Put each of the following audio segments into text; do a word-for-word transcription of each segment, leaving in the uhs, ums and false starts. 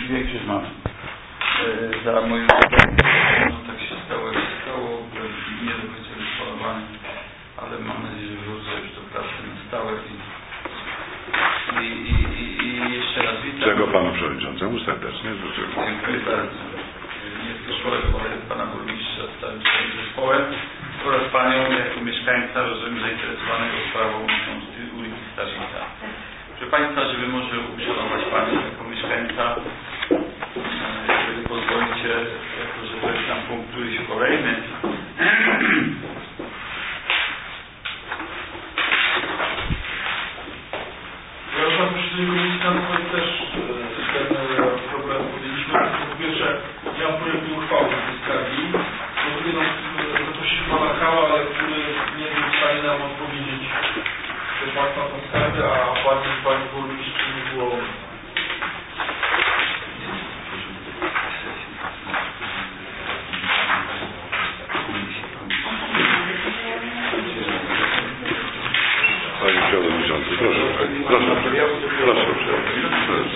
większość mamy. E, za moją no, tak się stało, jak się stało, byłem nie do końca dysponowany, ale mam nadzieję, że wrócę już do pracy na stałe i, i, i, i, i jeszcze raz witam. Czego panu przewodniczącemu serdecznie życzę. Dziękuję bardzo. Nie tylko kolegom, ale pana burmistrza z całym swoim zespołem oraz panią jako mieszkańca, rozumiem, zainteresowanego sprawą ulicy Starzyca. Proszę państwa, żeby może uszanować panią jako mieszkańca, jeżeli pozwolicie, jako że to jest tam punkt któryś kolejny. Ja już na posiedzeniu komisji handlowej też ten problem powiedzieliśmy. Po pierwsze, ja mam projekt uchwały do tej skargi. Po drugie, no, zaprosiliśmy pana Kała, ale który nie był w stanie nam odpowiedzieć de facto na tą skargę, a pani, pani burmistrz nie było. Panie przewodniczący, proszę, proszę, proszę, proszę.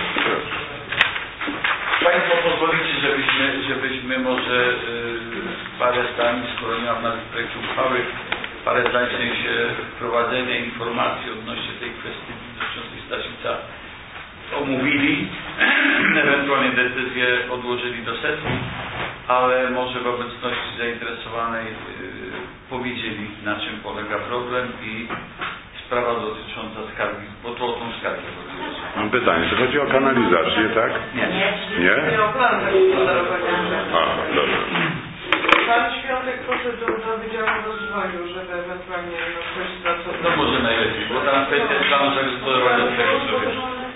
Państwo pozwolicie, żebyśmy, żebyśmy może yy, parę zdań, skoro nie mam nawet projektu uchwały, parę zdań w sensie wprowadzenia informacji odnośnie tej kwestii dotyczącej Starzyca omówili, ewentualnie decyzję odłożyli do sesji, ale może w obecności zainteresowanej yy, powiedzieli, na czym polega problem i sprawa dotycząca skargi, bo to o tą skargę chodzi. Mam pytanie, to chodzi o kanalizację, tak? Nie. Nie? Nie o plan zagospodarowania. A, dobrze. Pan Świątek poszedł do, do Wydziału Rozwoju, żeby ewentualnie no, coś pracować. No może najlepiej, bo tam kwestia planu zagospodarowania tego zrobię.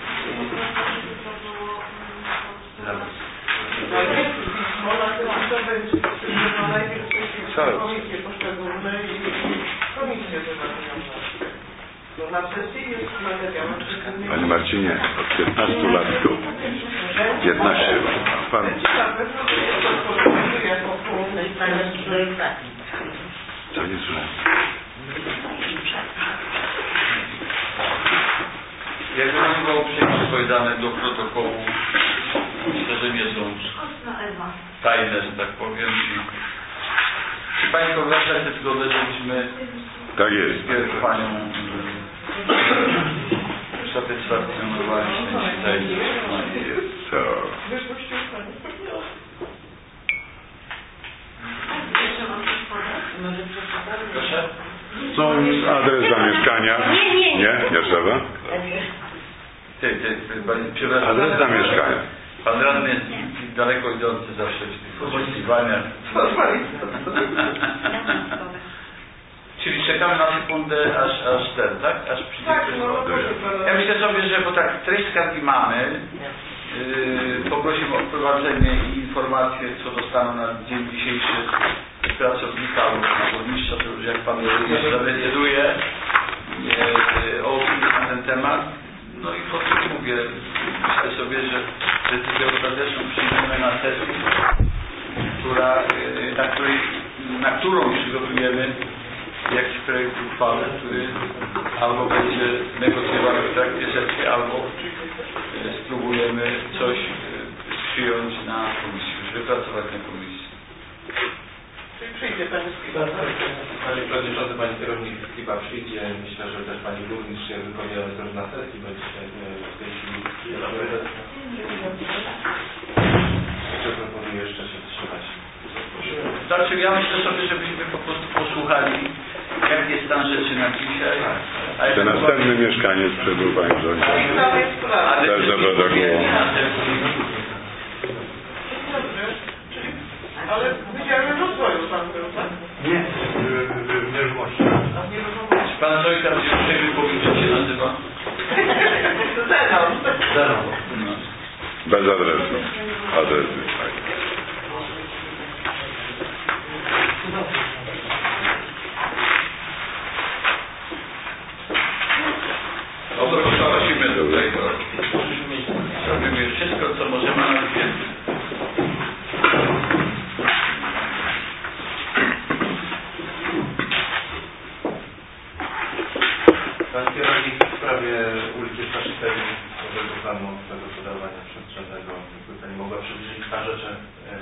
Najpierw pismo, natomiast to będzie no, najpierw komisje poszczególne i komisje wyrażone. No na sesji jest materiał. Panie Marcinie, od piętnastu lat tu. piętnaście lat. Pan... Co nie słyszę? Jakby nam było uprzejmie powiedziane do protokołu, myślę, że nie są tajne, że tak powiem. Czy Państwo wyrażacie zgodę, żebyśmy Tak jest. z Panią satysfakcjonowali się się zajęcie. Co? Proszę? Są adres zamieszkania. Nie, nie, nie. Nie? Nie trzeba? Ty, ty, ty, Pani, przepraszam. Adres zamieszkania. Pan radny jest daleko idący zawsze w tych poszukiwaniach. Czyli czekamy na sekundę, aż, aż ten, tak? Aż przyjdzie Tak, ktoś. no, Ja myślę sobie, że bo tak treść skargi mamy, yy, poprosimy o wprowadzenie i informacje, co dostaną na dzień dzisiejszy pracownika albo na burmistrza, to już jak Pan burmistrz zadecyduje yy, o opinii na ten temat. No i potem mówię, myślę sobie, że decyzję ostateczną przyjmiemy na sesji, która, yy, na, której, na którą przygotujemy jakiś projekt uchwały, który albo będzie negocjowany w trakcie sesji, albo y, spróbujemy coś y, przyjąć na komisji, już wypracować na komisji. Czyli przyjdzie Pani Skiba, tak? Panie Przewodniczący, Pani Kierownik Skiba przyjdzie. Myślę, że też Pani Burmistrz się wypowiada też na sesji, będzie się w tej chwili obecna. Jeszcze proponuję jeszcze się wstrzymać. Znaczy ja myślę sobie, żebyśmy po prostu posłuchali, jaki jest stan rzeczy na dzisiaj. A Ten następny mieszkaniec przebył Panie Przewodniczący. Też do protokołu. Ale w Wydziale Rozwoju Pan był, tak? Nie, w nieruchomości. A w nieruchomości. Czy Pan Sojka się uprzejmie powiedzieć, jak się nazywa? Zenon. Zenon. No. Bez adresu. Adresy, tak. Prosimy tutaj, robimy wszystko, co możemy, ale więcej. Pan Kierownik w sprawie ulicy Starzycej, planu zagospodarowania przestrzennego rzeczy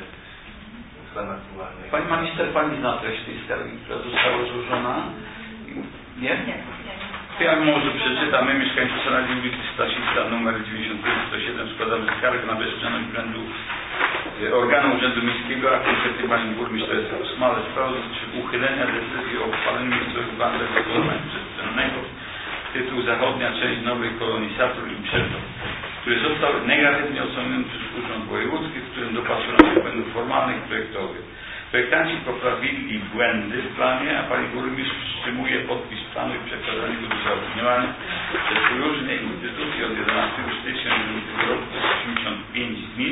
w stanie aktualny. Pani magister, pani zna treść tej skargi, która została złożona? Nie? Nie. To ja może przeczytamy. Mieszkańcy Radzi ulicy Staszica numer dziewięćdziesiąt pięć sto siedem składamy skargę na bezczynność urzędu organu Urzędu Miejskiego, a konkretnie pani burmistrz Smale sprawa dotyczy uchylenia decyzji o uchwaleniu miejscowego planu zagospodarowania przestrzennego tytuł Zachodnia część Nowej Kolonisator i Przetok, który został negatywnie oceniony przez Urząd Wojewódzki, w którym dopatrzono się błędów formalnych i projektowych. Projektanci poprawili błędy w planie, a pani burmistrz wstrzymuje podpis planu i przekazanie go do zaopiniowania przez różne instytucje od jedenastego stycznia roku to jest osiemdziesiąt pięć dni,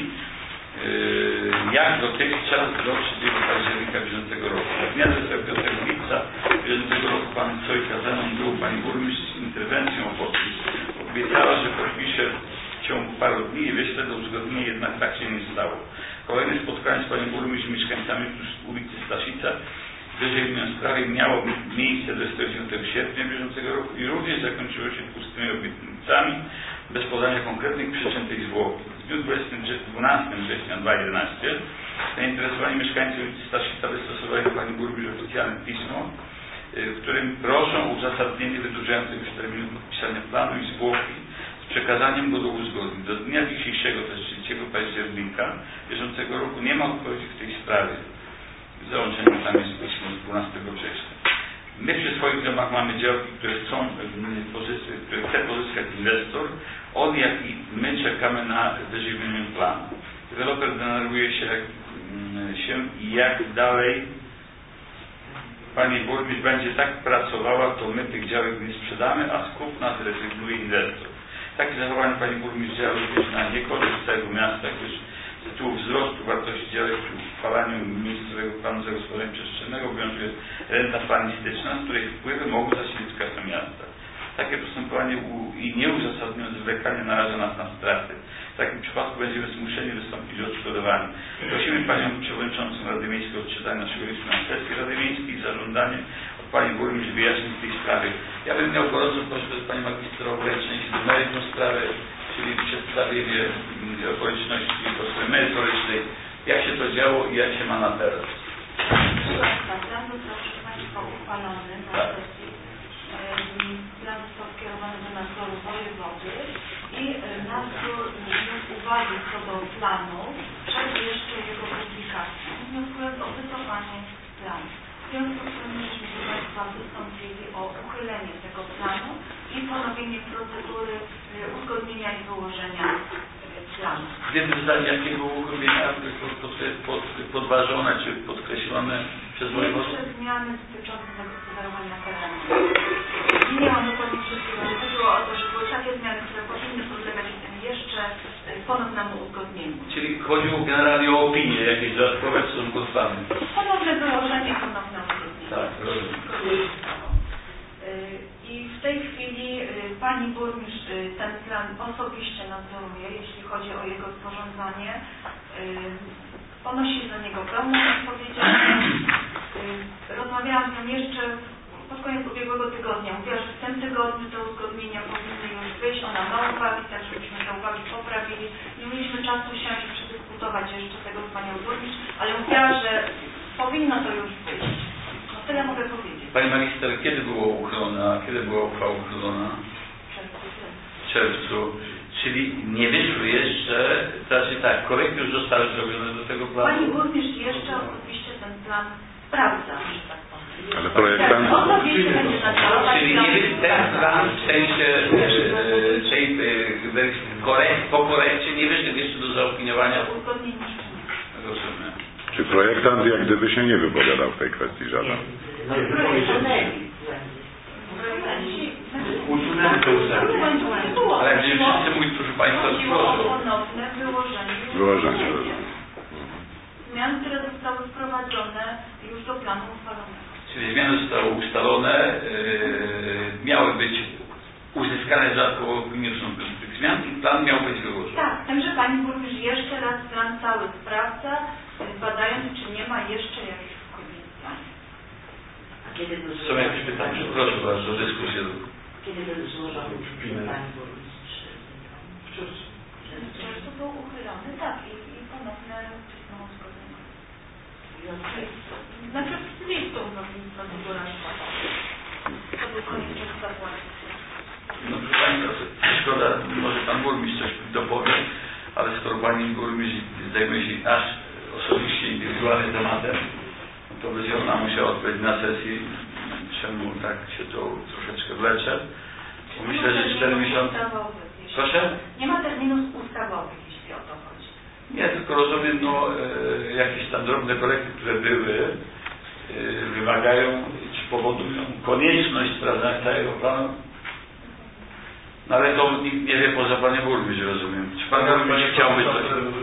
jak dotychczas do trzeciego października bieżącego roku. Dnia dwudziestego piątego lipca bieżącego roku pan Cojka ze mną był pani burmistrz z interwencją o podpis. Obiecała, że podpisze w ciągu paru dni i wyśle do uzgodnienia, jednak tak się nie stało. Kolejne spotkanie z panią burmistrz z mieszkańcami ulicy Staszica w wyżej wymienionej sprawie miało miejsce dwudziestego dziewiątego sierpnia bieżącego roku i również zakończyło się pustymi obietnicami bez podania konkretnych przyczyn tej zwłoki. W dniu dwunastego września dwa tysiące jedenastego zainteresowani mieszkańcy ulicy Staszica wystosowali do pani burmistrz oficjalne pismo, w którym proszą o uzasadnienie wydłużającego się terminu podpisania planu i zwłoki z przekazaniem go do uzgodnień. Do dnia dzisiejszego, to jest trzeciego października bieżącego roku, nie ma odpowiedzi w tej sprawie. W załączeniu tam jest pismo z dwunastego września. My przy swoich domach mamy działki, które chcą pozyskać, które chce pozyskać inwestor, on jak i my czekamy na wyżej wymieniony plan. Deweloper denerwuje się, jak, się i jak dalej pani burmistrz będzie tak pracowała, to my tych działek nie sprzedamy, a z kupna zrezygnuje inwestor. Takie zachowanie pani burmistrz działa również na niekorzyść całego miasta, gdyż z tytułu wzrostu wartości działek przy uchwalaniu miejscowego planu zagospodarowania przestrzennego obowiązuje renta planistyczna, z której wpływy mogą zasilić kasę miasta. Takie postępowanie i nieuzasadnione zwlekanie naraża nas na straty. W takim przypadku będziemy zmuszeni wystąpić o odszkodowanie. Prosimy panią przewodniczącą Rady Miejskiej o odczytanie naszego listu na sesji Rady Miejskiej i zażądanie od pani burmistrz wyjaśnień w tej sprawie. Ja bym miał gorącą prośbę do pani magister o ograniczenie się do meritum sprawy, czyli przedstawienie okoliczności po stronie merytorycznej, jak się to działo i jak się ma na teraz. Plan został przez Państwa uchwalony na sesji. Plan został skierowany do nadzoru wojewody i nadzór wniósł uwagi co do planu przed jeszcze jego publikacją, wnioskując o wycofanie planu. W związku z tym myśmy do Państwa wystąpili o uchylenie tego planu i ponowienie procedury uzgodnienia i wyłożenia planu. Gdyby zdanie jakie było uchybienia pod, pod, pod, podważone czy podkreślone przez wojewodę? Jeszcze zmiany dotyczące zagospodarowania terenu. Nie mam dokładnie wszystkiego, ale chodziło o to, że były takie zmiany, które powinny podlegać jeszcze ponownemu uzgodnieniu. Czyli chodziło generalnie o opinie jakieś dodatkowe w stosunku z planem. Ponowne wyłożenie i ponowne uzgodnienie. Tak, rozumiem. I w tej chwili pani burmistrz ten plan osobiście nadzoruje, jeśli chodzi o jego sporządzanie. Ponosi za niego pełną odpowiedzialność. Rozmawiałam z nią jeszcze pod koniec ubiegłego tygodnia. Mówiła, że w tym tygodniu te uzgodnienia powinny już wyjść. Ona ma uwagi, tak żebyśmy te uwagi poprawili. Nie mieliśmy czasu siąść i przedyskutować jeszcze tego z panią burmistrz, ale mówiła, że powinno to już wyjść. No tyle mogę powiedzieć. Pani magister, kiedy było uchylona, kiedy była uchwała uchylona? W czerwcu. Czyli nie wyszły jeszcze, znaczy tak, korekty już zostały zrobione do tego planu? Pani burmistrz jeszcze osobiście ten plan sprawdza, że tak powiem. Ale projektant... Osobiście będzie nadzorować. Czyli nie jest ten plan w sensie e, tej e, korekt, po korekcie nie wyszedł jeszcze do zaopiniowania? Uzgodnień jeszcze nie. Rozumiem. Czy projektant jak gdyby się nie wypowiadał w tej kwestii żaden? Usunęli to ustawę. Ale gdzie wszyscy mówić, proszę Państwa, Chodziło o proszę. ponowne wyłożenie. Wyłożenie, rozumiem. Zmian, które zostały wprowadzone już do planu uchwalonego. Czyli zmiany zostały ustalone, yy, miały być uzyskane dodatkowo opinię w stosunku do tych zmian i plan miał być wyłożony. Tak, z tym, że pani burmistrz jeszcze raz plan cały sprawdza, badając, czy nie ma jeszcze jakichś uchybień w planie. Są jakieś pytania? Proszę bardzo, dyskusję. Kiedy był złożony pani burmistrz? W czerwcu był uchylony, tak, i, i ponowne Znaczy w miejscu procedura szkoda. To był konieczność zapłacić. No proszę Państwa, szkoda, może Pan Burmistrz coś dopowie, ale skoro Pani Burmistrz zajmuje się nasz osobiście indywidualnym tematem, to będzie ona musiała odpowiedzieć na sesji, czemu tak się to troszeczkę wlecze. Myślę, że cztery miesiące... Proszę? Nie ma terminów ustawowych, jeśli o to chodzi. Nie, tylko rozumiem, no, e, jakieś tam drobne korekty, które były, e, wymagają, czy powodują konieczność sprawdzania całego planu. No ale to nikt nie wie poza Panie Burmistrz, rozumiem. Czy Pan Burmistrz chciałby coś?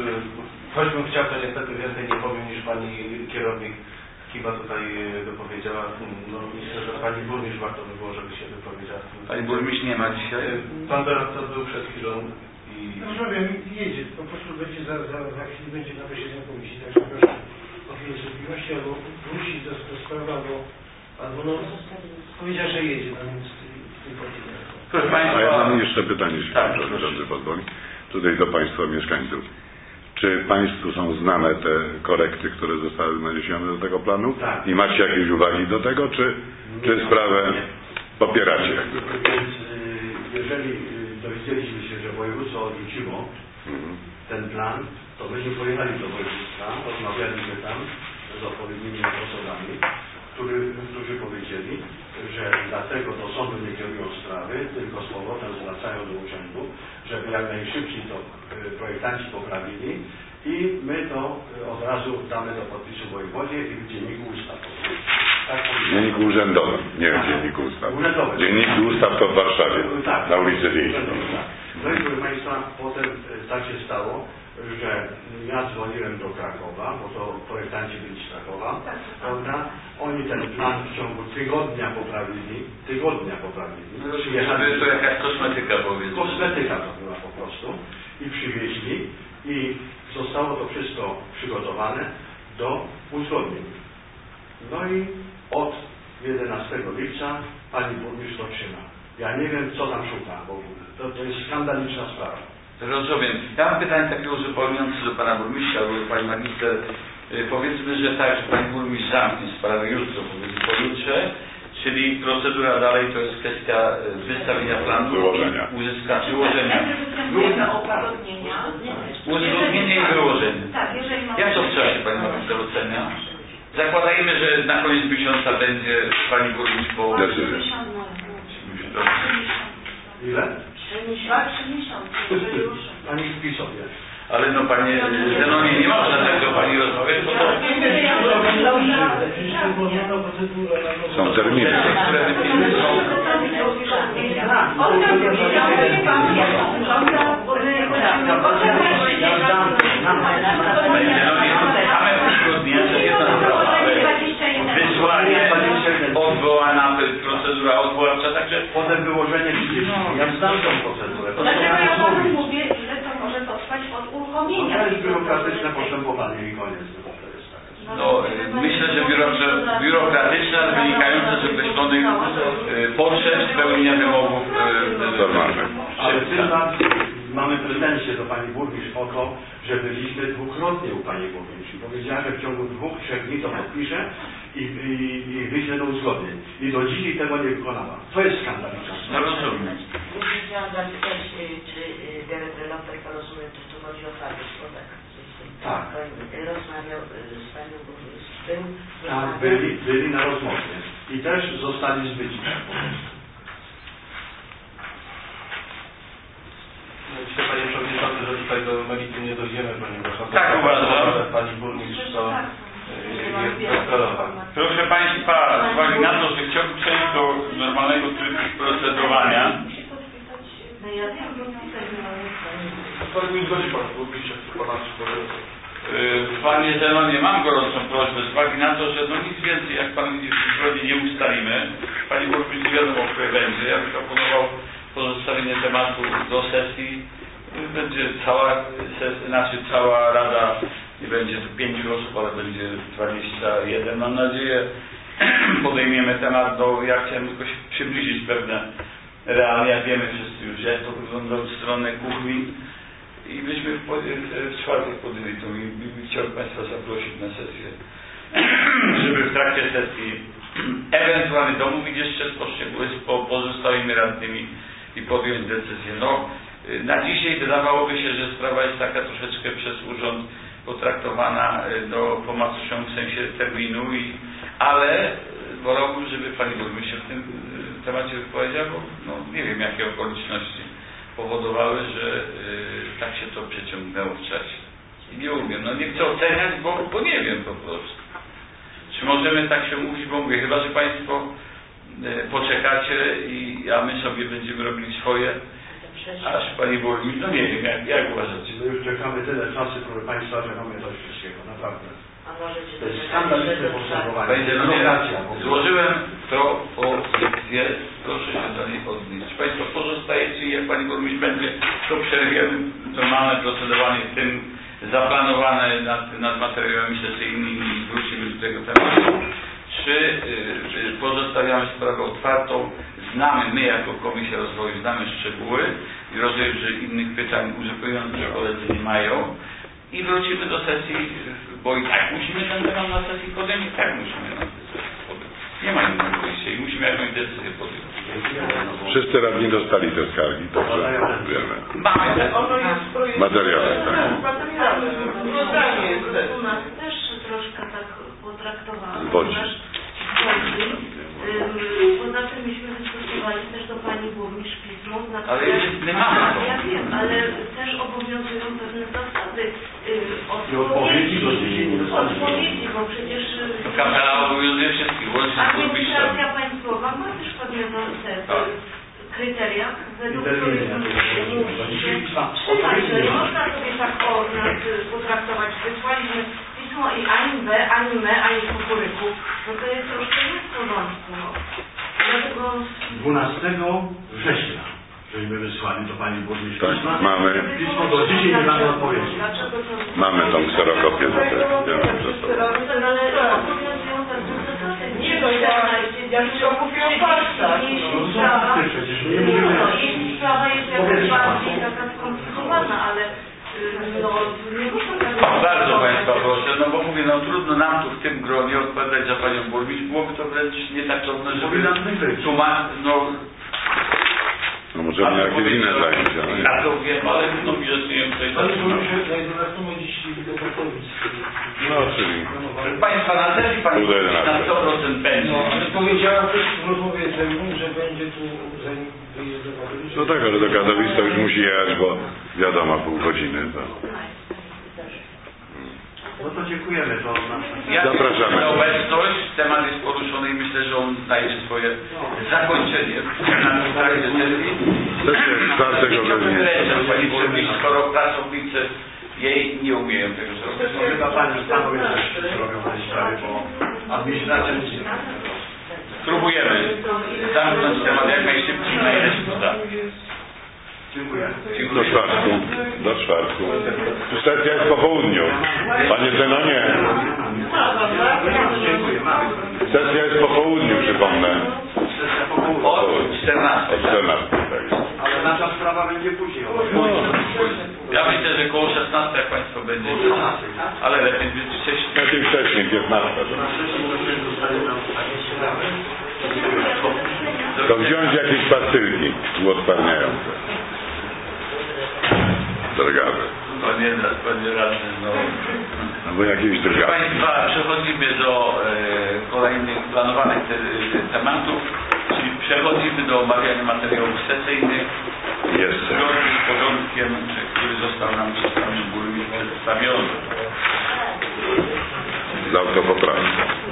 Choćbym chciał, to niestety więcej nie powiem niż Pani kierownik Kiba tutaj dopowiedziała. No, myślę, że Pani Burmistrz warto by było, żeby się wypowiedziała. Pani Burmistrz nie ma dzisiaj? Pan doradca był przed chwilą i... Rozmawiam, jedzie, po prostu będzie za, za, za chwilę będzie na posiedzeniu komisji, także proszę o chwilę cierpliwości, albo wrócić do, do sprawy, albo, albo no, powiedział, że jedzie, no więc w tym podziele. Proszę Państwa... A ja mam jeszcze pytanie, jeśli tak, Pan Przewodniczący pozwoli, tutaj do Państwa mieszkańców. Czy Państwu są znane te korekty, które zostały naniesione do tego planu? Tak. I macie jakieś uwagi do tego, czy, czy sprawę popieracie? Jakby? Więc jeżeli dowiedzieliśmy się, że województwo odrzuciło Mhm. ten plan, to myśmy pojechali do województwa, rozmawialiśmy tam z odpowiednimi osobami, który, którzy powiedzieli, że dlatego do sądu nie kierują sprawy, tylko z powrotem zwracają do urzędu, żeby jak najszybciej to projektanci poprawili i my to od razu damy do podpisu wojewodzie i w dzienniku ustaw. Tak, w dzienniku urzędowym, nie w dzienniku ustaw. Urzędowym. Dziennik ustaw to w Warszawie, tak, na ulicy Wiejskiej. Tak. No i proszę Państwa, potem tak się stało, że ja dzwoniłem do Krakowa, bo to projektanci byli z Krakowa, prawda? Oni ten plan w ciągu tygodnia poprawili, tygodnia poprawili. No, żeby to jakaś kosmetyka, powiedzmy. Kosmetyka to była po prostu i przywieźli i zostało to wszystko przygotowane do uzgodnień. No i od jedenastego lipca Pani Burmistrz to trzyma. Ja nie wiem, co tam szuka, bo to, to jest skandaliczna sprawa. Rozumiem. Ja mam pytanie takie uzupełniające do Pana Burmistrza albo do Pani Magister. Yy, powiedzmy, że tak, że Pani Burmistrz zamknie sprawę jutro, powiedzmy pojutrze, czyli procedura dalej to jest kwestia wystawienia planu, wyłożenia. uzyskania, wyłożenia. Występujemy o uzgodnienia. Uzgodnienie i wyłożenie. Tak, jeżeli mamy... Jak to w czasie Pani Magister ocenia? Zakładajmy, że na koniec miesiąca będzie Pani Burmistrz po... Decyzja. Ile? Dwa, trzy miesiące, jeżeli już... Pani wpi sobie. Ale no Panie Zenonie, nie można tak do Pani rozmawiać, bo to... Są terminy. które wypisane są... Mamy uzgodnienia, to jedna sprawa, ale wysłanie, odwołana procedura odwoławcza, także... Potem wyłożenie trzydzieści. Ja znam tą procedurę. Dlaczego ja Panu mówię, ile to może potrwać od uruchomienia? To jest biurokratyczne postępowanie i koniec. To jest tak. No, myślę, że biuro- biurokratyczne, ale wynikające z określonych y, potrzeb spełnienia wymogów y, Normalnych. Ale tym bardziej mamy pretensje do Pani Burmistrz o to, że byliśmy dwukrotnie u Pani Burmistrz. Powiedziała, że w ciągu dwóch, trzech dni to podpisze i, i, i wyjdzie do uzgodnień. I do dzisiaj tego nie wykonała. To jest skandaliczne. No rozumiem. Chciałam zapytać, czy deweloper to rozumie, czy tu chodzi o fabrykę, tak? Tak. Rozmawiał z Panią Burmistrz, był, Tak, byli, byli na rozmowie. I też zostali zbyci. Myślę, Panie Przewodniczący, że tutaj do meritum nie dojdziemy, ponieważ Tak uważam. Pani Burmistrz to jest docelowa. Proszę Państwa, z uwagi na to, że chciałbym przejść do normalnego trybu procedowania. no ja wiem, rozpisać Tak nie zgodzi Pan Burmistrz, jak Pana powiedział. Panie Zenonie, mam gorącą prośbę z uwagi na to, że no nic więcej, jak Pan widzi, w zgodzie nie ustalimy. Pani Burmistrz wiadomo, które będzie. Ja bym proponował pozostawienie tematu do sesji. Będzie cała sesja, znaczy cała Rada, nie będzie tu pięciu osób, ale będzie dwadzieścia jeden, mam nadzieję. Podejmiemy temat, no ja chciałem tylko się przybliżyć pewne realia. Wiemy wszyscy już, jak to wygląda od strony kuchni. I byśmy w, w czwartek podjęli to i chciałbym Państwa zaprosić na sesję żeby w trakcie sesji ewentualnie domówić jeszcze z poszczególnymi pozostałymi radnymi i podjąć decyzję. No, na dzisiaj wydawałoby się, że sprawa jest taka troszeczkę przez urząd potraktowana no, po macoszemu w sensie terminu, i, ale wolałbym, żeby pani burmistrz się w tym temacie wypowiedziała, bo no, nie wiem, jakie okoliczności powodowały, że y, tak się to przeciągnęło w czasie. I nie umiem, no nie chcę oceniać, bo, bo nie wiem po prostu. Czy możemy tak się mówić, bo mówię, chyba że państwo y, poczekacie i a my sobie będziemy robili swoje, aż pani burmistrz, no nie wiem, jak, jak uważacie? My już czekamy tyle czasu, proszę państwa, że mamy dość wszystkiego, naprawdę. A możecie To jest skandaliczne postępowanie. Będzie, no nie, złożyłem propozycję, proszę się do niej odnieść. Czy państwo pozostajecie, jak pani burmistrz będzie, to przerwiemy normalne procedowanie tym zaplanowane nad, nad materiałami sesyjnymi i wrócimy do tego tematu. Czy y, pozostawiamy sprawę otwartą, znamy, my jako Komisja Rozwoju znamy szczegóły i rozumiem, że innych pytań uzupełniających koledzy nie mają i wrócimy do sesji, bo i tak musimy ten temat na sesji podjąć, i tak musimy na sesji podjąć. Nie ma innego wyjścia i musimy jakąś decyzję podjąć. Wszyscy radni dostali te skargi, także wiemy. Mamy te Ono jest w projekcie. Materiały, tak. Materiały. Programie jest też. U nas też troszkę tak potraktowano, Wodzi. ponieważ wodzi. Ym, Poza tym myśmy dyskutowali też do pani burmistrz pismo, na Ale które- już nie mamy. A, ja wiem, ale też obowiązują pewne zasady yy, I odpowiedzi do dzisiaj nie dostaliśmy. odpowiedzi, bo przecież To kapela obowiązuje wszystkich, łącznie z burmistrzem. administracja państwowa ma też pewne te, te Tak. kryteria, według Terminy, których terminy. musi się trzymać. No nie można sobie tak o nas potraktować. Wysłaliśmy pismo i ani B, ani me, ani kukuryku. No to jest troszkę nie w porządku. No. Dlatego... dwunastego września, żeśmy wysłali do pani burmistrz. Tak, pisma. mamy, Pismo do dzisiaj nie mamy odpowiedzi. Dlaczego to... mamy tą kserokopię tutaj. Wiemy, że to. Ale obowiązują pewne zasady. Nie, no ja, ja tylko mówię o faktach. Jeśli No, sprawa, fakty przecież nie mówimy. no, jeśli sprawa jest jakaś Powiedzmy bardziej pan. taka skomplikowana, ale y, no, nie można tak... Bardzo państwa proszę, no bo mówię, no trudno nam tu w tym gronie odpowiadać za panią burmistrz, byłoby to wręcz nietaktowne, żeby Powinna być. tłumaczyć, no... No możemy jakieś inne zajęcia. no nie? Ja to wiem, ale no widocznie tutaj... Ale burmistrz na jedenastą dziś do Katowic. No, czyli Proszę państwa, na sesji pani Pół do burmistrz na jedenastej. sto procent będzie. No, ale powiedziała też w rozmowie ze mną, że będzie tu zanim wyjedzie do Katowic. no tak, ale do Katowic to już musi jechać, bo wiadomo, pół godziny. To. No to dziękujemy. To na... Ja Zapraszamy. za obecność, temat jest poruszony i myślę, że on znajdzie swoje zakończenie na trakcie sesji. Sesja jest czwartego Chciałbym września. wręczyć pani burmistrz, skoro pracownicy jej nie umieją tego zrobić. No chyba pani stanowi też co robią w tej sprawie, bo administracja nic nie robi. Spróbujemy zamknąć temat jak najszybciej, najlepiej uda. Dziękuję. Do czwartku. Do czwartku. Sesja jest po południu. Panie Zenonie, Dziękuję. Mamy. sesja jest po południu, przypomnę. Sesja po południu. Od czternastej. Od czternastej, tak. Ale nasza sprawa będzie później. No. Ja myślę, że koło szesnastej jak państwo będzie. Ale lepiej być wcześniej. Najpierw wcześniej, piętnasta. Na sesji zostanie nam To wziąć jakieś pastylki uodparniające. Drgawe. Panie, panie radny, no. Albo jakieś Proszę drgawe. państwa, przechodzimy do e, kolejnych planowanych te, tematów, czyli przechodzimy do omawiania materiałów sesyjnych. Jeszcze. Zgodnie z porządkiem, który został nam przez panią burmistrz przedstawiony. Z autopoprawką.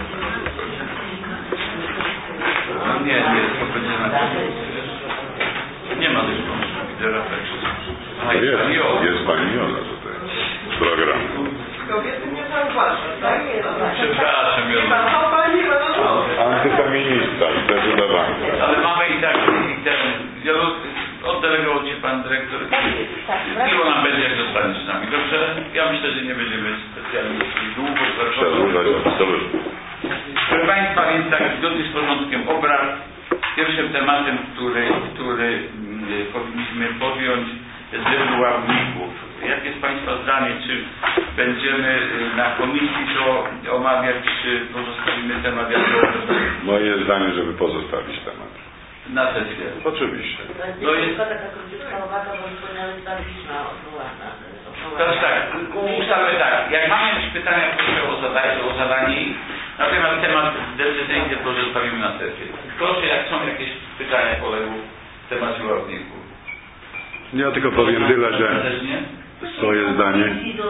No nie, nie, to będzie na nie ma dyskusji, widzę, także... No jest, jest pani Jola tutaj. Z programu. Kobiety nie zauważa, tak? Przepraszam, Nie ma, Jola. to pani ma rozmowę. Antyfeminista, zdecydowanie. Ale mamy i tak, i ten... Ja oddelegował Ci Pan Dyrektor. Ilu nam będzie, jak zostanie z nami. Dobrze? Ja myślę, że nie będziemy specjalnie długo Przedłużać absolutnie. Proszę Państwa, więc tak, zgodnie z porządkiem obrad, pierwszym tematem, który, który mm, powinniśmy podjąć, jest wybór ławników. Jakie jest Państwa zdanie, czy będziemy na komisji to omawiać, czy pozostawimy temat jako... Moje zdanie, żeby pozostawić temat. Na sesję. Oczywiście. To jest tylko taka króciutka uwaga, bo wspomniałem stan pisma odwołana. Teraz tak, ustalmy tak, jak mamy jakieś pytania, proszę o zadanie, o zadanie ich, natomiast temat decyzyjny pozostawimy na sesję. Proszę, jak są jakieś pytania kolegów w temacie ławników. Ja tylko powiem tyle, że swoje zdanie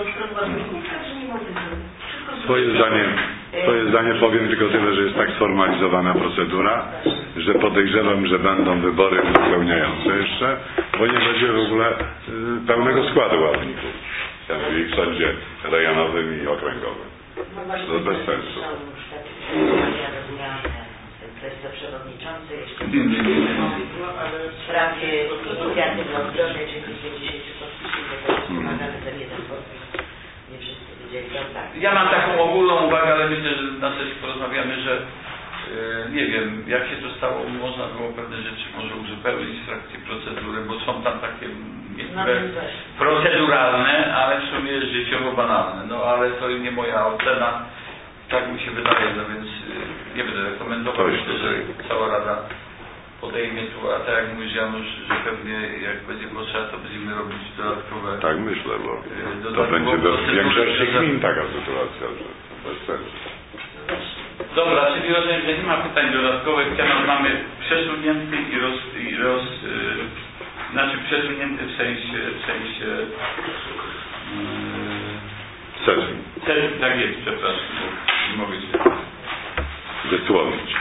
swoje zdanie swoje zdanie powiem tylko tyle, że jest tak sformalizowana procedura, że podejrzewam, że będą wybory uzupełniające jeszcze, bo nie będzie w ogóle y, pełnego składu ławników. Ja mówię ich w sądzie rejonowym i okręgowym. To bez sensu. Kwestia przewodniczącej, jeszcze w sprawie inicjatywy odbiorej, czyli pięćdziesiąt podpisów, bo wymagamy ten jeden podpis. Nie wszyscy widzieli, tak? Ja mam taką ogólną uwagę, ale myślę, że na sesji porozmawiamy, że yy, nie wiem, jak się to stało, można było pewne rzeczy może uzupełnić w trakcie procedury, bo są tam takie niektóre proceduralne, ale w sumie życiowo banalne. No ale to nie moja ocena. Tak mi się wydaje, no więc yy, nie będę rekomendował, myślę, że cała Rada podejmie tu, a tak jak mówisz Janusz, że pewnie jak będzie potrzeba, to będziemy robić dodatkowe... Tak myślę, bo yy, to będzie w większości gmin taka sytuacja, że bez sensu. Dobra, czyli rozumiem, że nie ma pytań dodatkowych, temat mamy przesunięty i roz... I roz yy, znaczy przesunięty w sensie... w sensie yy, Sesji. Sesji, tak jest, przepraszam, bo nie mogę się wysłowić.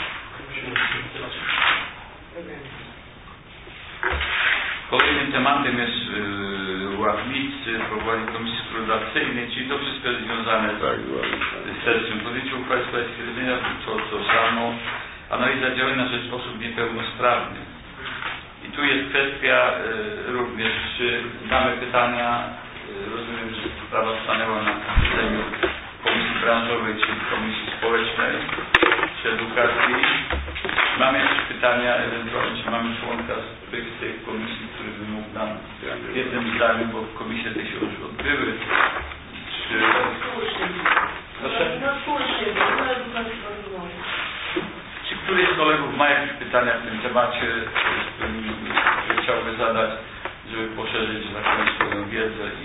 Kolejnym tematem jest yy, ławnicy, powołanie komisji skrudacyjnej, czyli to wszystko jest związane z, tak, z sesją. Podjęcie uchwały w sprawie stwierdzenia, to, to samo. Analiza działań na rzecz osób niepełnosprawnych. I tu jest kwestia yy, również, czy mamy pytania, yy, rozumiem, że sprawa stanęła na posiedzeniu Komisji Branżowej, czyli Komisji Społecznej, czy Edukacji. Mamy jakieś pytania, ewentualnie czy mamy członka z tych, z tej komisji, który by mógł nam w jednym zdaniu, bo komisje te się już odbyły. Czy... Proszę? Czy któryś z kolegów ma jakieś pytania w tym temacie, które chciałby zadać, żeby poszerzyć, że tak powiem, swoją wiedzę i...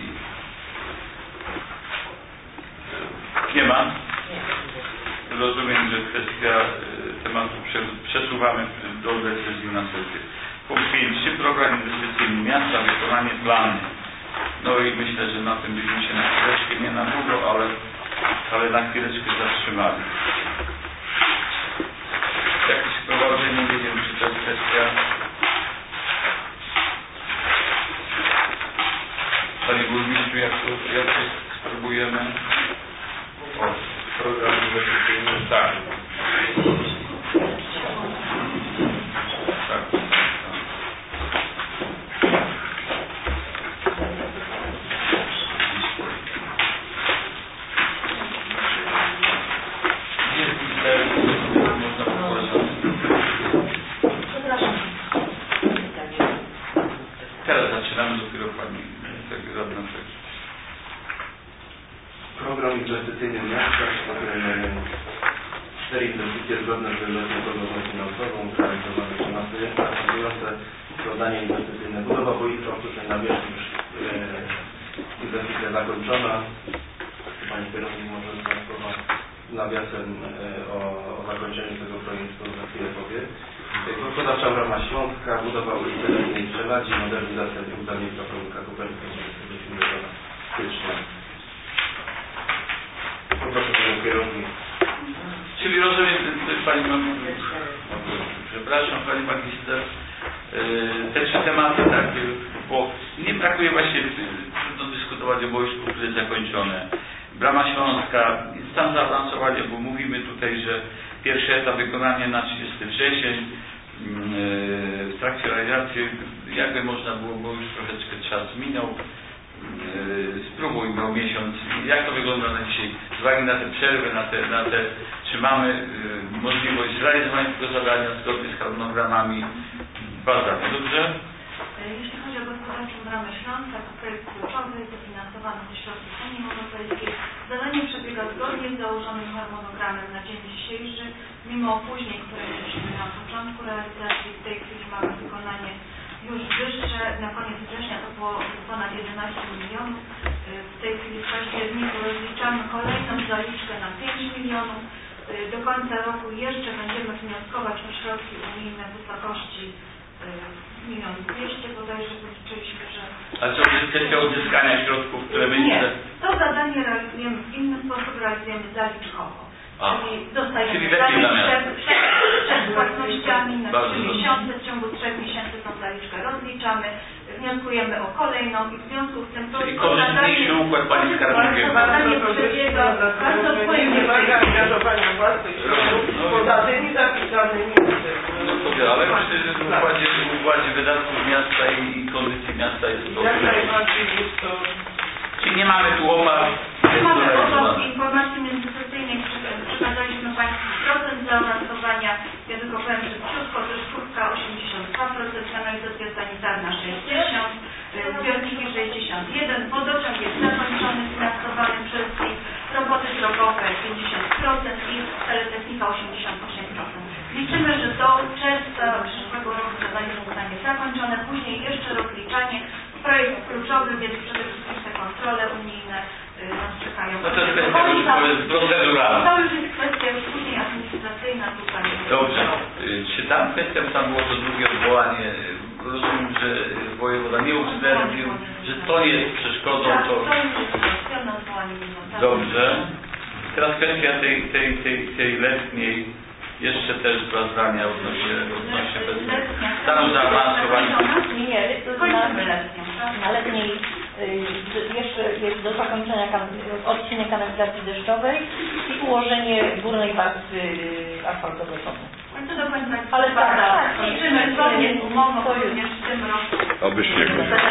Nie ma? Rozumiem, że kwestia tematu przesuwamy do decyzji na sesję. Punkt pięć. Program inwestycyjny miasta, wykonanie planu. No i myślę, że na tym byśmy się na chwileczkę, nie na długo, ale, ale na chwileczkę zatrzymali. Jakieś wprowadzenie, nie wiem, czy to jest kwestia... Panie burmistrzu, jak to, jak to spróbujemy? O, program inwestycyjny, tak. Tak. Można położyć. Teraz zaczynamy dopiero pani radna przejść. Program inwestycyjny miasta, cztery inwestycje zgodne z wieloletnią prognozą finansową, zrealizowane trzynaste następujące zadanie inwestycyjne. Budowa boiska sztucznej na wierzchu, już e, inwestycja zakończona. Pani kierownik może dwa słowa nawiasem e, o, o zakończeniu tego projektu za chwilę powie. Gospodarcza brama Śląska, budowa ulicy Letniej Przeladzi, modernizacja dróg miejsca Promyka Kopernika, zdefiniowana stycznia. Poproszę Panią kierownik. Czyli rozumiem, Pani przepraszam, Pani Magister, te trzy tematy takie, bo nie brakuje właśnie, trudno dyskutować o boisku, które jest zakończone. Brama Śląska, stan zaawansowania, bo mówimy tutaj, że pierwszy etap wykonania na trzydziesty wrzesień, w trakcie realizacji jakby można było, bo już troszeczkę czas minął, spróbujmy o miesiąc, jak to wygląda na dzisiaj, z uwagi na te przerwy, na te, na te czy mamy y, możliwość zrealizowania tego zadania zgodnie z harmonogramami bazami, dobrze? Jeśli chodzi o gospodarczą bramę Śląska, to projekt kluczowy jest dofinansowany ze środków Unii Europejskiej. z założonym harmonogramem na dzień dzisiejszy, mimo opóźnień, które mieliśmy na początku realizacji, w tej chwili mamy wykonanie już wyższe. Na koniec września to było ponad jedenaście milionów. W tej chwili w październiku rozliczamy kolejną zaliczkę na pięć milionów. Do końca roku jeszcze będziemy wnioskować o środki unijne w wysokości milion dwieście, bodajże wyliczyliśmy, że... A co chcecie uzyskania środków, które będzie... Nie, to zadanie realizujemy w inny sposób, realizujemy zaliczkowo. A, czyli dostajemy czyli zaliczkę przed, przed, przed płatnościami na Bardzo trzy dobrze. miesiące, w ciągu trzech miesięcy tą zaliczkę rozliczamy, wnioskujemy o kolejną i w związku z tym to Czyli korzystniejszy układ pani skarbnikiem. Badanie przebiega bardzo płynnie. Wymaga angażowania własnych środków poza tymi zapisanymi. No to wie, ale myślę, że w układzie, w układzie wydatków miasta i, i kondycji miasta jest to... Jak najbardziej jest to... Czyli nie mamy tu obaw. Nie mamy obaw. Informacji międzysesyjnej przekazaliśmy Państwu procent zaawansowania. Ja tylko powiem, że krótko, Rzeszkówka osiemdziesiąt dwa procent, kanalizacja sanitarna sześćdziesiąt procent, zbiorniki sześćdziesiąt jeden procent, wodociąg jest zakończony, finansowany przez N I K, roboty drogowe pięćdziesiąt procent i teletechnika osiemdziesiąt osiem procent. Liczymy, że do czerwca przyszłego roku zadanie zostanie zakończone, później jeszcze rozliczanie. Projekt kluczowy, więc przede wszystkim te kontrole unijne y, nas czekają. No to jest kwestia już proceduralna. To już jest kwestia już później administracyjna tutaj. Dobrze. Y, Czy tam kwestią tam było to drugie odwołanie? Rozumiem, że wojewoda nie uwzględnił, że to nie jest przeszkodą. Tak, To... to już jest kwestią odwołanie. Dobrze. Teraz kwestia tej, tej, tej, tej letniej. Jeszcze też dwa zdania odnośnie, odnośnie stanu zaawansowania. Nie, nie, to Kończymy letnią. na letniej y, jeszcze jest do zakończenia kan odcienie kanalizacji deszczowej i ułożenie górnej warstwy y, asfaltowej. Ale to do końca Ale tak, tak, kończymy zgodnie z umową również w tym roku. Oby śniegu nie było.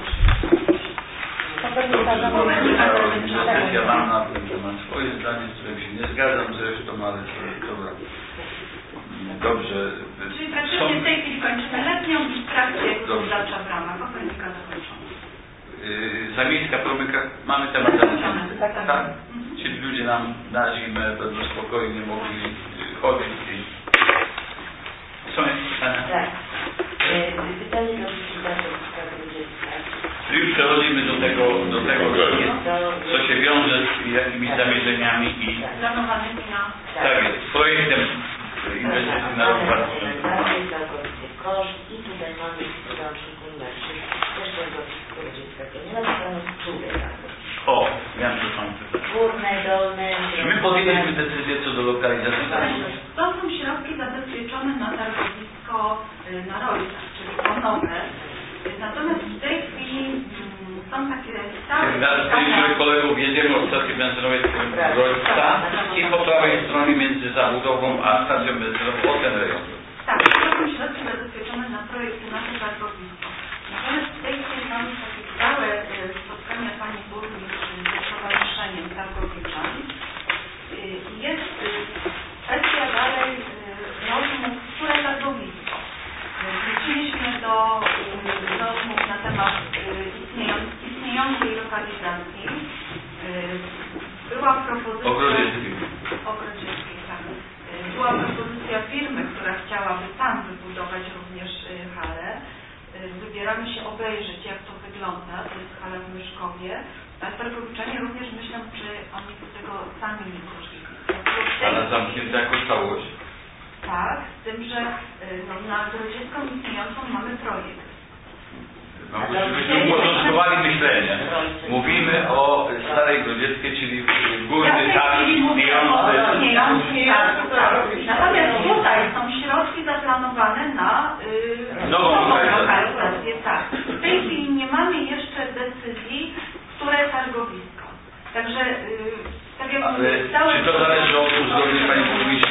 To pewnie ta Ja mam na ten temat swoje zdanie, z którym się nie zgadzam zresztą, ale to jest dobra. Dobrze. Czyli praktycznie w tej chwili kończymy letnią i w trakcie gospodarcza w ramach Kopernika zakończona. Yy, Zamiejska promyka, mamy temat zamknięty. Tak, tak. Tak? Czyli ludzie nam na zimę będą spokojnie mogli chodzić. I... Są jakieś pytania? Tak. Pytanie dotyczy pracownika dziecka. Czyli już przechodzimy do tego, do tego co się wiąże z jakimiś zamierzeniami i... Planowanymi na... Tak jest, projektem inwestycji na rok dwa tysiące Najbardziej całkowity koszt i tutaj mamy załącznik numer trzy też tego wszystkiego dziecka. To nie napisane w czule. O, wiem, że są pytania. Górne, dolne... Czy my podjęliśmy decyzję co do lokalizacji? To są środki zabezpieczone na targowisko na Rojcach, czyli nowe. Natomiast w tej chwili mm, są takie stałe... Nawet z niektórych kolegów jedziemy od stacji benzynowej Rojca i po prawej stronie między zabudową a stacją benzynową o ten rejon. Tak, to są środki zabezpieczone na projekt nasze targowisko. Natomiast w tej chwili mamy takie stałe spotkania pani burmistrz z stowarzyszeniem targowiczan. Jest kwestia dalej rozmów, które targowisko. Wróciliśmy do rozmów na temat istniejącej lokalizacji. Była propozycja... Ogrodzieckiej. Ogrodzieckiej, tak. Była propozycja firmy, która chciałaby tam wybudować również halę. Wybieramy się obejrzeć, jak to wygląda. To jest hala w Myszkowie. Ale targowiczanie również myślą, czy oni do tego sami nie poszli. Ale zamknięta jako całość. Tak, z tym, że no, na Grodziecką istniejącą mamy projekt. No, myśmy uporządkowali myślenie. Mówimy o Starej Grodzieckiej, czyli górny tak istniejący. Natomiast tutaj są środki zaplanowane na yy, nową lokalizację. Tak. W tej chwili nie mamy jeszcze decyzji, które targowisko. Także yy, tak jak mówię, czy to zależy od uzgodnień Pani Burmistrz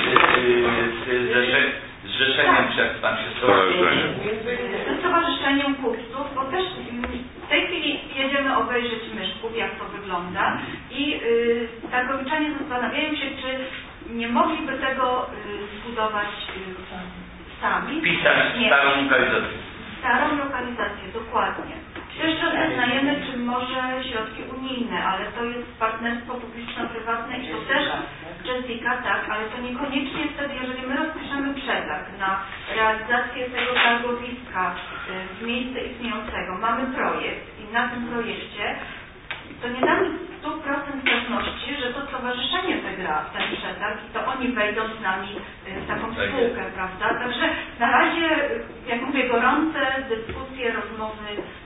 z zrzeszeniem, czy jak tam się Stowarzyszeniem? Z Stowarzyszeniem Kupców, bo też w tej chwili jedziemy obejrzeć Myszków, jak to wygląda i yy, targowiczanie zastanawiają się, czy nie mogliby tego yy, zbudować yy, sami. Pisać nie. starą lokalizację. Starą lokalizację, dokładnie. Jeszcze uznajemy, czy może środki unijne, ale to jest partnerstwo publiczno-prywatne i to też Jessica, tak, ale to niekoniecznie wtedy, jeżeli my rozpiszemy przetarg na realizację tego targowiska w miejsce istniejącego, mamy projekt i na tym projekcie to nie damy stu procent pewności, że to stowarzyszenie wygra ten przetarg i to oni wejdą z nami w taką spółkę, prawda? Także na razie, jak mówię, gorące dyskusje, rozmowy,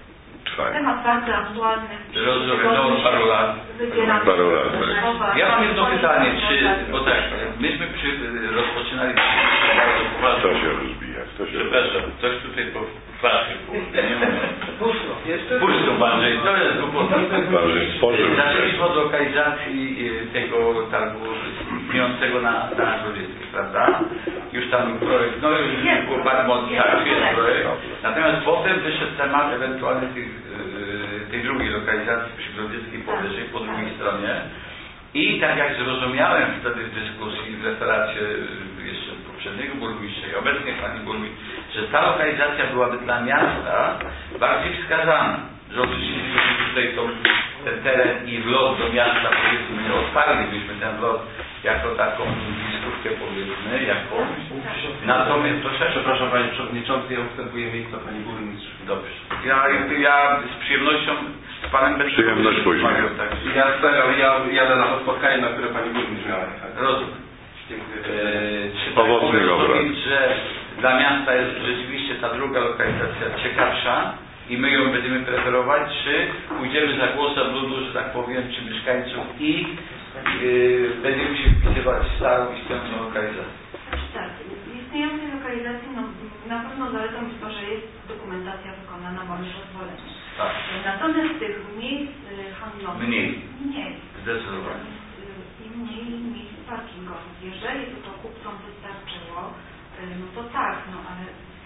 temat bardzo aktualny. Rozumiem, no paru lat. Paru lat. Ja mam jedno pytanie, czy, bo tak, myśmy przy, rozpoczynali bardzo poważnie. To się rozbija, to się Przepraszam, coś tutaj po flaszkę, kurde, nie mówię. Pusto. Jeszcze? Pusto, Andrzej, to jest głupota. Andrzej stworzył. Zaczęliśmy od lokalizacji tego targu istniejącego na, na Grodzieckiej, prawda? Już tam projekt, no już było parę mocy, tak, jest projekt. Natomiast potem wyszedł temat ewentualnie tych, tej drugiej lokalizacji przy Grodzieckiej powyżej, po drugiej stronie. I tak jak zrozumiałem wtedy w dyskusji, w referacie jeszcze poprzedniego burmistrza i obecnie pani burmistrz, że ta lokalizacja byłaby dla miasta bardziej wskazana. Że oczywiście tutaj są ten teren i wlot do miasta, powiedzmy, otwarlibyśmy ten wlot jako taką bliskówkę, powiedzmy, jakąś. Natomiast, proszę, Przepraszam Panie Przewodniczący, ja ustępuję miejsca Pani Burmistrz. dobrze. Ja, ja z przyjemnością z Panem będę... Przyjemność później. Tak. Ja, ja jadę na to spotkanie, na które Pani Burmistrz miała jechać. Rozumiem. Dziękuję. Eee, czy Owocnych tak obrad. powiedzieć, że dla miasta jest rzeczywiście ta druga lokalizacja ciekawsza i my ją będziemy preferować, czy pójdziemy za głosem ludu, że tak powiem, czy mieszkańców i yy, będziemy się wpisywać w starą istniejącą lokalizację? Znaczy tak, w istniejącej lokalizacji no, na pewno zaletą jest to, że jest dokumentacja wykonana bądź pozwolenie. Tak. Natomiast tych miejsc y, handlowych Mniej. mniej. Zdecydowanie. I mniej miejsc parkingowych. Jeżeli by to kupcom wystarczyło, y, no to tak, no ale...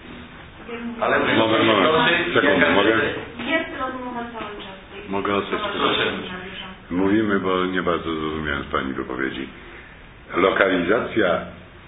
Ale my Moment, moment. Sekundę, mogę? Jest rozmowa cały czas. Mogę o coś Proszę. Mówimy, bo nie bardzo zrozumiałem z Pani wypowiedzi. Lokalizacja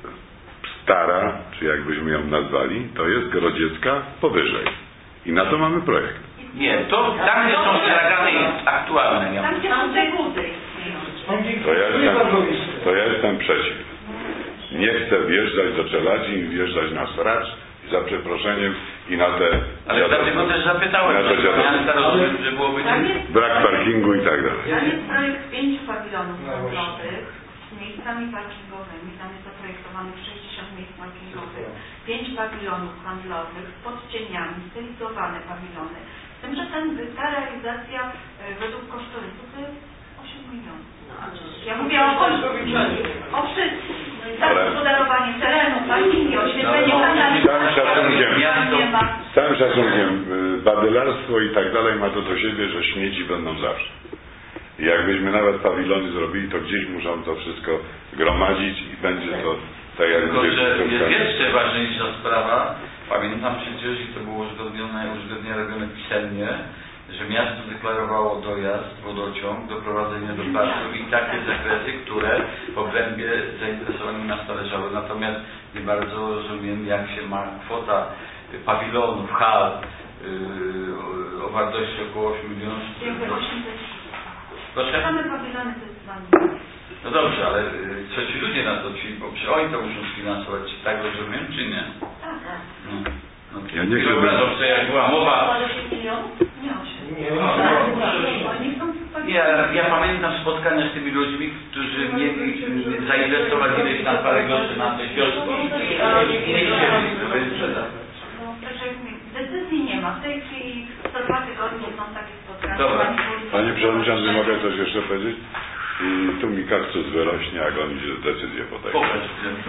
stara, czy jakbyśmy ją nazwali, to jest Grodziecka powyżej. I na to mamy projekt. Nie, to tam gdzie są stragany aktualne. Ja Tam gdzie są te budy. To ja jestem, to ja jestem przeciw. Nie chcę wjeżdżać do Czeladzi, wjeżdżać na Stracz, za przeproszeniem i na te... Ale dlatego też zapytałem, na te że miasta rozumiem, że byłoby... brak parkingu i tak dalej. Tam jest projekt pięciu pawilonów handlowych z miejscami parkingowymi. Tam jest zaprojektowany sześćdziesiąt miejsc parkingowych. Pięć pawilonów handlowych z podcieniami, stylizowane pawilony. Z tym, że ten, ta realizacja y, według kosztorysu to jest osiem milionów. Ja mówię o, o wszystkim. Zagospodarowanie terenu, parkingi, oświetlenie kanału. Z całym szacunkiem, z całym szacunkiem, badylarstwo i tak dalej ma to do siebie, że śmieci będą zawsze. I jakbyśmy nawet pawilony zrobili, to gdzieś muszą to wszystko gromadzić i będzie to tak jak Tylko, gdzieś... że jest jeszcze ważniejsza sprawa. Pamiętam przecież, i to było uzgodnione, uzgodnienie robione pisemnie, że miasto deklarowało dojazd, wodociąg, doprowadzenie do placu i takie zakresy, które w obrębie zainteresowania miasta leżały. Natomiast nie bardzo rozumiem, jak się ma kwota pawilonów, hal yy, o wartości około ośmiu milionów. Proszę? Same pawilony to jest dwa miliony. No dobrze, ale yy, co ci ludzie na to, ci, bo przy oni to muszą sfinansować, czy tak rozumiem, czy nie? Tak, tak. No. No, Ja nie chcę... wyobrażam sobie, jak była mowa... dziesięć milionów? Nie osiem. Nie, Oni chcą Ja, ja pamiętam spotkania z tymi ludźmi, którzy mieli y, zainwestować ileś tam parę groszy na te wioski i nie chcieli sobie sprzedać. No, proszę, decyzji nie ma. W tej chwili co dwa tygodnie są takie spotkania. Dobra. Panie Przewodniczący, mogę coś jeszcze powiedzieć? I tu mi kaktus wyrośnie, jak oni decyzję podejmą. Pokaż.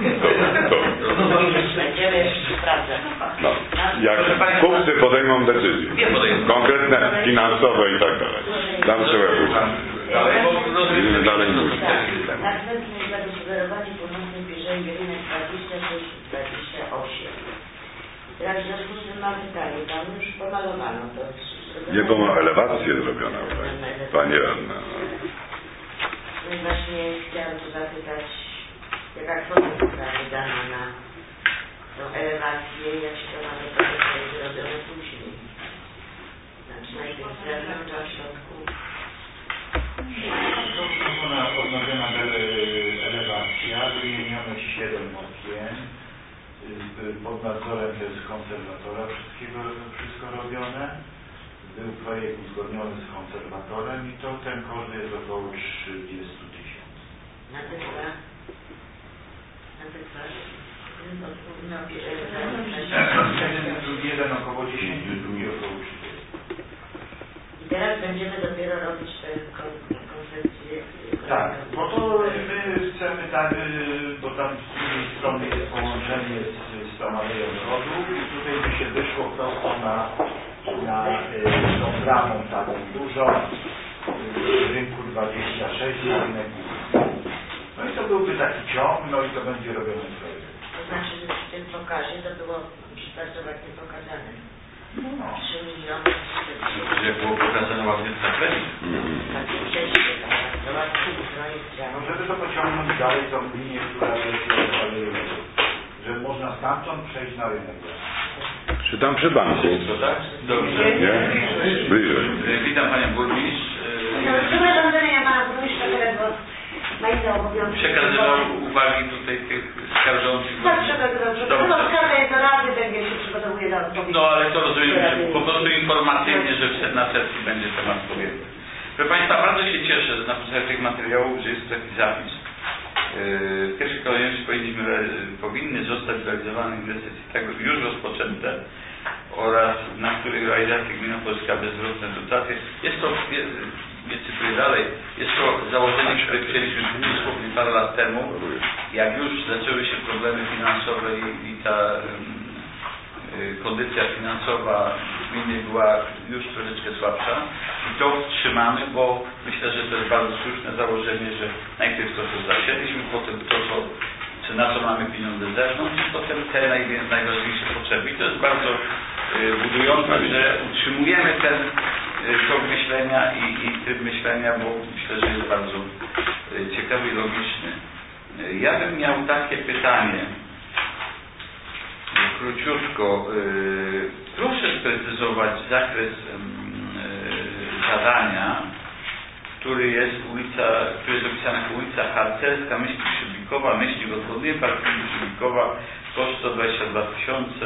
Będziemy jeszcze sprawdzać. No. Jak kupcy podejmą decyzję. Nie podejmą. Konkretne, finansowe i tak dalej. Dam sobie Dalej, bo Idziemy dalej. Na wstępne zagospodarowanie północnej Bierzei rynek dwadzieścia sześć dwadzieścia osiem. Teraz w związku z tym mam pytanie, tam już pomalowano to. Nie, bo ma elewację zrobioną. Panie radna. No i właśnie chciałam tu zapytać, jaka kwota została wydana na tą elewację, jak się to nawet będzie zrobione później. Znaczy najpierw pod nadzorem też konserwatora wszystkiego, wszystko robione. Był projekt uzgodniony z konserwatorem i to ten koszt jest około trzydzieści tysięcy. Na te dwa? Na te dwa? Jeden około dziesięć, drugi około trzydzieści. I teraz będziemy dopiero robić te koncepcje. Tak, bo to my chcemy tak, bo tam z drugiej strony jest połączenie z, z tą Aleją Rodu i tutaj by się wyszło prosto na, na y, tą bramą taką dużą y, rynku dwadzieścia sześć na rynek główny. No i to byłby taki ciąg, no i to będzie robione projekt. To znaczy, że w tym pokazie to było bardzo ładnie pokazane. No. trzy miliony. Że było pokazane ładnie w zakresie. Tak, przejście, tak, to ładny projekt No, działał. żeby to pociągnąć dalej tą linię, która jest że można stamtąd przejść na rynek. Czy tam przy banku? To tak? Dobrze. Nie? Bliżej. Witam Panią Burmistrz. Dziękuję za udzielenie Pana Burmistrza, którego ma inne obowiązki. Przekazywał uwagi tutaj tych skarżących. Tak, przekazywał. Przekazywał skargę do Rady, węgiel się przygotowuje do odpowiedzi. No ale to rozumiem, że po prostu informacyjnie, że na sesji będzie temat podjęty. Proszę Państwa, bardzo się cieszę na podstawie tych materiałów, że jest taki zapis. W pierwszej kolejności powinniśmy, powinny zostać realizowane inwestycje tak już rozpoczęte oraz na których realizacji Gmina Polska bezzwrotne dotacje. Jest to, nie cytuję dalej, jest to założenie, które chcieliśmy dosłownie parę lat temu, jak już zaczęły się problemy finansowe i, i ta y, kondycja finansowa gminy była już troszeczkę słabsza i to trzymamy, bo myślę, że to jest bardzo słuszne założenie, że najpierw to, co zasiedliśmy, potem to, co, czy na co mamy pieniądze z zewnątrz, i potem te naj, najważniejsze potrzeby. I to jest bardzo y, budujące, że utrzymujemy ten y, tok myślenia i, i tryb myślenia, bo myślę, że jest bardzo y, ciekawy i logiczny. Y, ja bym miał takie pytanie, y, króciutko. Y, proszę sprecyzować zakres y, zadania, który jest ulica, który jest opisana jako ulica Harcerska, myśli Szybikowa, myśli odwodnie parkingu Szybikowa, koszt sto dwadzieścia dwa tysiące.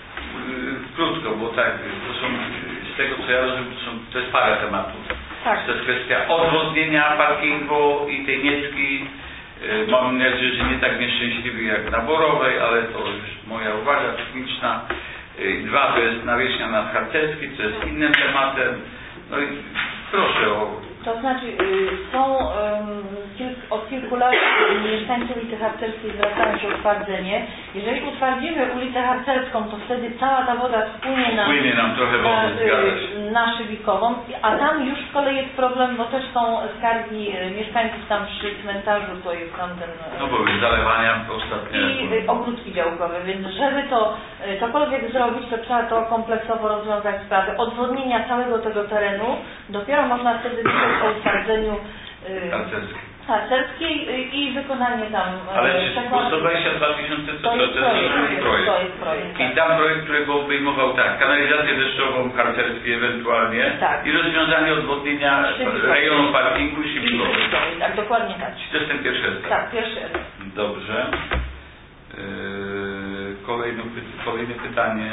Krótko, bo tak, to są, z tego co ja rozumiem, to, są, to jest parę tematów. Tak. To jest kwestia odwodnienia parkingu i tej nieczki. Mam nadzieję, że nie tak nieszczęśliwy jak na Borowej, ale to już moja uwaga techniczna. Dwa, to jest nawierzchnia nad Harcerskiej, co jest innym tematem. No i proszę o... To znaczy y, są y, kilk, od kilku lat mieszkańcy ulicy Harcerskiej zwracają się o utwardzenie. Jeżeli utwardzimy ulicę Harcerską, to wtedy cała ta woda spłynie na, Spłynie nam trochę wody, na, y, na Szybikową, a tam już z kolei jest problem, bo też są skargi y, mieszkańców tam przy cmentarzu, to jest tam ten... No bo już zalewania ostatnie... I y, ogródki działkowe, więc żeby to y, cokolwiek zrobić, to trzeba to kompleksowo rozwiązać sprawę odwodnienia całego tego terenu. Dopiero można wtedy myśleć o utwardzeniu y, harcerskiej y, i wykonanie tam... Ale czy sto dwadzieścia dwa tysiące to, to, to, jest projekt, projekt. To jest projekt. I tam projekt, którego obejmował tak, kanalizację deszczową harcerskiej ewentualnie tak. I rozwiązanie odwodnienia rejonu parkingu i Szybikowej. Tak, dokładnie tak. Czy to jest ten pierwszy etap? Tak, pierwszy etap. Dobrze. Yy, kolejne, kolejne pytanie.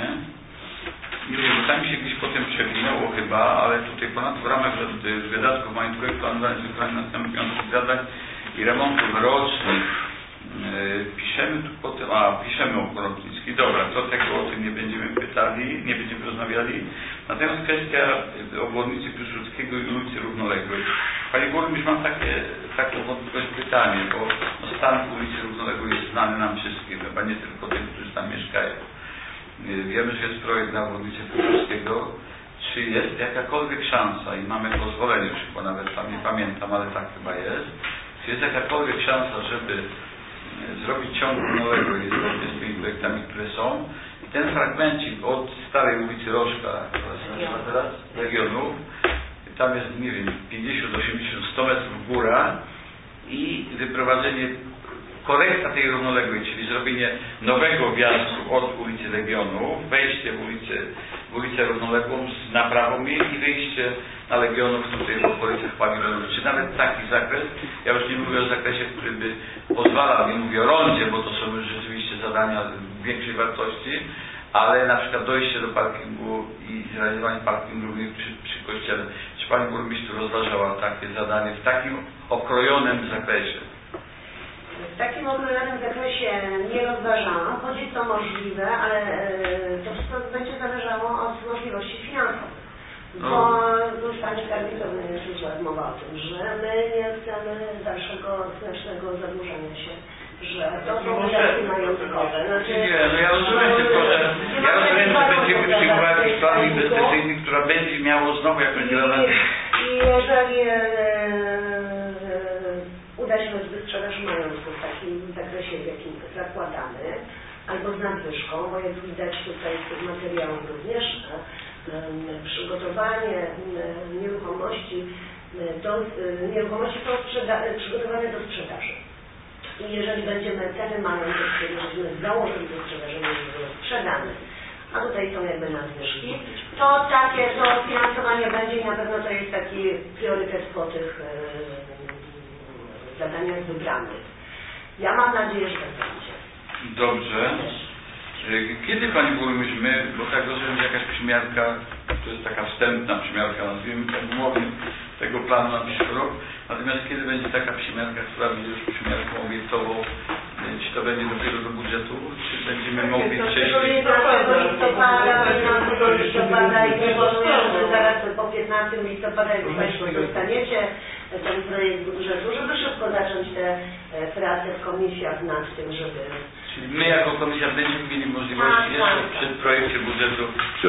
Nie wiem, tam mi się gdzieś potem przewinęło chyba, ale tutaj ponadto w ramach wydatków majątkowych planowane jest wykonanie następujących zadań i remontów rocznych. Yy, piszemy tu potem, a piszemy o Konopnickiej. Dobra, to tego o tym nie będziemy pytali, nie będziemy rozmawiali. Natomiast kwestia obwodnicy Piłsudskiego i ulicy Równoległej. Pani Burmistrz, mam takie, takie wątpliwość pytanie, bo no, stan ulicy Równoległej jest znany nam wszystkim, chyba nie tylko tym, którzy tam mieszkają. Wiemy, że jest projekt na obwodnicę Piłsudskiego. Czy jest jakakolwiek szansa, i mamy pozwolenie już chyba nawet tam nie pamiętam, ale tak chyba jest, czy jest jakakolwiek szansa, żeby zrobić ciąg równoległy zgodnie z tymi projektami, które są, i ten fragmencik od starej ulicy Rożka, która się nazywa teraz Legionów, tam jest, nie wiem, pięćdziesiąt, osiemdziesiąt, sto metrów góra i wyprowadzenie, korekta tej równoległej, czyli zrobienie nowego wjazdu od ulicy Legionów, wejście w ulicę, w ulicę równoległą z naprawą jej i wyjście na Legionów tutaj w okolicach pawilonowych, czy nawet taki zakres. Ja już nie mówię o zakresie, który by pozwalał, nie mówię o rondzie, bo to są już rzeczywiście zadania większej wartości, ale na przykład dojście do parkingu i zrealizowanie parkingu przy, przy kościele. Czy Pani Burmistrz rozważała takie zadanie w takim okrojonym zakresie? W takim okrojonym zakresie nie rozważałam, choć jest to możliwe, ale to wszystko będzie zależało od możliwości finansowych. Bo już Pani Skarbnik również była mowa o tym, że my nie chcemy dalszego znacznego zadłużenia się, że to są wydatki majątkowe. Znaczy, nie, no ja rozumiem tylko, że ja rozumiem, że będziemy przyjmować jakiś plan inwestycyjny, która będzie miało znowu jakąś grę. I jeżeli e, uda się nas wyprzedaż majątku w takim zakresie, w jakim zakładamy, albo z nadwyżką, bo jak widać tutaj z tych materiałów również, przygotowanie nieruchomości do, nieruchomości są przygotowane do sprzedaży. I jeżeli będziemy ceny majątek, które żeśmy założyli do sprzedaży, będzie były sprzedane, a tutaj są jakby nadwyżki, to takie to finansowanie będzie i na pewno to jest taki priorytet po tych zadaniach wybranych. Ja mam nadzieję, że tak będzie. Dobrze. Kiedy Pani Burmistrz, my, bo tak rozumiem, że jakaś przymiarka, to jest taka wstępna przymiarka, nazwijmy tak umownie, tego planu na przyszły rok, natomiast kiedy będzie taka przymiarka, która będzie już przymiarką obiektową, czy to będzie dopiero do budżetu, czy będziemy mogli przejść... piętnastego listopada i proponuję, że zaraz po piętnastego listopada, jak Państwo dostaniecie ten projekt budżetu, żeby szybko zacząć te prace w komisjach nad tym, żeby... Czyli my jako komisja będziemy mieli możliwość A, jeszcze tak, przed projektem budżetu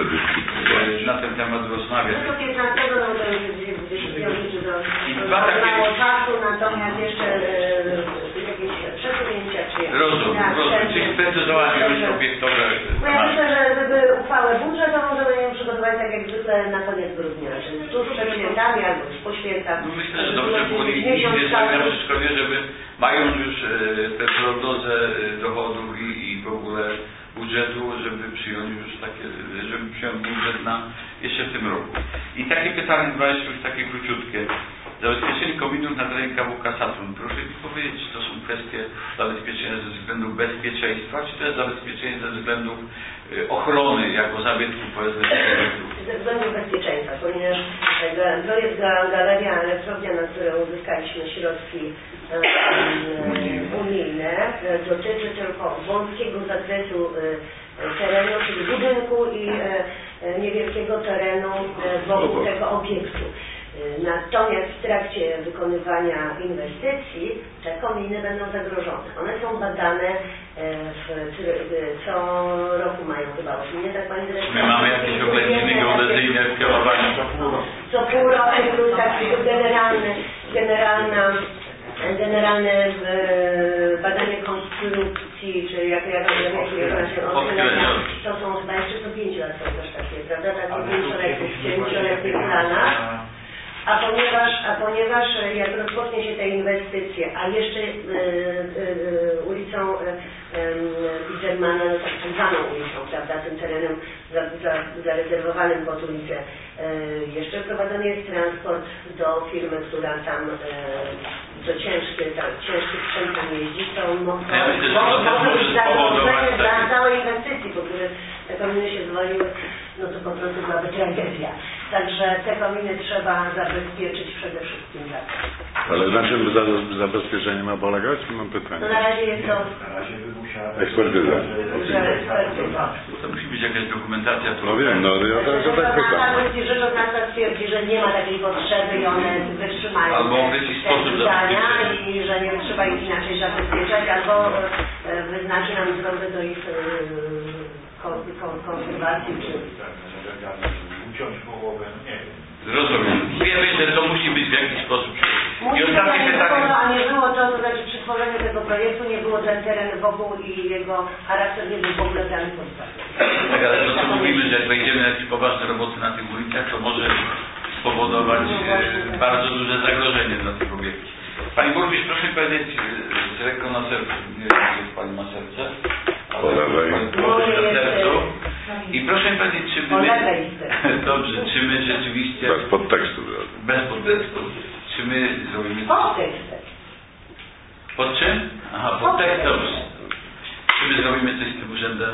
na ten temat rozmawiać. No to piętnastego no to już jest do mało czasu, natomiast jeszcze e, jakieś przesunięcia czy jakieś... Rozumiem, tak, rozumiem, czyli sprecyzowanie już obiektowe. No ja myślę, że gdyby uchwałę budżetową, możemy ją przygotować tak jak zwykle na koniec grudnia, czyli tuż przed świętami albo już po świętach. No myślę, że dobrze było nikt nie stoi na przeszkodzie, żeby mając już e, tę prognozę dochodów i, i w ogóle budżetu, żeby przyjąć już takie, żeby przyjąć budżet na jeszcze w tym roku. I takie pytanie dwa jeszcze już takie króciutkie. Zabezpieczenie kominów na terenie K W K Saturn. Proszę mi powiedzieć, czy to są kwestie zabezpieczenia ze względu bezpieczeństwa, czy to jest zabezpieczenie ze względu y, ochrony jako zabytku, powiedzmy, ze względu bezpieczeństwa, ponieważ projekt Galeria Elektrownia, na które uzyskaliśmy środki um, unijne, dotyczy tylko wąskiego zakresu terenu, czyli budynku i e, niewielkiego terenu wokół tego obiektu. Natomiast w trakcie wykonywania inwestycji te kominy będą zagrożone. One są badane w, co roku mają chyba opinie, tak Pani Dyrektor? My mamy jakieś oględziny geodezyjne w kierowaniu. Co pół roku plus taki generalny, generalna, generalne badanie konstrukcji, czy jak, jak, jak, jak się odchylenia, to są chyba jeszcze co pięć lat są też takie, prawda? Takie pięcioletnie, pięcioletnie plana. A ponieważ, a ponieważ jak rozpocznie się te inwestycje, a jeszcze y, y, ulicą Widzermana, y, tak zwaną ulicą, prawda, tym terenem za, za, zarezerwowanym pod ulicę, y, jeszcze prowadzony jest transport do firmy, która tam y, do ciężkie, tam, ciężkich sprzętów jeździ, to mogą ja myślę, że może być zagrożenie takie... dla całej inwestycji, bo które te kominy się zwoliły, no to po prostu byłaby tragedia. Także te kominy trzeba zabezpieczyć przede wszystkim dla tego. Ale na czym za, zabezpieczenie ma polegać? Mam pytanie. No na razie jest to... Na razie wymusia... Ekspertyza. To musi być jakaś dokumentacja. No wiem, no ja tak, to tak pytam. Rzecz od nas stwierdzi, że nie ma takiej potrzeby i one wytrzymają albo w jakiś sposób zabezpieczenia i że nie trzeba ich inaczej zabezpieczać, albo wyznaczy nam drogę do ich konserwacji czy... Uciąć połowę, no nie wiem. Rozumiem. Wiemy, że to musi być w jakiś sposób. Musi być, a nie było to, to znaczy przy tworzeniu tego projektu nie było ten teren wokół i jego charakter nie był w ogóle dany podstawny. Tak, ale to co mówimy, że jak wejdziemy na jakieś poważne roboty na tych ulicach, to może spowodować e, bardzo duże zagrożenie dla tych obiektów. Pani Burmistrz, proszę powiedzieć z ręką na sercu, nie wiem, czy jest Pani ma serce, ale Pani na sercu. I proszę mi powiedzieć, czy my... Dobrze, czy my rzeczywiście... Bez podtekstu. Bez podtekstu. Czy my zrobimy... Podtekst. Pod czym? Aha, podtekst, dobrze. Czy my zrobimy coś z tym urzędem?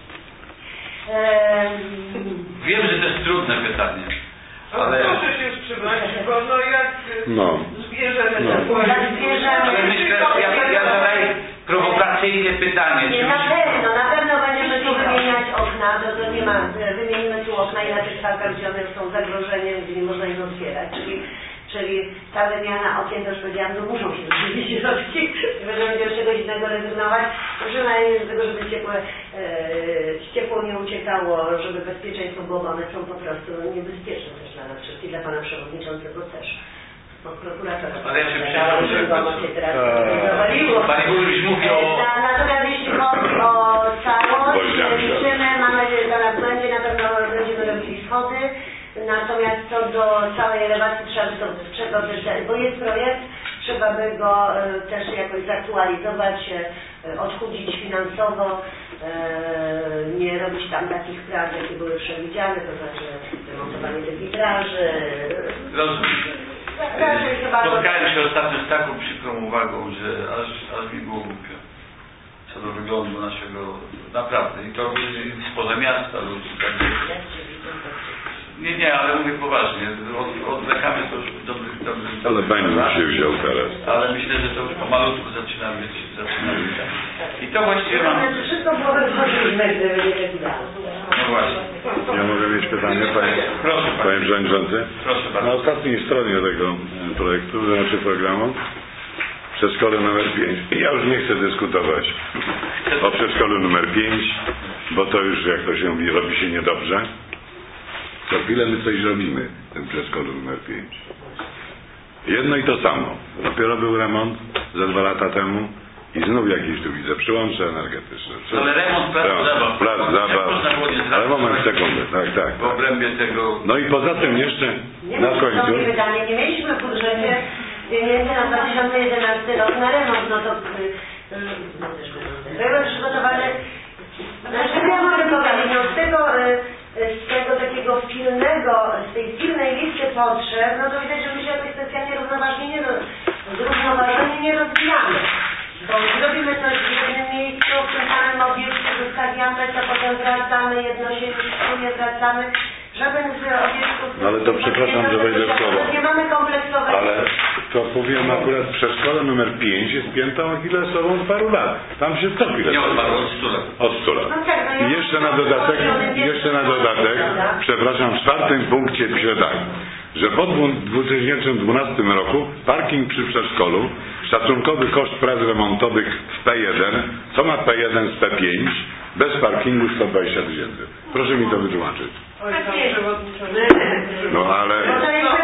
Ehm, Wiem, że to jest trudne pytanie, ale... Proszę się wstrzymać, bo no jak No. zbierzemy No. te Jak zbierzemy... Ale myślę, ja, ja zadaję prowokacyjne pytanie. Nie, Czy na musi- pewno, na pewno będziemy tu wymieniać okna, to, to nie ma, wymienimy tu okna i na tych skałkach, gdzie one już są zagrożeniem, gdzie nie można ich otwierać, czyli, czyli ta wymiana okien, to już powiedziałam, no muszą się zrobić środki, nie będziemy z czegoś innego rezygnować, przynajmniej z tego, żeby ciepło, e, ciepło nie uciekało, żeby bezpieczeństwo było, bo one są po prostu niebezpieczne też dla nas wszystkich, dla pana przewodniczącego też. No, prokuratora. Ale ja się przyjrzałem, że... się teraz zawaliło. Pani Burmistrz mówi o... Na- Natomiast jeśli chodzi o całość, Woźniaka. liczymy, mamy, zaraz będzie, na pewno będziemy robili schody, natomiast co do całej elewacji trzeba by to, trzeba by, bo jest projekt, trzeba by go e, też jakoś zaktualizować, e, odchudzić finansowo, e, nie robić tam takich prac, jakie były przewidziane, to znaczy remontowanie tych witraży. Rozumiem. Raczej chyba to- Spotkałem się ostatnio z taką przykrą uwagą, że aż, aż mi było głupio co do wyglądu naszego, naprawdę, i to spoza miasta ludzi. Tak. Nie, nie, ale mówię poważnie, od, odlekamy to już w dobrych, dobrych... Ale będzie się wziął teraz. Ale myślę, że to już pomalutku zaczynamy być, zaczynamy być. I to właściwie mam... Wszystko było wychodziliśmy, gdyby nie te ideały. No właśnie. Ja mogę mieć pytanie, panie, Proszę, panie. panie przewodniczący? Proszę bardzo. Na ostatniej stronie tego e, projektu, to znaczy programu, przedszkole numer pięć. Ja już nie chcę dyskutować o przedszkolu numer pięć, bo to już, jak to się mówi, robi się niedobrze. Co chwilę my coś robimy w tym przedszkolu numer pięć. Jedno i to samo. Dopiero był remont ze dwa lata temu i znów jakieś tu widzę przyłącze energetyczne. Ale remont plac zabaw. Plac Jak zabaw. można było nie Ale moment, zrealizować sekundę. Tak, tak. w obrębie tego... No i poza tym jeszcze Nie na ma końcu... sobie wydanie, nie mieliśmy w budżecie pieniędzy na dwa tysiące jedenasty rok na remont, no to y, y, no też były przygotowane. Znaczy ja mogę powiedzieć, no z tego, y, z tego takiego pilnego, z tej pilnej listy potrzeb, no to widać, że my się jakoś specjalnie równoważnie nie, roz- zrównoważenie nie rozwijamy. Bo zrobimy coś w jednym miejscu, w tym samym obiekcie zostawiamy, to potem wracamy, jedno się nie wracamy. Żaden z obiektów... No ale to przepraszam, że wejdę w słowo. Nie mamy kompleksowego... Ale to powiem akurat, przedszkole numer pięć jest piętą achillesową od paru lat. Tam się co chwilę... Nie od paru, od stu lat. Od stu lat. No tak, no I ja- jeszcze na dodatek, jeszcze na dodatek, przepraszam, w czwartym punkcie pisze tak, że po dwu tysiące dwunastym roku parking przy przedszkolu, szacunkowy koszt prac remontowych w P jeden, co ma P jeden z P pięć, bez parkingu sto dwadzieścia tysięcy. Proszę mi to wytłumaczyć. Oj, pan przewodniczący. No ale... No to jest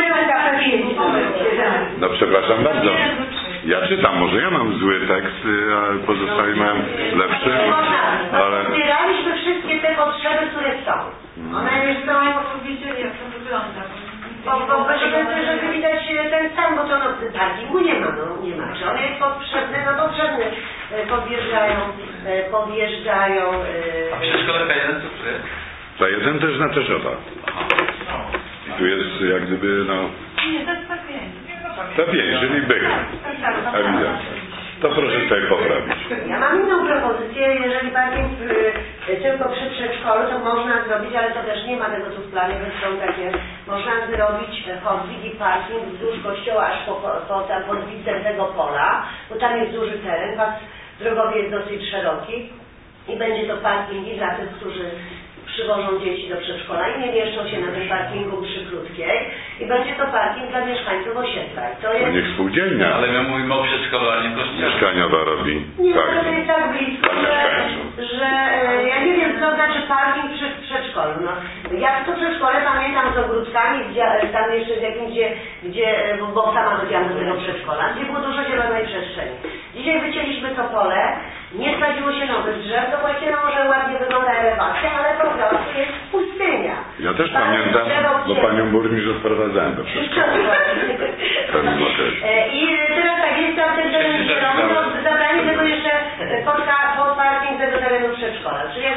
No przepraszam bardzo. Ja czytam, może ja mam zły tekst, a pozostali mają lepszy, ale... Zbieraliśmy wszystkie te potrzeby, które są. One już są... Widzieli, jak to wygląda. Bo, bo, bo żeby, żeby widać ten stan, bo to no, parkingu nie ma, no nie ma. Czy on jest potrzebny? No potrzebny. E, Podjeżdżają, e, podjeżdżają... A E, przedszkole P jeden to które? P jeden też na Czeszota. I tu jest jak gdyby, no... Nie, to jest P pięć. P pięć, czyli byk. Ewidentnie. To proszę tutaj poprawić. Ja mam inną propozycję, jeżeli parking y, tylko przy przedszkolu, to można zrobić, ale to też nie ma tego tu w planie, więc są takie, można zrobić chodnik i parking wzdłuż kościoła aż po, po, tam pod widzem tego pola, bo tam jest duży teren, pas drogowy jest dosyć szeroki i będzie to parking i dla tych, którzy przywożą dzieci do przedszkola i nie mieszczą się na tym parkingu przy Krótkiej i będzie to parking dla mieszkańców osiedla. I to No jest... niech spółdzielnia Ale my mówimy o przedszkolu, a nie kościele. mieszkaniowa robi. Nie, Tak. ale to jest tak blisko, Dla że, mieszkańców. że e, ja nie wiem, co znaczy parking przy przedszkolu. No, ja to przedszkole pamiętam z ogródkami, gdzie, e, tam jeszcze z jakimś, gdzie, gdzie, bo- bo sama chodziłam do tego przedszkola, gdzie było dużo zielonej przestrzeni. Dzisiaj wycięliśmy to pole, nie sadziło się nowych drzew, to właśnie no, może ładnie wygląda elewacja, ale po prostu jest pustynia. Ja też Bardzo pamiętam, drzewo bo cię- panią burmistrz odprowadzałem do przedszkola. Pewnie też. E, I teraz tak, jest tam ten teren zielony, no zabranie tego jeszcze pod, ka- pod parking tego terenu przedszkola. Czyli jak ma być pod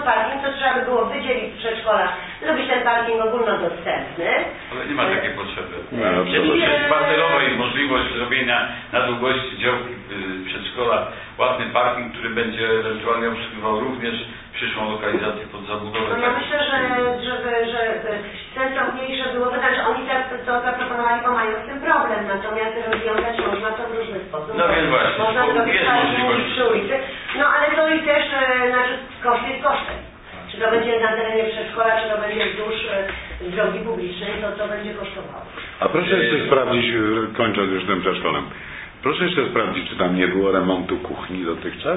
parking, to trzeba by było wydzielić w przedszkolach, zrobić ten parking ogólnodostępny. Ale nie ma takiej potrzeby. No, Jeśli jest baterowa i możliwość zrobienia na długości działki przedszkola własny parking, który będzie ewentualnie obsługiwał również przyszłą lokalizację pod zabudowę. No ja myślę, że, żeby, że sensowniejsze byłoby, znaczy oni to zaproponowali, bo mają z tym problem, natomiast rozwiązać można to w różny sposób. No więc właśnie, można zrobić jest możliwość przy ulicy. No ale to i też, znaczy koszt jest kosztem. Czy to będzie na terenie przedszkola, czy to będzie wzdłuż drogi publicznej, to co będzie kosztowało. A proszę jeszcze sprawdzić, kończąc już tym przedszkolem, proszę jeszcze sprawdzić, czy tam nie było remontu kuchni dotychczas?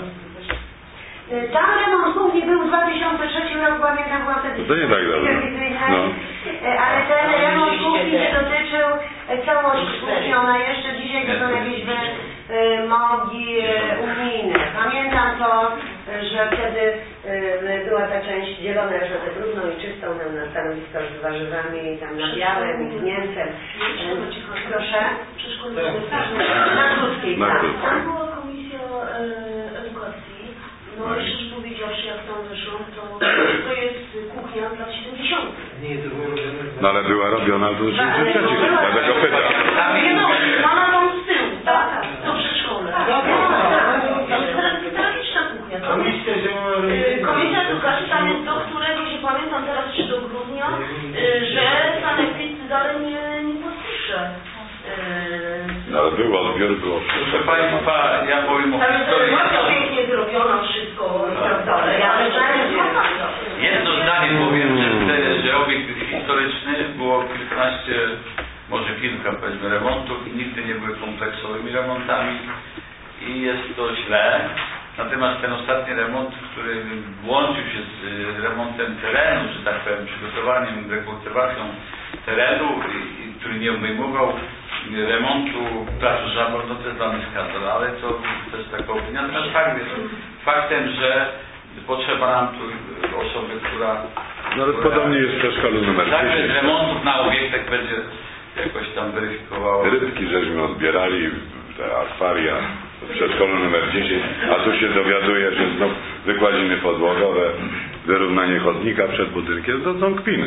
Tam remont kuchni był w dwa tysiące trzecim roku, pamiętam, była wtedy to nie tak dobrze. No. Ale ten remont kuchni nie dotyczył całości kuchni, ona jeszcze dzisiaj to są jakieś wymogi unijne. Pamiętam to, że wtedy była ta część dzielona już na tę brudną i czystą, tam na stanowisko z warzywami, tam na białym i z mięsem. Proszę? Na Krótkiej, tak. Tam była komisja edukacji. No i szczerze powiedziawszy, jak tam wyszło, to to jest kuchnia dla siedemdziesiątych. Nie, to było robione. No ale była robiona to rzeczywiście przeciw, dlatego pytam. Nie no, mama tam z tyłu, tak, to przedszkole. To jest tragiczna kuchnia. Komisja edukacji tam jest do któregoś, nie pamiętam teraz, czy do grudnia, że sanepicy dalej nie, nie podpisze. No ale było odbiór, było wszystko. Proszę Państwa, ja powiem o historii. Tam jest pięknie zrobiona wszystko i tak dalej, ale jedno zdanie powiem, że, że obiekt historyczny było kilkanaście, może kilka powiedzmy remontów i nigdy nie były kompleksowymi remontami i jest to źle. Natomiast ten ostatni remont, który łączył się z remontem terenu, że tak powiem, przygotowaniem, rekultywacją terenu, który nie obejmował remontu placu Żabor, no to jest dla mnie skandal, ale to, to jest taka opinia. Natomiast fakt jest faktem, że potrzeba nam tu osoby, która... No ale która, podobnie jest w przedszkolu numer zakres remontów na obiektach będzie jakoś tam weryfikowała. Rybki żeśmy odbierali, te akwaria w przedszkolu numer dziesięć, a tu się dowiaduje, że znów wykładziny podłogowe, wyrównanie chodnika przed budynkiem, to są kpiny.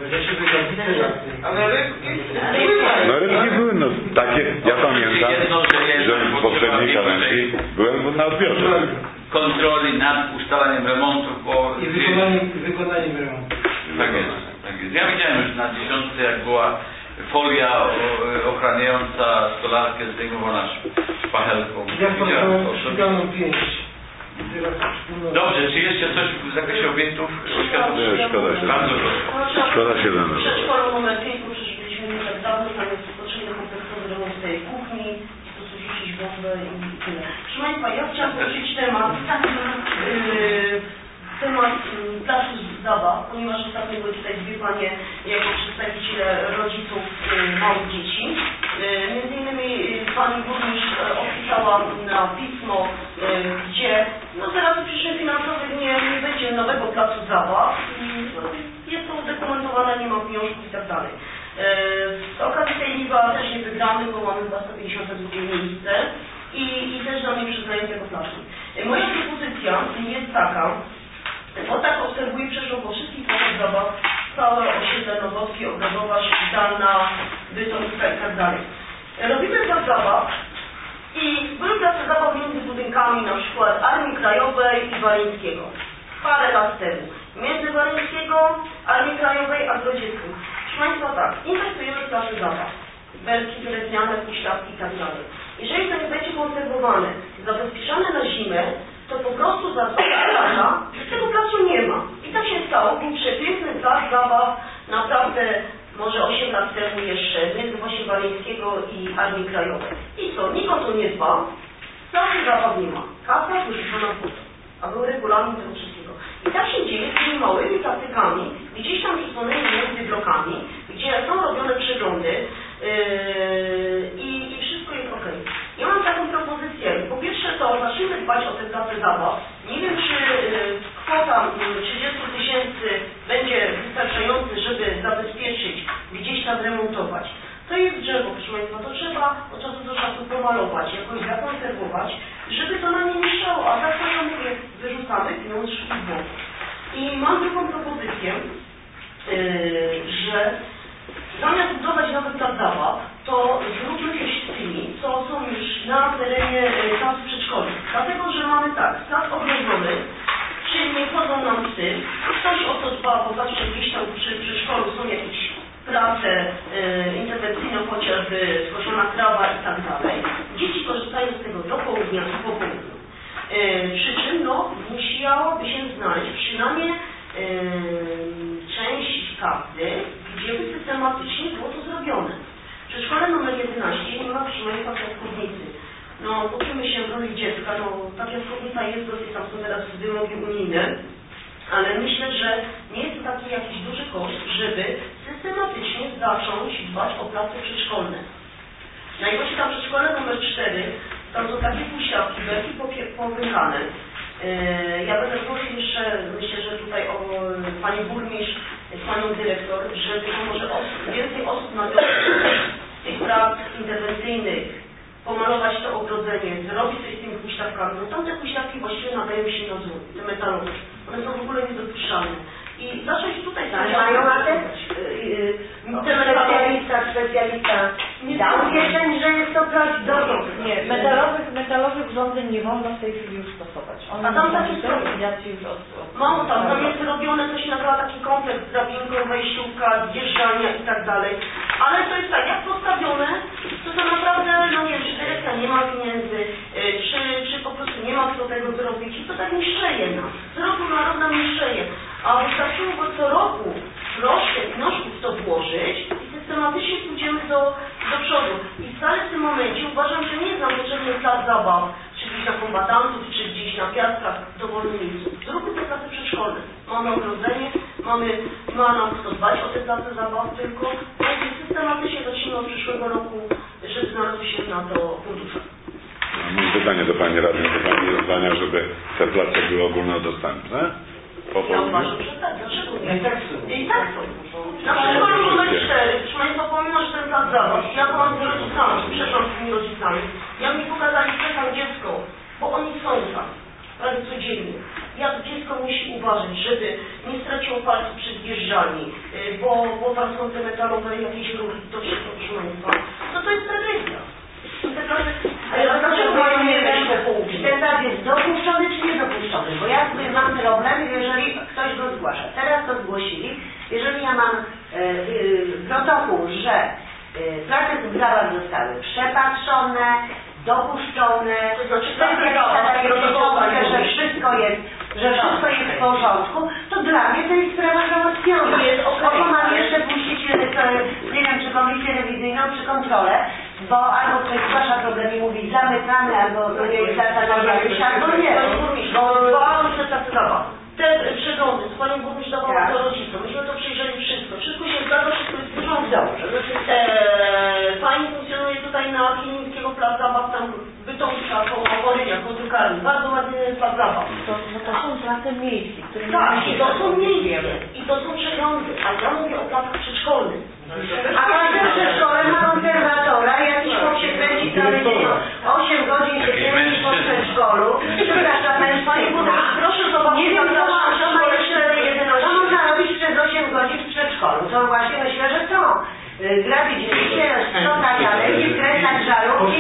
Ale rybki... No rybki były, no takie, ja pamiętam, że w poprzedniej kadencji byłem na odbiorze. Kontroli nad ustalaniem remontów, bo... I wykonaniem, wykonaniem remontu. Tak jest, tak jest. Ja widziałem już na dziesiątce, jak była folia ochraniająca stolarkę zdejmowana szpachelką. Ja widziałem pięć. Dobrze, czy jeszcze coś w zakresie obiektów? Nie, szkoda się. Bardzo proszę. Szkoda się dano. W przedszkolu numer pięć, proszę, żebyśmy nie tak dawno, tam jest potrzebny kompleksowy remont tej kuchni, po prostu rzucić bombę i tyle. Proszę Państwa, ja chciałam poruszyć temat, yy, temat yy, placu zabaw, ponieważ ostatnio były tutaj dwie panie jako przedstawiciele rodziców yy, małych dzieci. Yy, między innymi yy, pani burmistrz yy, odpisała na pismo, yy, gdzie no teraz w przyszłym finansowym nie, nie będzie nowego placu zabaw i no, jest to udokumentowane, nie ma pieniążków i tak dalej. Z okazji tej liga też nie wygramy, bo mamy chyba sto pięćdziesiąte drugie miejsce i, i też nam nie przyznają tego placu. Moja propozycja jest taka, bo tak obserwuję przeszło po wszystkich placach zabaw, całe osiedle Nowotki, Ogrodowa, Szpitalna, Bytomska i tak dalej. Robimy plac zabaw i były place zabaw między budynkami, na przykład Armii Krajowej i Waleńskiego. Parę lat temu. Między Waleńskiego, Armii Krajowej a Grodzieckim. Proszę Państwa, tak, inwestujemy w placu zabaw. Belki, drewniane, huśtawki i tak dalej. Jeżeli to nie będzie konserwowane, zabezpieczone na zimę, to po prostu za dwa lata tego placu nie ma. I tak się stało, był przepiękny plac zabaw, naprawdę może osiem lat temu jeszcze, między właśnie Waleńskiego i Armii Krajowej. I co, nikt o to nie dba, placu zabaw nie ma. Kasa wyrzucona w butę. A był regulamin tego wszystkiego. I tak się dzieje z tymi małymi placykami, gdzieś tam rzuconymi między blokami, gdzie są robione przeglądy yy, i, i wszystko jest ok. Ja mam taką propozycję. Po pierwsze to zacznijmy dbać o te place zabaw. Nie wiem, czy yy, kwota trzydzieści tysięcy będzie wystarczająca, żeby zabezpieczyć, gdzieś tam remontować. To jest drzewo, proszę Państwa, to trzeba od czasu do czasu pomalować, jakoś zakonserwować, żeby to nam nie mieszało, a tak to ja mówię, wyrzucamy pieniądz w błąd. I mam drugą propozycję, że zamiast budować nowy plac zabaw, to zróbmy coś z tymi, co są już na terenie placu przedszkoli. Dlatego, że mamy tak, plac ogrodzony, czyli nie wchodzą nam psy, ktoś o to dba, bo zawsze gdzieś tam przy przedszkolu są jakieś prace e, interwencyjne, chociażby skoszona trawa i tak dalej. Dzieci korzystają z tego do południa i po południu. E, przy czym no, musiałoby się znaleźć przynajmniej e, część karty, gdzie by systematycznie było to zrobione. W przedszkole numer jedenaście nie ma proszę Państwa piaskownicy. No, kupimy się w roli dziecka, no ta piaskownica jest dosyć, tam są teraz wymogi unijne, ale myślę, że nie jest to taki jakiś duży koszt, żeby systematycznie zacząć dbać o prace przedszkolne. Najgorsze tam przedszkole numer cztery, tam są takie półświadki, belki popychane. Yy, ja będę prosił jeszcze, myślę, że tutaj o Pani Burmistrz, Panią Dyrektor, żeby może osób, więcej osób na tych prac interwencyjnych, pomalować to ogrodzenie, zrobić coś z tymi huśtawkami. No tamte huśtawki właściwie nadają się na złód, te metalowe. One są w ogóle niedopuszczalne. I zacząć tutaj... Ale mają atest? Specjalista, specjalista dał pieczęć, że jest to prość dotąd. Nie, metalowych, metalowych urządzeń nie wolno w tej chwili już stosować. One A tam takie już od, od, Mało tam, tam jest robione, to się nazywa taki kompleks drabinką, wejściówka, zjeżdżania i tak dalej. Ale to jest tak, jak postawione, to to naprawdę, no nie wiem, czy dyrekcja nie ma pieniędzy, czy, czy po prostu nie ma kto tego zrobić i to tak niszczeje nam. Z roku na rok nam niszczeje. A wystarczyłoby co roku troszkę pieniążków w to włożyć i systematycznie pójdziemy do, do przodu. I wcale w tym momencie uważam, że nie jest nam potrzebny plac zabaw, czy gdzieś na kombatantów, czy gdzieś na piaskach w dowolnym miejscu. Zróbmy te prace przedszkolne. Mamy ogrodzenie, mamy, ma nam kto dbać o te prace zabaw, tylko systematycznie zacznijmy od przyszłego roku, żeby znalazły się na to fundusze. Mam pytanie do Pani Radnej, do Pani zdania, żeby te place były ogólnodostępne? Ja uważam, że tak. Dlaczego nie? I tak są. I tak są. Na przykład numer cztery, proszę Państwa, pomimo, że ten plac zabaw, ja byłam z rodzicami, przepraszam z tymi rodzicami, ja mi pokazali, że tam dziecko, bo oni są tam, prawie codziennie. Jak dziecko musi uważać, żeby nie straciło palców przy zjeżdżalni, bo, bo tam są te metalowe jakieś ruchy, to wszystko, proszę Państwa, no to jest tragedia. Ale dlaczego mają nie wiem, czy ten plac jest dopuszczony, czy niedopuszczony? Bo ja sobie mam problem, jeżeli ktoś go zgłasza. Teraz to zgłosili. Jeżeli ja mam e, e, protokół, że e, prace zabaw zostały przepatrzone, dopuszczone, to znaczy, że wszystko jest, że wszystko jest w porządku, to dla mnie to jest sprawa załatwiona. Oto mam jeszcze puścić, nie wiem, czy komisję rewizyjną, czy kontrolę, bo albo ktoś zgłasza problem i mówi zamykamy, albo to jest zastanawiamy się, albo nie. Bo byłam już na zabaw. Te przeglądy, co Pani Burmistrz dawała to rodzicom, myśmy to przejrzeli wszystko. Wszystko się zgadza, wszystko jest w porządku. Dobrze. Eee, Pani funkcjonuje tutaj na Kilińskiego plac zabaw, tam Bytomska, koło Orynia, koło drukarni. Bardzo ładny plac zabaw. To, no to są prace miejskie, które tak, i to są miejskie. I to są przeglądy. A ja mówię o placach przedszkolnych. A każde przedszkole ma konserwatora, jakiś chłop się kręci cały dzień, osiem godzin się kręci po przedszkolu. Przepraszam, Pani Burmistrz, proszę zobaczyć, nie wiem, co ma, co ma jeszcze, co można robić przez osiem godzin w przedszkolu. To właśnie myślę, że co? Grabić dzieci, sprzątać alejki, skręcać żarówki,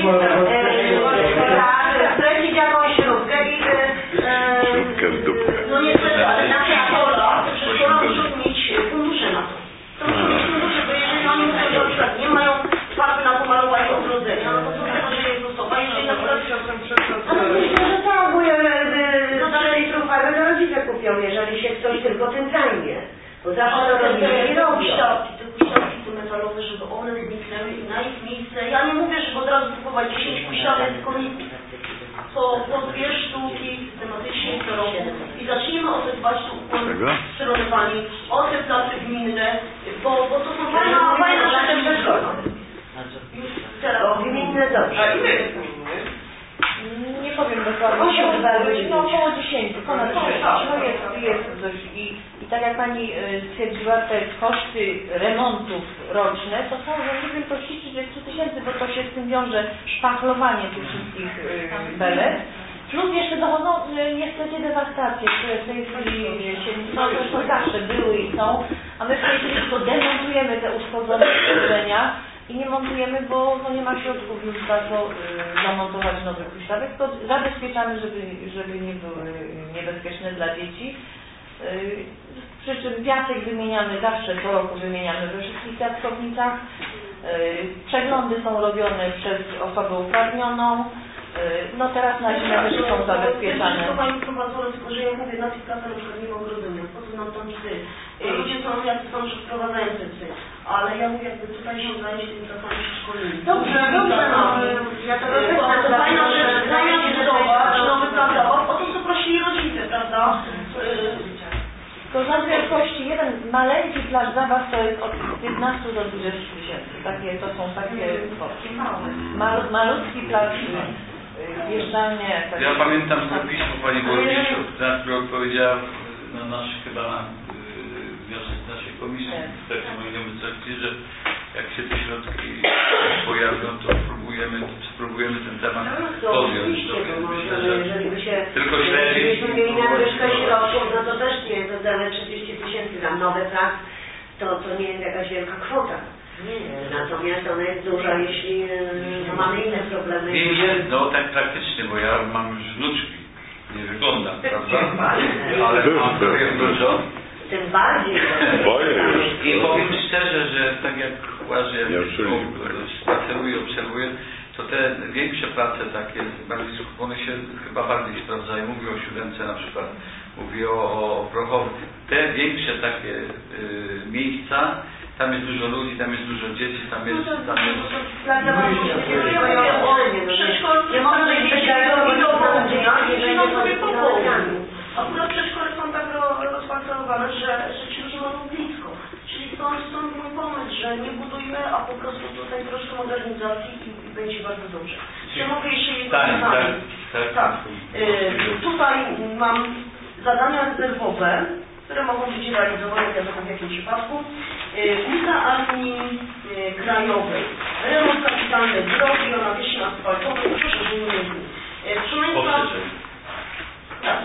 skręcić jakąś śrubkę i... Śrubkę w dupę. No niestety, ale na przedszkola, przedszkola muszą mieć fundusze na to. To muszą mieć fundusze, bo jeżeli oni mówią, że na przykład nie mają farby na pomalowanie ogrodzenia, no to co tego, że jest dostopa, jeżeli na przykład... Ale myślę, że tak, bo cztery litrów farby to rodzice kupią, jeżeli się ktoś tylko tym zajmie. Bo zawsze to rodzice nie robią. Te metalowe, żeby one zniknęły i na ich miejsce, ja nie mówię, żeby od razu kupować dziesięć huśtawek, tylko nie po, po dwie sztuki systematycznie co roku i zacznijmy o te dbać z strony Pani, o te place gminne, bo, bo to są fajne, fajne rzeczy przedszkolne. Już teraz. Gminne dobrze. A ile jest gminny? Nie powiem dokładnie, no około dziesięciu, ponad dziesięciu, no jest, jest dość i, i tak jak Pani stwierdziła, te koszty remontów roczne to są w wielkości trzydziestu tysięcy, bo to się z tym wiąże szpachlowanie tych wszystkich belet, Plus jeszcze dochodzą y, niestety dewastacje, które w tej chwili się, no zresztą zawsze były i są, a my w tej chwili tylko demontujemy te uszkodzone urządzenia i nie montujemy, bo no, nie ma środków już bardzo y, zamontować nowych huśtawek, to zabezpieczamy, żeby, żeby nie były niebezpieczne dla dzieci. Y, przy czym piasek wymieniamy zawsze, co roku wymieniamy we wszystkich piaskownicach. Y, przeglądy są robione przez osobę uprawnioną. No teraz na zimę też są zabezpieczane. To Pani prowadzone, tylko że ja mówię, na tych klasach na przykład nie ma ogrodzenia, po co nam tam psy? Ludzie są jacy są, że wprowadzają te psy, ale ja mówię, jakby tutaj się zająć tymi klasami szkolnymi. Dobrze, dobrze, no, ja to rozumiem. To fajna rzecz, zamiast budować nowy plan zabaw, o to co prosili rodzice, prawda? To rząd wielkości, jeden maleńki plaż zabaw to jest od piętnastu do dwudziestu tysięcy. Takie to są takie kwoty. Mal, malutki plaż wjeżdżalnie. Ja pamiętam to pismo pani burmistrz, na które odpowiedziała na nasz chyba na wniosek naszej komisji w trakcie mojego wystąpienia, że jak się te środki pojawią, to spróbujemy, spróbujemy ten temat podjąć. Myślę, że tylko śledzić. Jeśli mieli nadwyżkę środków, no to też nie jest oddane trzydzieści tysięcy na nowy plac, to, to nie jest jakaś wielka kwota. Natomiast ona jest duża, jeśli no, mamy inne problemy. Wiem, no tak praktycznie, bo ja mam już wnuczki. Nie wyglądam, prawda? Ale mam trochę dużo. Tym bardziej. Boję już. I powiem szczerze, że tak jak łażę, jak spaceruję, obserwuję, to te większe prace takie, bardziej one się chyba bardziej sprawdzają. Mówię o siódemce na przykład, mówię o, o Prochowie. Te większe takie y, miejsca, tam jest dużo ludzi, tam jest dużo dzieci, tam jest... Tam jest... Nie można być akurat przedszkole są tak rozparcelowane, że, że ci ludzie mają blisko. Czyli stąd, stąd mój pomysł, że nie budujmy, a po prostu tutaj troszkę modernizacji i, i będzie bardzo dobrze. Czy mogę jeszcze jedno tak, zadanie? Tak, tak. tak. Y, tutaj mam zadania rezerwowe, które mogą być realizowane wiadomo w jakim przypadku. Ulica Armii y, Krajowej, remont kapitalny drogi o nawierzchni asfaltowej, poszerzeniu jezdni. Proszę Państwa, tak.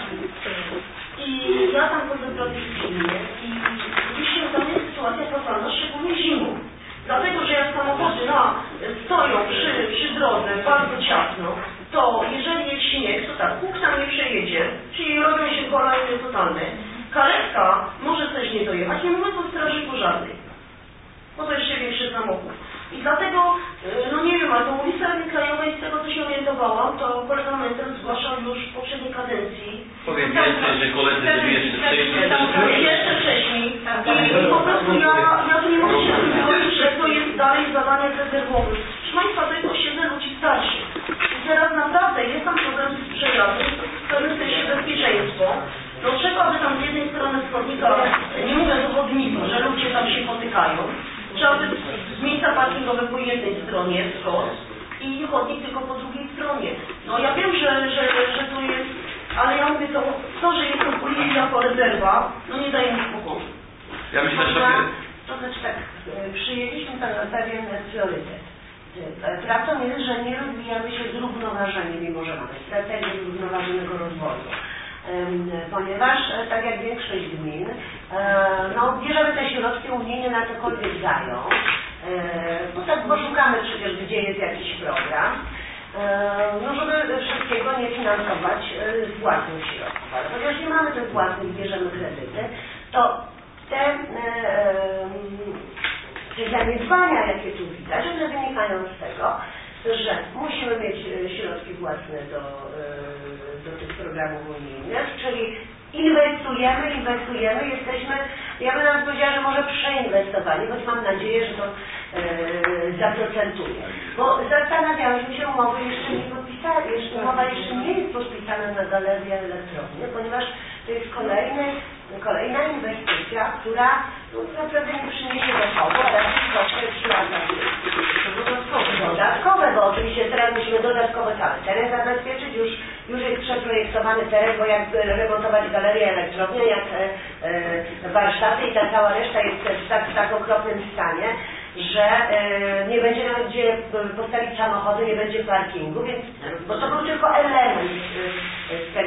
I ja tam chodzę tradycyjnie i oczywiście tam jest sytuacja fatalna, szczególnie zimą. Dlatego, że jak samochody no, stoją przy, przy drodze bardzo ciasno, to jeżeli jest śnieg, to tak, Bóg tam nie przejedzie, czyli robią się kolejne totalne. Karetka może też nie dojechać, nie mówiąc o straży pożarnej, bo to jeszcze większy samochód. I dlatego, no nie wiem, ale tą ulicę Armii Krajowej, z tego co się orientowałam, to kolega Mentel zgłaszał już w poprzedniej kadencji. Powiem więcej, że koledzy byli jeszcze wcześniej. Jeszcze wcześniej. I po prostu ja, ja tu nie mogę się zgodzić, że to jest dalej zadanie rezerwowe. Proszę Państwa, to jest osiedle ludzi starszych. I teraz naprawdę jest tam problem z przejazdem, w pewnym sensie bezpieczeństwo. No trzeba, aby tam z jednej strony wschodnika, nie mówiąc o chodniku, że ludzie tam się potykają, trzeba by z miejsca parkingowego po jednej stronie wskos i chodnik tylko po drugiej stronie. No ja wiem, że, że, że to jest, ale ja mówię to, to że jest to policja jako rezerwa, no nie daje mi spokoju. Ja myślę, że... To znaczy tak, przyjęliśmy na pewien priorytet. Prawdą jest, że nie rozwijamy się zrównoważenie, mimo że mamy strategię zrównoważonego rozwoju. Ponieważ, tak jak większość gmin, no, bierzemy te środki unijne na cokolwiek dają, bo tak poszukamy przecież, gdzie jest jakiś program, no żeby wszystkiego nie finansować z własnych środków. Ale chociaż nie mamy tych własnych, bierzemy kredyty, to te, te zaniedbania, jakie tu widać, one wynikają z tego, że musimy mieć środki własne do, do tych programów unijnych, czyli inwestujemy, inwestujemy, jesteśmy, ja bym nawet powiedziała, że może przeinwestowani, choć mam nadzieję, że to e, zaprocentuje. Bo zastanawialiśmy się, umowy jeszcze nie podpisali, jeszcze, umowa jeszcze nie jest podpisana na galerię elektronię, ponieważ to jest kolejny, kolejna inwestycja, która no, naprawdę nie przyniesie dochodu, ale troszkę trzy lata. Dodatkowe, bo oczywiście teraz musimy dodatkowo cały teren zabezpieczyć, już, już jest przeprojektowany teren, bo jak remontować galerię elektrownię, jak e, e, warsztaty i ta cała reszta jest w tak, w tak okropnym stanie, że e, nie będzie nawet gdzie postawić samochody, nie będzie parkingu, więc, bo to był tylko element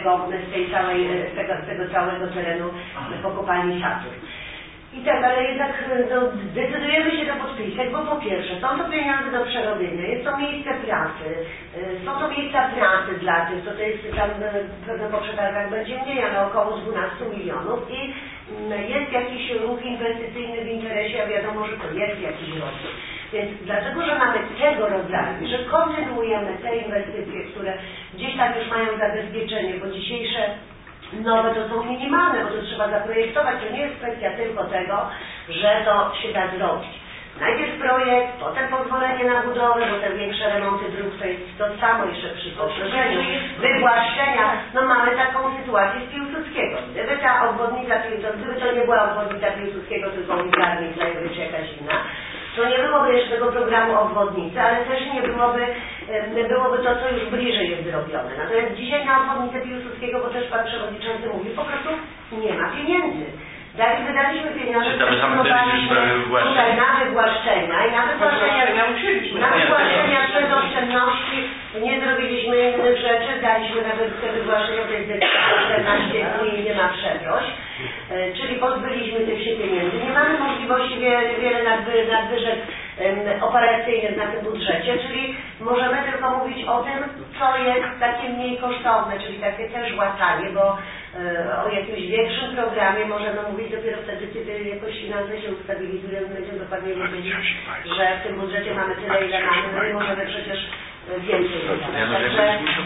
tego, z tej całej, z tego, z tego całego terenu po kopalni Saturn. I tak, ale jednak no, decydujemy się to podpisać, bo po pierwsze są to pieniądze do przerobienia, jest to miejsce pracy, są to miejsca pracy dla tych, to, to jest tam pewno po przetargach będzie mniej, ale około dwanaście milionów i jest jakiś ruch inwestycyjny w interesie, a wiadomo, że to jest jakiś rozwój. Więc dlatego, że mamy tego rodzaju, że kontynuujemy te inwestycje, które gdzieś tam już mają zabezpieczenie, bo dzisiejsze nowe to są minimalne, bo to trzeba zaprojektować, to nie jest kwestia tylko tego, że to się da zrobić. Najpierw projekt, potem pozwolenie na budowę, bo te większe remonty dróg to jest to samo jeszcze przy poszerzeniu, wywłaszczenia. No mamy taką sytuację z Piłsudskiego. Gdyby ta obwodnica, gdyby to nie była obwodnica Piłsudskiego, tylko ulica Krajowej czy jakaś inna, to nie byłoby jeszcze tego programu obwodnicy, ale też nie byłoby, byłoby to, co już bliżej jest zrobione. Natomiast dzisiaj na obwodnicę Piłsudskiego, bo też Pan Przewodniczący mówił, po prostu nie ma pieniędzy. Dali, wydaliśmy pieniądze tutaj na wywłaszczenia i na wywłaszczenia, na wywłaszczenia przez oszczędności nie zrobiliśmy innych rzeczy, daliśmy na te wywłaszczenia, to jest czternaście dni i nie ma przeproś, e, czyli pozbyliśmy tych się pieniędzy. Nie mamy możliwości wiele, wiele nadwy, nadwyżek um, operacyjnych na tym budżecie, czyli możemy tylko mówić o tym, co jest takie mniej kosztowne, czyli takie też łatanie, bo o jakimś większym programie możemy mówić dopiero wtedy, kiedy jakoś finanse się ustabilizują, będziemy dokładnie wiedzieli, że w tym budżecie mamy tyle, ile mamy, no i możemy przecież więcej wydawać. Także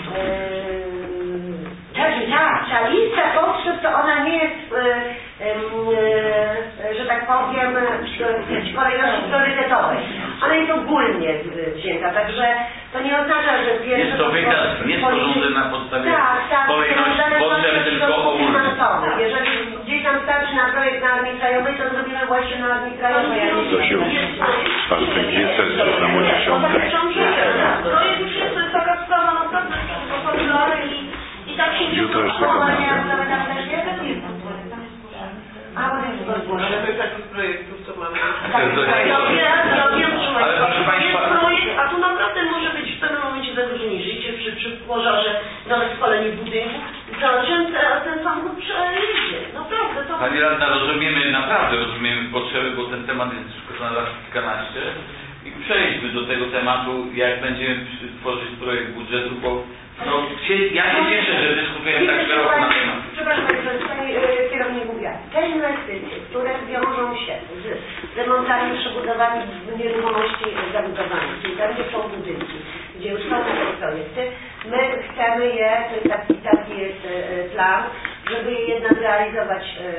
yy, tak, ta lista potrzeb to ona nie jest, yy, yy, że tak powiem, w kolejności priorytetowej. Ona jest ogólnie wzięta, także to nie oznacza, że pierwsze... Jest to wykaz niesporządzony na podstawie tak, tak, kolejności potrzeb, tylko ogólnie. Jeżeli gdzieś nam starczy na projekt na Armii Krajowej, to zrobimy właśnie na Armii Krajowej. Zosiu, czwartek jest sesja na dziesiątej. Projekt już jest, to jest taka sprawa naprawdę pochłonna i, i tak się... Jutro jeszcze komentarz. A, bo jest to zgłoszone. Ale to jest taki z projektów, co mamy. Ja wiem, ja wiem, ale proszę jest Państwa... projekt, a tu naprawdę może być w pewnym momencie zagrożenie życie przy, przy pożarze, nawet spaleniu budynku, za czym ten samochód przejedzie. Naprawdę to... Pani Radna, rozumiemy, naprawdę rozumiemy potrzeby, bo ten temat jest już na lat kilkanaście i przejdźmy do tego tematu, jak będziemy tworzyć projekt budżetu, bo no, ja się cieszę, że dyskutujemy tak szeroko na temat. Przepraszam Państwa, Pani kierownik mówiła, te inwestycje, które wiążą się z remontami, przebudowami nieruchomości zabudowanych, czyli tam, gdzie są budynki, gdzie już są takie projekty, my chcemy je, to jest taki, taki jest plan, żeby je jednak realizować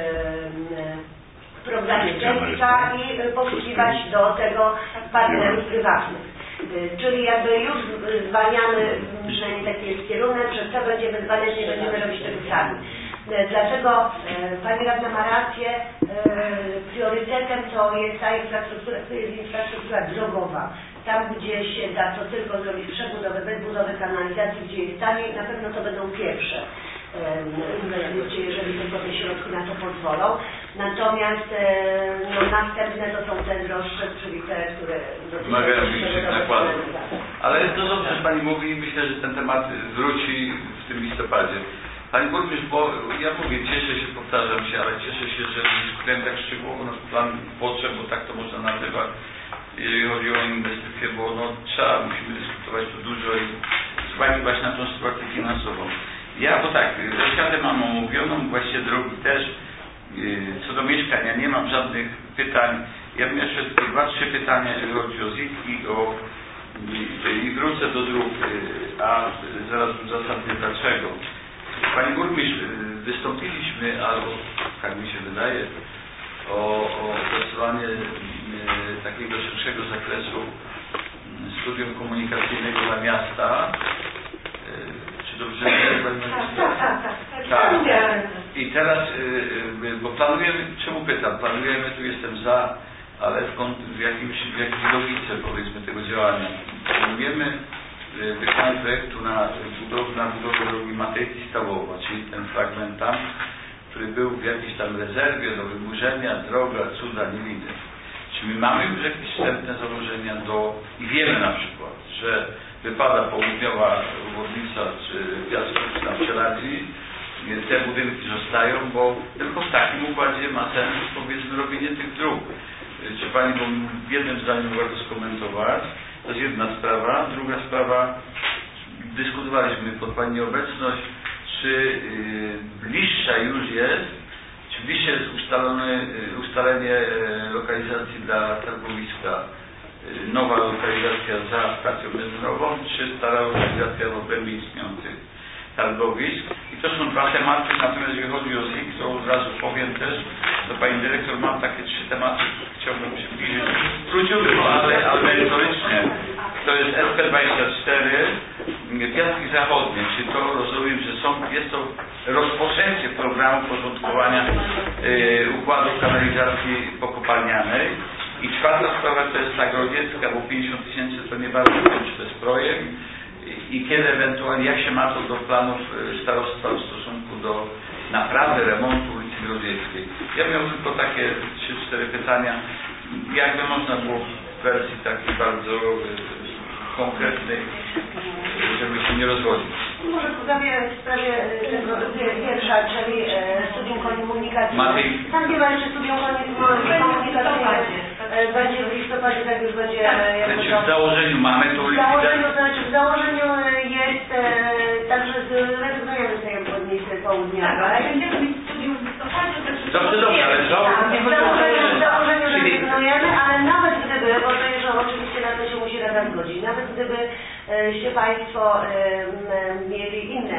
w programie Dziecka i poszukiwać do tego partnerów prywatnych. Czyli jakby już zwalniamy, przynajmniej taki jest kierunek, że co będziemy zwalniać, nie będziemy robić tego sami. Dlaczego Pani Radna ma rację, priorytetem to jest ta infrastruktura, to jest infrastruktura drogowa. Tam, gdzie się da to tylko zrobić przebudowę, bez budowy kanalizacji, gdzie jest taniej, na pewno to będą pierwsze inwestycje, jeżeli tylko te środki na to pozwolą. Natomiast no, następne to są te droższe, czyli te, które wymagają większych nakładów. Ale to dobrze, że Pani mówi i myślę, że ten temat wróci w tym listopadzie. Pani Burmistrz, bo ja mówię, cieszę się, powtarzam się, ale cieszę się, że dyskutujemy tak szczegółowo nasz plan potrzeb, bo tak to można nazywać, jeżeli chodzi o inwestycje, bo no, trzeba, musimy dyskutować tu dużo i z uwagi właśnie na tą sytuację finansową. Ja, bo tak, oświatę mam omówioną, właściwie drogi też, co do mieszkania nie mam żadnych pytań. Ja bym jeszcze tylko dwa, trzy pytania, jeżeli chodzi o Z I T i o i wrócę do dróg, a zaraz uzasadnię dlaczego. Pani Burmistrz, wystąpiliśmy, albo tak mi się wydaje, o, o opracowanie takiego szerszego zakresu studium komunikacyjnego dla miasta. Czy dobrze mówię? Tak, tak, tak. Tak. I teraz, bo planujemy, czemu pytam, planujemy, tu jestem za, ale w, w, jakimś, w jakiejś logice, powiedzmy, tego działania. Planujemy wykonanie projektu na budowę, na budowę drogi Matejki-Stawowa, czyli ten fragment tam, który był w jakiejś tam rezerwie do wyburzenia, droga, cuda nie widzę. Czy my mamy już jakieś wstępne założenia do, i wiemy na przykład, że wypada południowa obwodnica czy Piastów czy tam Przeradzi, te budynki zostają, bo tylko w takim układzie ma sens, powiedzmy, robienie tych dróg. Czy Pani bo w jednym zdaniu mogła to skomentować? To jest jedna sprawa. Druga sprawa, dyskutowaliśmy pod Pani obecność, czy yy, bliższa już jest, czy bliższe jest ustalone, yy, ustalenie yy, lokalizacji dla targowiska, yy, nowa lokalizacja za stacją benzynową, czy stara lokalizacja w obrębie istniejących targowisk. I to są dwa tematy, natomiast jeżeli chodzi o Z I K, to od razu powiem też do Pani Dyrektor, mam takie trzy tematy, chciałbym przybliżyć króciutko, ale, ale merytorycznie. To jest S P dwadzieścia cztery, Piaski Zachodnie, czy to rozumiem, że są, jest to rozpoczęcie programu porządkowania y, układu kanalizacji pokopalnianej. I czwarta sprawa to jest ta Grodziecka, bo pięćdziesiąt tysięcy to nie bardzo wiem, czy to jest projekt i kiedy ewentualnie, jak się ma to do planów starostwa w stosunku do naprawy, remontu ulicy Grodzieckiej. Ja miałem tylko takie trzy cztery pytania, jakby można było w wersji takiej bardzo konkretnej, żeby się nie rozwodzić. Może w sprawie, w sprawie tego pierwsza, czyli e, studium komunikacyjne. Tam nie ma jeszcze studium komunikacyjne. E, będzie w listopadzie, tak już będzie. E, Czy w założeniu mamy to? W założeniu, to znaczy w założeniu jest, e, także rezygnujemy z tej obwodnicy południowej. Będziemy mieć studium w listopadzie. Dobrze, dobrze, ale w założeniu, w założeniu rezygnujemy, ale nawet gdyby, bo to już oczywiście na to się musi Rada zgodzić, nawet gdyby e, się Państwo e, mieli inne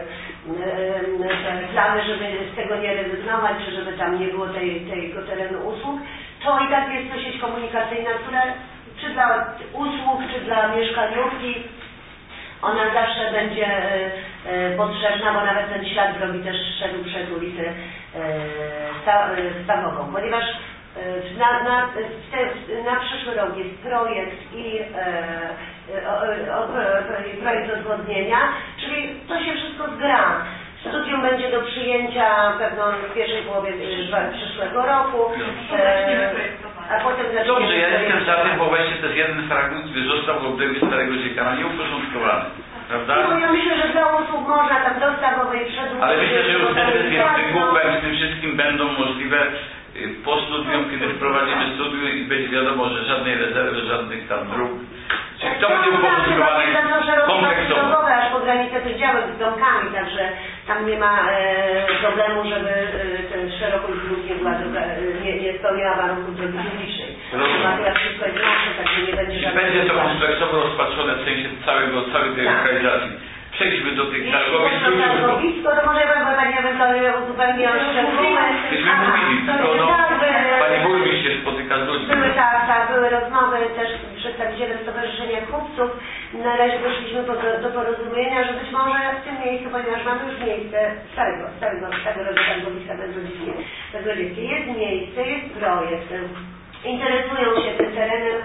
e, e, plany, żeby z tego nie rezygnować, czy żeby tam nie było tej, tego terenu usług, to i tak jest to sieć komunikacyjna, która czy dla usług, czy dla mieszkaniówki, ona zawsze będzie e, e, potrzebna, bo nawet ten ślad drogi też szedł przez ulicę e, sta, e, Stawową, ponieważ Na, na, te, na przyszły rok jest projekt i e, o, o, projekt odwodnienia, czyli to się wszystko zgra. Studium będzie do przyjęcia pewno w pierwszej połowie przyszłego roku, e, a potem zaczniemy. Dobrze, ja jestem za tym, bo właśnie to jest jeden fragment, który został w obrębie Starego Dziekana nieuporządkowany. Prawda? No ja myślę, że dla usług można tam dostawowej przedłużyć. Ale myślę, że już decyzje z tym z tym wszystkim będą możliwe po studium, kiedy wprowadzimy studium i będzie wiadomo, że żadnej rezerwy, żadnych tam dróg. Czy kto będzie uporządkowany kompleksowo? Aż po granicę tych działek z domkami, także tam nie ma e, problemu, żeby e, ten szerokość dróg nie, była droga, nie, nie spełniała warunków drogi publicznej. Akurat wszystko jest nasze, także nie będzie żadnego. Będzie to kompleksowo rozpatrzone w sensie całego, całej tej tak. lokalizacji. Przejdźmy do tych targowisk. Jeśli chodzi o targowisko, to może ja Wam Pani ewentualnie uzupełnię o szczegóły. Myśmy mówili, tylko no, Pani burmistrz się spotyka z ludźmi. Były tak, tak, były rozmowy też z przedstawicielem Stowarzyszenia Kupców. Na razie doszliśmy do, do porozumienia, że być może w tym miejscu, ponieważ mamy już miejsce starego, starego, starego targowiska Węgrodzieckie. Jest miejsce, jest projekt. Interesują się tym terenem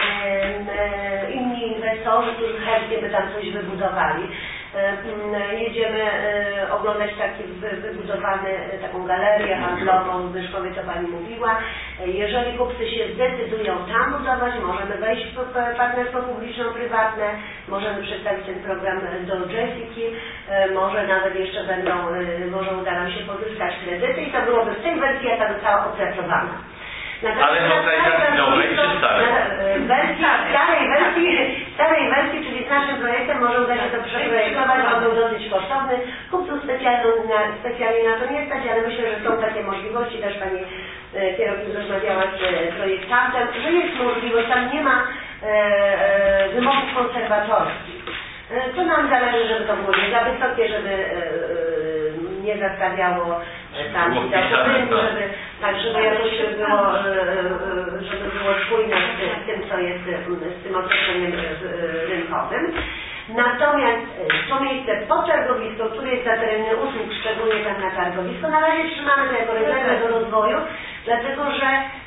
inni inwestorzy, którzy chętnie by tam coś wybudowali. Jedziemy oglądać taki wybudowany, taką galerię handlową w Byszkowie, co Pani mówiła. Jeżeli kupcy się zdecydują tam budować, możemy wejść w partnerstwo publiczno-prywatne, możemy przedstawić ten program do Jessiki, może nawet jeszcze będą, może uda nam się pozyskać kredyty i to byłoby w tej wersji, jaka została opracowana. Ale lokalizacji nowej czy starej? Wersji, starej wersji, starej wersji, czyli z naszym projektem może uda się to przeprojektować, on był dosyć kosztowny. Kupców specjalnie na to nie stać, ale myślę, że są takie możliwości, też Pani kierownik rozmawiała z projektantem, że jest możliwość, tam nie ma e, e, wymogów konserwatorskich. To nam zależy, żeby to było nie za wysokie, żeby e, e, nie zastawiało tam budynku, żeby tak, żeby jakoś było, żeby było spójne z tym, co jest z tym otoczeniem rynkowym. Natomiast to miejsce pod targowisko, które jest za tereny usług, szczególnie tam na targowisko, na razie trzymamy to jako rezerwę do rozwoju, dlatego że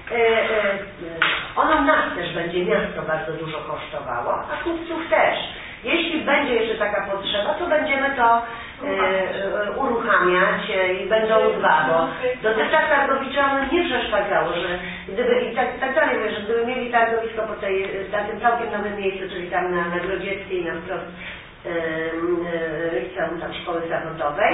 ono nas też będzie miasto bardzo dużo kosztowało, a kupców też. Jeśli będzie jeszcze taka potrzeba, to będziemy to e, uruchamiać i będą dwa, bo dotychczas targowiczom nie przeszkadzało, że gdyby i tak, tak dalej, że gdyby mieli targowisko po tej, na tym całkiem nowym miejscu, czyli tam na, na Grodzieckiej, na wprost liceum tam szkoły zawodowej,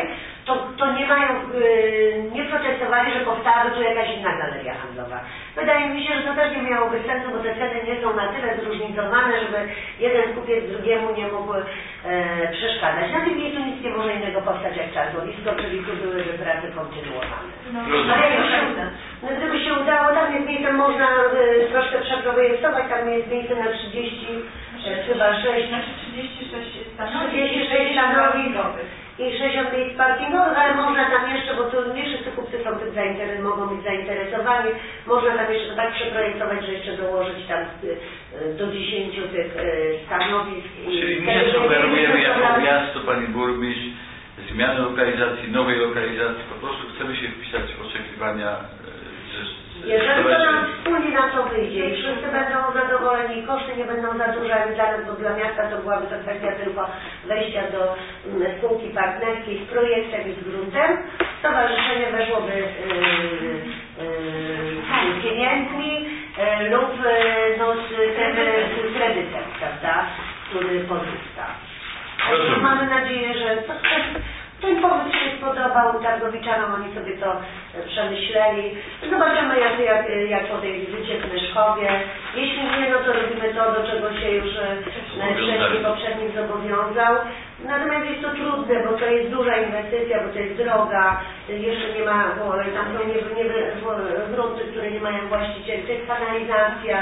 to, to nie mają, yy, nie protestowali, że powstała tu jakaś inna galeria handlowa. Wydaje mi się, że to też nie miałoby sensu, bo te ceny nie są na tyle zróżnicowane, żeby jeden kupiec drugiemu nie mógł e, przeszkadzać. Na tym miejscu nic nie może innego powstać jak czarnowisko, czyli tu byłyby prace kontynuowane. No, ale jakby się, no, gdyby się udało, tam jest miejsce, można y, troszkę przeprojektować, tam jest miejsce na trzydzieści, e, chyba sześć, znaczy trzydzieści sześć stanowisk trzydzieści sześć stanowisk i sześćdziesiąt miejsc parkingowych, ale można tam jeszcze, bo tu nie wszyscy kupcy są tym zainteres mogą być zainteresowani, można tam jeszcze tak przeprojektować, że jeszcze dołożyć tam y, do dziesięciu tych y, stanowisk. Czyli my się sugerujemy jako miasto, Pani Burmistrz, zmiany lokalizacji, nowej lokalizacji, po prostu chcemy się wpisać w oczekiwania. Jeżeli to nam wspólnie na to wyjdzie i wszyscy będą zadowoleni, koszty nie będą za duże, ale dla nas, bo dla miasta to byłaby to kwestia tylko wejścia do um, spółki partnerskiej z projektem i z gruntem, stowarzyszenie weszłoby yy, yy, z pieniędzmi yy, lub yy, no, z, z kredytem, prawda, który pozyska. Rozumiem. Mamy nadzieję, że to, ten pomysł się spodobał Targowiczanom, oni sobie to przemyśleli. Zobaczymy jak, jak, jak podejdzie życie w Myszkowie. Jeśli nie, no to robimy to, do czego się już wcześniej poprzednik zobowiązał. Natomiast jest to trudne, bo to jest duża inwestycja, bo to jest droga, jeszcze nie ma, bo tam są nie, nie, grunty, które nie mają właścicieli, to jest kanalizacja.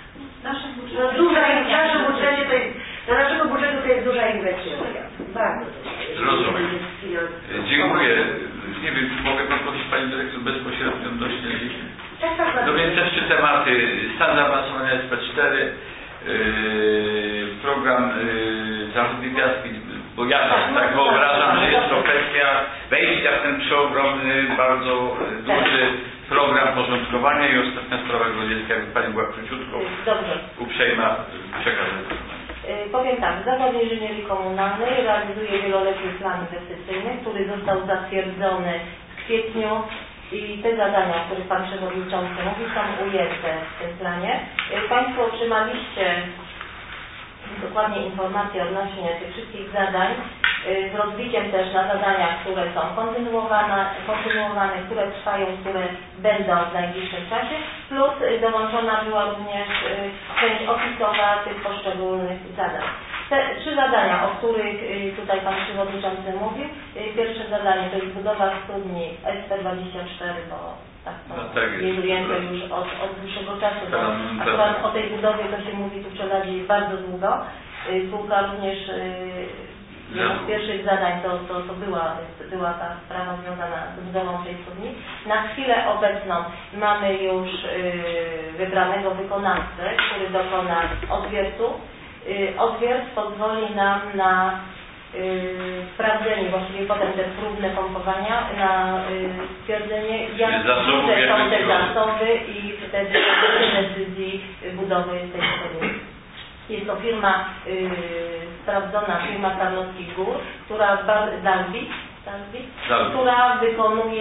No, duża, w naszym budżecie to jest, dla naszego budżetu to jest duża inwestycja. Bardzo duża. Rozumiem. Dziękuję. Nie wiem, czy mogę prosić Pani Dyrektor bezpośrednio odnośnie. Tak, tak, no więc te trzy tematy. Stan zaawansowania S P cztery, yy, program yy, Zachodniej Piaski, bo ja tak, tak wyobrażam, że jest to kwestia wejścia w ten przeogromny, bardzo duży program porządkowania i ostatnia sprawa Grodziecka, jakby Pani była króciutko uprzejma przekazać. Powiem tak, Zakład Inżynierii Komunalnej realizuje wieloletni plan inwestycyjny, który został zatwierdzony w kwietniu i te zadania, o których Pan Przewodniczący mówi, są ujęte w tym planie. Państwo otrzymaliście dokładnie informacje odnośnie tych wszystkich zadań z rozbiciem też na zadania, które są kontynuowane, kontynuowane, które trwają, które będą w najbliższym czasie, plus dołączona była również część opisowa tych poszczególnych zadań. Te trzy zadania, o których tutaj Pan Przewodniczący mówił. Pierwsze zadanie to jest budowa studni S P dwadzieścia cztery, bo tak to no tak jest ujęte już od, od dłuższego czasu. Bo akurat o tej budowie to się mówi tu przy Radzie bardzo długo. Spółka również jedno z pierwszych zadań to, to, to była, była ta sprawa związana z budową tej studni. Na chwilę obecną mamy już wybranego wykonawcę, który dokona odwiertu. Odwiert pozwoli nam na Yy, sprawdzenie, właściwie potem te próbne pompowania, na yy, stwierdzenie, jak duże są te zasoby i wtedy decyzji budowy tej studni. Jest to firma yy, sprawdzona, firma Tarnowskich Gór, która Dalbit, Dalbit, która wykonuje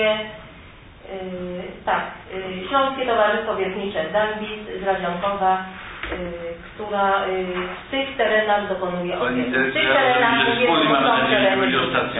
yy, tak, yy, Śląskie Towarzystwo Wiertnicze Dalbit z Radzionkowa, która w tych terenach dokonuje odwiertu. W tych terenach mówię, że są tereny.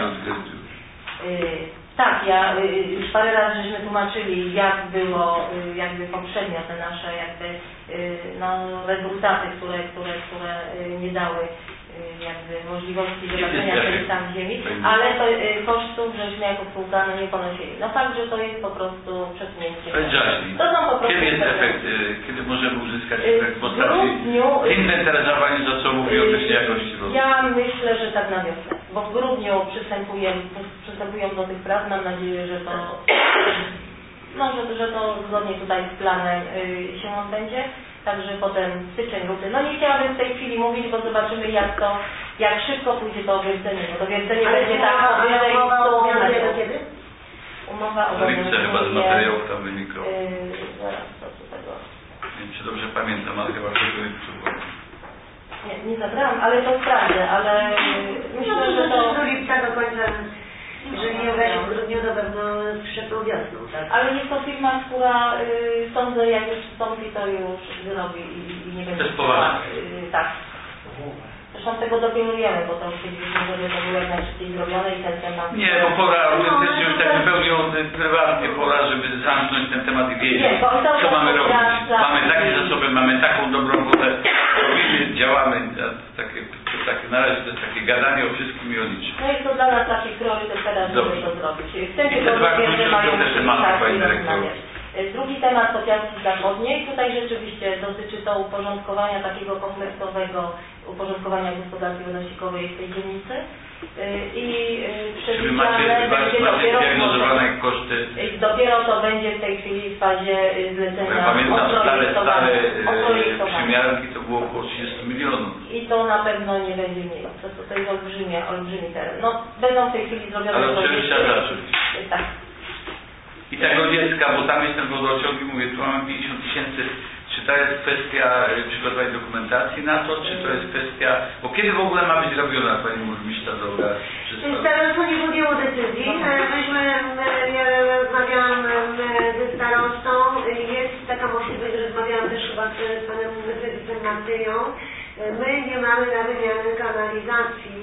Tak, ja już parę razy żeśmy tłumaczyli, jak było jakby poprzednio te nasze jakby no, rezultaty, które, które, które nie dały jakby możliwości zobaczenia tego tam ziemi, ale to y, kosztów żeśmy jako spółka no, nie ponosili. No fakt, że to jest po prostu przesunięcie. To są po prostu kiedy jest efekt, y, kiedy możemy uzyskać efekt w postaci inwentaryzowania zasobów i określenia jakości wody? Ja myślę, że tak na wiosnę, bo w grudniu przystępują, przystępują do tych prac, mam nadzieję, że to no, że, że to zgodnie tutaj z planem y, się odbędzie. Także potem styczeń, luty. No nie chciałabym w tej chwili mówić, bo zobaczymy jak to, jak szybko pójdzie to wiercenie, bo to wiercenie będzie tak powyżej stu metrów. Kiedy? Umowa o lipce chyba z materiałów tam wynikło. Yy, zaraz, to co tego. Nie wiem, czy dobrze pamiętam, ale chyba tego nie Nie, nie zabrałam, ale to sprawdzę, ale myślę, no, że to... do lipca do końca, jeżeli nie wejdzie w grudniu, to pewno przed tą wiosną, tak? Ale jest to firma, która y, sądzę, jak już wstąpi, to już zrobi i, i nie będzie... To jest poważne. Y, tak. Zresztą tego dopilnujemy, bo to chcielibyśmy, żeby to było jak najszybciej zrobione i ten temat... Nie, bo pora, jesteśmy już tak zupełnie prywatnie, pora, żeby zamknąć ten temat i wiedzieć, co mamy robić. Mamy takie zasoby, mamy taką dobrą wodę, robimy, działamy, takie, takie, na razie to jest takie gadanie o wszystkim i o niczym. No i to dla nas taki priorytet teraz, żeby to zrobić. W tym tygodniu że mają rozmawiać. Drugi temat to Piastki Zachodniej. Tutaj rzeczywiście dotyczy to uporządkowania takiego kompleksowego uporządkowania gospodarki odnosikowej w tej dzielnicy. I przewidziane będzie dopiero, koszty. dopiero to będzie w tej chwili w fazie zlecenia. Ja pamiętam stare, stare przymiarki to było około trzydzieści milionów. I to na pewno nie będzie mniej. To, to, to jest olbrzymie, olbrzymi teren. No, będą w tej chwili zrobione ale od czego trzeba zacząć? Tak. I tego dziecka, bo tam jest ten wodociąg i mówię, tu mamy pięćdziesiąt tysięcy. Czy to jest kwestia przygotowania dokumentacji na to, czy to jest kwestia... Bo kiedy w ogóle ma być robiona, Pani Burmistrza, droga? Starostwo nie podjęło decyzji. Myśmy, ja rozmawiałam ze starostą. Jest taka możliwość, rozmawiałam też chyba z Panem Prezesem Martynią. My nie mamy na wymianę kanalizacji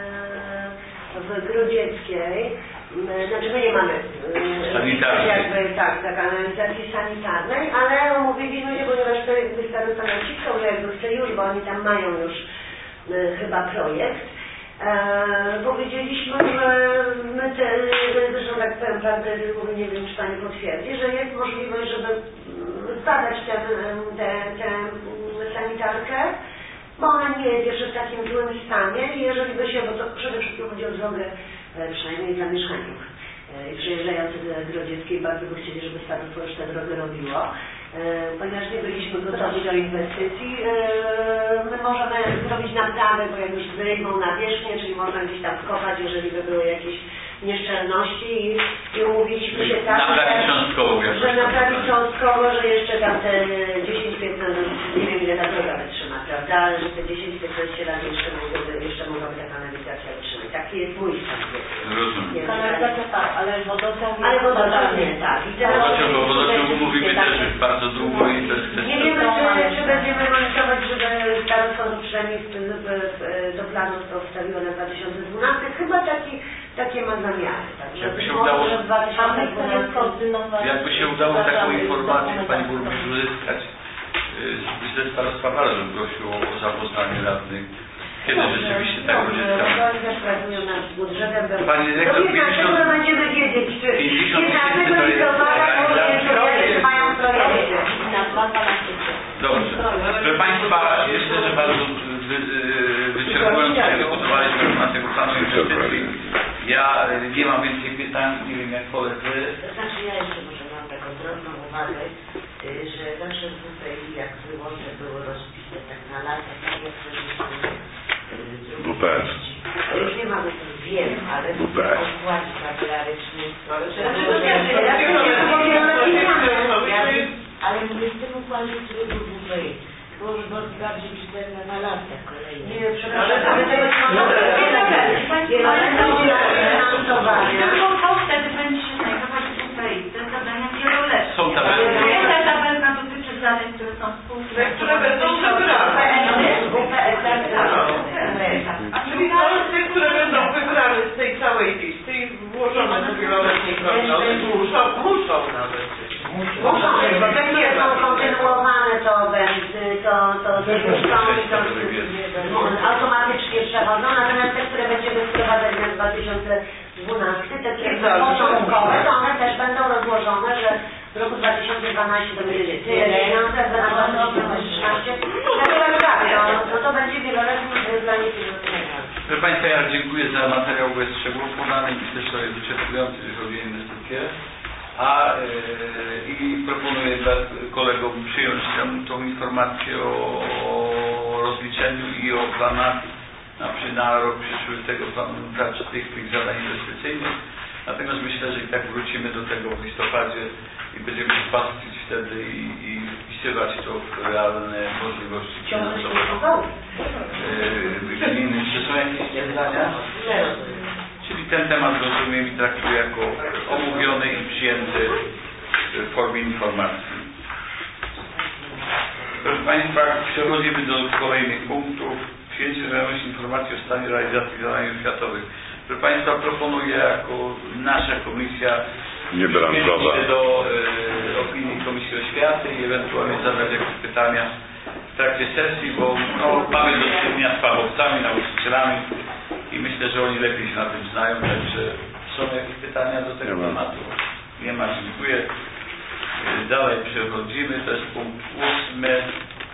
w Grodzieckiej. Znaczy my nie mamy sanitarnej. jakby tak, tak, kanalizacji sanitarnej, ale umówiliśmy się, ponieważ to jakby starosta naciskał, że jakby chce już, bo oni tam mają już e, chyba projekt. E, powiedzieliśmy, że my te, zresztą tak powiem, Pan Prezes mówi, nie wiem czy Pani potwierdzi, że jest możliwość, żeby zbadać tę te, te, te sanitarkę, bo ona nie jest jeszcze w takim złym stanie i jeżeli by się, bo to przede wszystkim chodzi o drogę przynajmniej dla mieszkańców i przyjeżdżających do Grodzieckiej bardzo by chcieli, żeby starostwo już tę drogę robiło. Ponieważ nie byliśmy gotowi do inwestycji, my możemy zrobić naprawę, bo jak już wyjmą nawierzchnię, czyli można gdzieś tam wkopać, jeżeli by były jakieś nieszczelności i, i umówiliśmy się tak, naprawić cząstkowo, że naprawić cząstkowo, że jeszcze tam te dziesięć piętnaście, nie wiem ile ta droga wytrzyma, prawda, ale że te dziesięć piętnaście lat jeszcze, jeszcze mogłaby ta kanalizacja wytrzymać. Taki jest mój stan. Rozumiem. Kanalizacja tak, ale wodociąg... Ale wodociąg nie, tak. I teraz wodociąg, bo wodociągu mówimy też już bardzo długo i to jest... Nie wiemy, czy, czy będziemy monitorować, żeby starostwo przynajmniej w, w, w, do planu to wstawiło na dwa tysiące dwunasty. Chyba taki, takie ma zamiary. Tak, jakby się udało, dwunasty jakby się udało taką informację Pani Burmistrz uzyskać ze starostwa bardzo bym prosił o zapoznanie radnych. Kiedy rzeczywiście tak rodziska... Pani dyrektor, pięćdziesiąt będziemy wiedzieć, czy piętnastego listopada mają projekty. Dobrze. Proszę Państwa, myślę, że bardzo wy, wyczerpująco przygotowaliśmy na tego planu inwestycji. Ja nie mam więcej pytań, nie wiem jak koledzy. Znaczy ja jeszcze może mam taką drobną uwagę, że zawsze tutaj jak wyłącze było rozpisane tak na lata, tak jak W P S. już nie mamy tu wiem, ale w układzie kapilarycznym. Ale mówię w tym układzie, który był w projekcie. Było by bardziej czytelne na lata kolejne. Nie, przepraszam, ale to jest finansowanie. To wtedy będzie się znajdować tutaj te zadania wieloletnie. Są tabelki. Jedna tabelka dotyczy zadań, które są współczesne. Które będą wybrane. Czyli to jest te, które będą wybrane z tej całej listy i włożone do wieloletniej prognozy. Muszą, muszą nawet. Muszą, jeżeli będzie są kontynuowane, to będzie, to, to, to automatycznie przechodzą, natomiast te, które będziemy wprowadzać na dwa tysiące dwunasty, te, które są początkowe, to one też będą rozłożone, że w roku dwa tysiące dwunastym to będzie tyle pieniądze, a dwa tysiące trzynaście tak, no to będzie wieloletni planie finansowania. Proszę Państwa, ja dziękuję za materiał, bo jest szczegółowo podany i myślę, że to jest wyczerpujący, jeżeli chodzi o inwestycje. A yy, i proponuję dla kolegom przyjąć tą, tą informację o, o rozliczeniu i o planach na, na rok przyszły tego planu pracy tych, tych zadań inwestycyjnych. Natomiast myślę, że i tak wrócimy do tego w listopadzie i będziemy się pastwić wtedy i, i wpisywać to w realne możliwości finansowe yy, gminy. Czy są jakieś zdania? Czyli ten temat rozumiem i traktuję jako omówiony i przyjęty w formie informacji. Proszę Państwa, przechodzimy do kolejnych punktów. przyjęcie do wiadomości informacji o stanie realizacji zadań oświatowych. Proszę Państwa, proponuję jako nasza komisja niebranżowa się do e, opinii Komisji Oświaty i ewentualnie zadać jakieś pytania w trakcie sesji, bo no, mamy do czynienia z fachowcami, nauczycielami i myślę, że oni lepiej się na tym znają, także są jakieś pytania do tego nie tematu? Ma. Nie ma, dziękuję. Dalej przechodzimy, to jest punkt ósmy.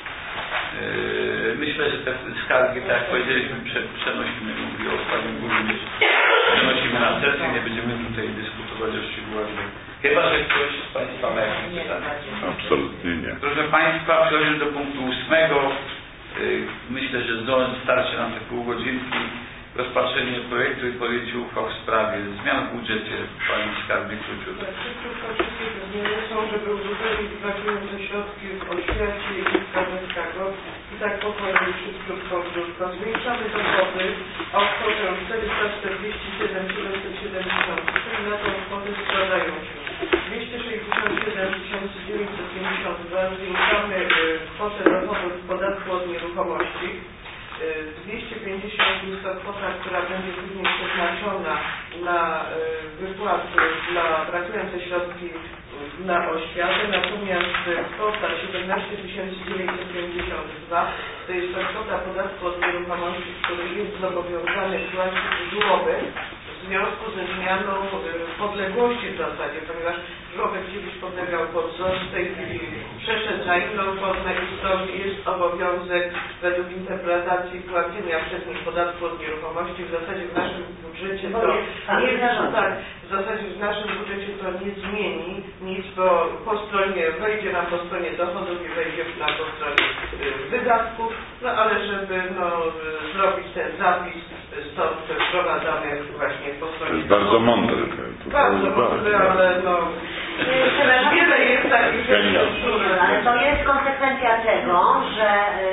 Myślę, że te skargi, tak jak powiedzieliśmy, przenosimy, mówił o Panie Burmistrz, przenosimy na sesję, nie będziemy tutaj dyskutować o szczegółach. Chyba, że ktoś z Państwa ma jakieś pytania. Absolutnie nie. Proszę Państwa, przechodzimy do punktu ósmego. Myślę, że starczy nam te pół godzinki. Rozpatrzenie projektu i podjęcie uchwał w sprawie zmian w budżecie. Pani Skarbnik Króciut. Tak, wszystkie te zmiany są, żeby uzupełnić brakujące środki w oświacie i w Kamieńskiego. I tak po kolei szybciutko, krótko. Zwiększamy dochody o kwotę czterysta czterdzieści siedem tysięcy siedemset siedemdziesiąt, czyli na tą kwotę składają się dwieście sześćdziesiąt siedem tysięcy dziewięćset pięćdziesiąt dwa, zwiększamy kwotę dochodów z podatku od nieruchomości. dwieście pięćdziesiąt jest to kwota, która będzie później przeznaczona na wypłaty dla brakujące środki na oświatę, natomiast kwota siedemnaście tysięcy dziewięćset pięćdziesiąt dwa to jest to kwota podatku od nieruchomości, który jest zobowiązany płacić żłobek w związku ze zmianą podległości w zasadzie, ponieważ żłobek kiedyś podlegał pod Z O S, w tej chwili przeszedł na inną formę i stąd jest obowiązek według interpretacji płacenia przez nich podatku od nieruchomości. W zasadzie w naszym budżecie to nie tak, w zasadzie w naszym budżecie to nie zmieni nic, bo po stronie wejdzie nam po stronie dochodów i wejdzie nam po stronie wydatków, no ale żeby no, zrobić ten zapis, stąd wprowadzamy właśnie po stronie. To jest bardzo mądre. To bardzo mądre, ale no wiele jest takich rzeczy, ale to jest konsekwencja tego, że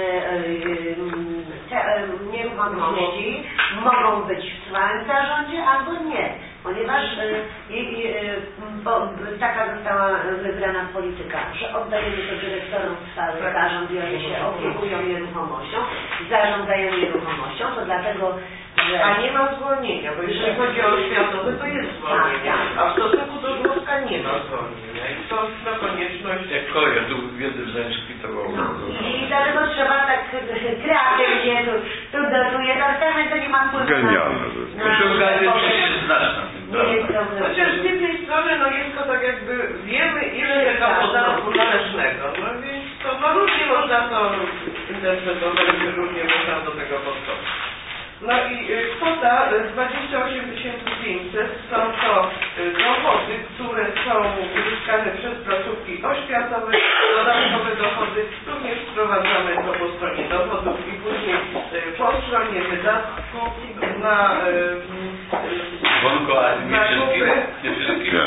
te nieruchomości mogą być w całym zarządzie albo nie, ponieważ bo taka została wybrana polityka, że oddajemy to dyrektorom w cały zarząd i oni się opiekują nieruchomością, zarząd daje nieruchomością, to dlatego, że... A nie ma zwolnienia, bo jeżeli chodzi o oświatowe, to jest zwolnienie, a w stosunku do żłobka nie ma zwolnienia i to jest na konieczność... Jak kolega tu wiedzę w zainszpitował. I dlatego trzeba tak kreatywnie, tu, tu dotuje, to też to nie ma wpływu. Genialne. Chociaż z jednej strony no jest to tak jakby wiemy ile tego podatku należnego, no więc to no różnie można to interpretować, różnie można do tego podchodzić. No i kwota dwadzieścia osiem tysięcy pięćset są to dochody, które są uzyskane przez placówki oświatowe, dodatkowe dochody, również wprowadzamy to po stronie dochodów i później po stronie wydatków na zakupy.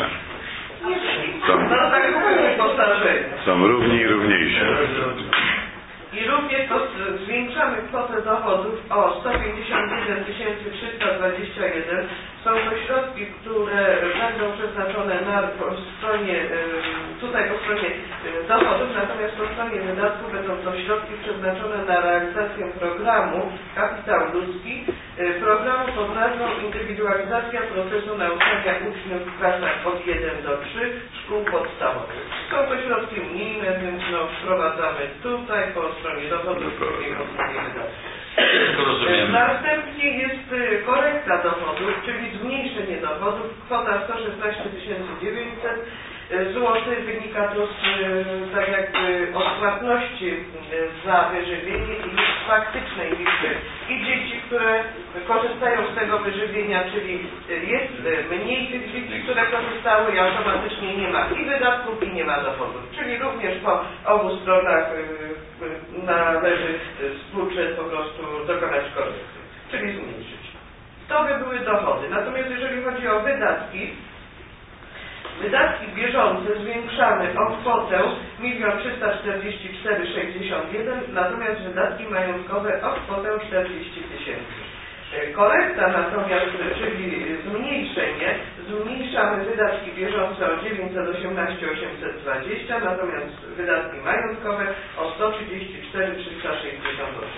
Na zakupy wyposażenia. Są równi i równiejsi. I również to zwiększamy kwotę dochodów o sto pięćdziesiąt jeden tysięcy trzysta dwadzieścia jeden. Są to środki, które będą przeznaczone na po stronie, tutaj po stronie dochodów, natomiast po stronie wydatków będą to środki przeznaczone na realizację programu Kapitał Ludzki, programu pod nazwą Indywidualizacja procesu nauczania uczniów w klasach od jeden do trzech szkół podstawowych. Są to środki unijne, więc no, wprowadzamy tutaj po stronie dochodów, później po stronie wydatków. Następnie jest korekta dochodów, czyli zmniejszenie dochodów, kwota sto szesnaście tysięcy dziewięćset złotych, wynika to z tak jakby odpłatności za wyżywienie i faktycznej liczby i dzieci, które korzystają z tego wyżywienia, czyli jest mniej tych dzieci, które korzystały i automatycznie nie ma i wydatków i nie ma dochodów, czyli również po obu stronach należy z budżet po prostu dokonać korekty, czyli zmniejszyć. To by były dochody. Natomiast jeżeli chodzi o wydatki, wydatki bieżące zwiększamy o kwotę milion trzysta czterdzieści cztery tysiące sześćdziesiąt jeden, natomiast wydatki majątkowe o kwotę czterdzieści tysięcy. Korekta natomiast, czyli zmniejszenie, zmniejszamy wydatki bieżące o dziewięćset osiemnaście tysięcy osiemset dwadzieścia, natomiast wydatki majątkowe o sto trzydzieści cztery tysiące trzysta sześćdziesiąt osiem. I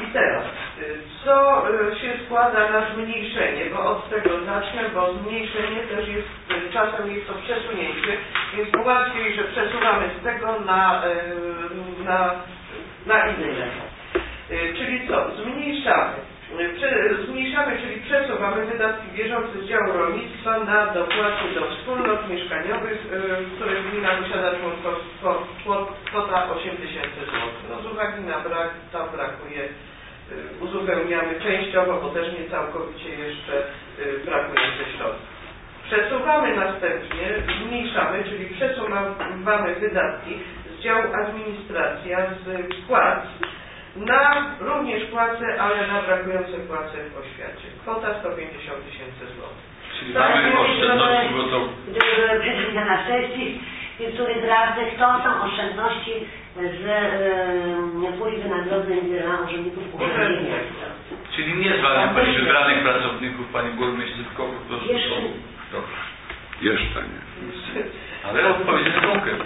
I teraz, co się składa na zmniejszenie, bo od tego zacznę, bo zmniejszenie też jest, czasem jest to przesunięcie, więc łatwiej, że przesuwamy z tego na, na, na inne. Czyli co? Zmniejszamy. Zmniejszamy, czyli przesuwamy wydatki bieżące z działu rolnictwa na dopłaty do wspólnot mieszkaniowych, w których gmina posiada członkostwo, kwota osiem tysięcy złotych. No z uwagi na brak, tam brakuje, uzupełniamy częściowo, bo też nie całkowicie jeszcze brakujące środki. Przesuwamy następnie, zmniejszamy, czyli przesuwamy wydatki z działu administracja, z płac, na również płace, ale na brakujące płace w oświacie. Kwota sto pięćdziesiąt tysięcy złotych. Czyli mamy oszczędności, bo to... Gdyby przeszli na sesji niektórych radnych, to są oszczędności z e, puli wynagrodzeń dla urzędników urzędników. Czyli nie zwalnia Pani wybranych pracowników, Pani Burmistrz, tylko po prostu... Jeszcze nie. Dobrze. Jeszcze nie. Ale odpowiedzialny konkret.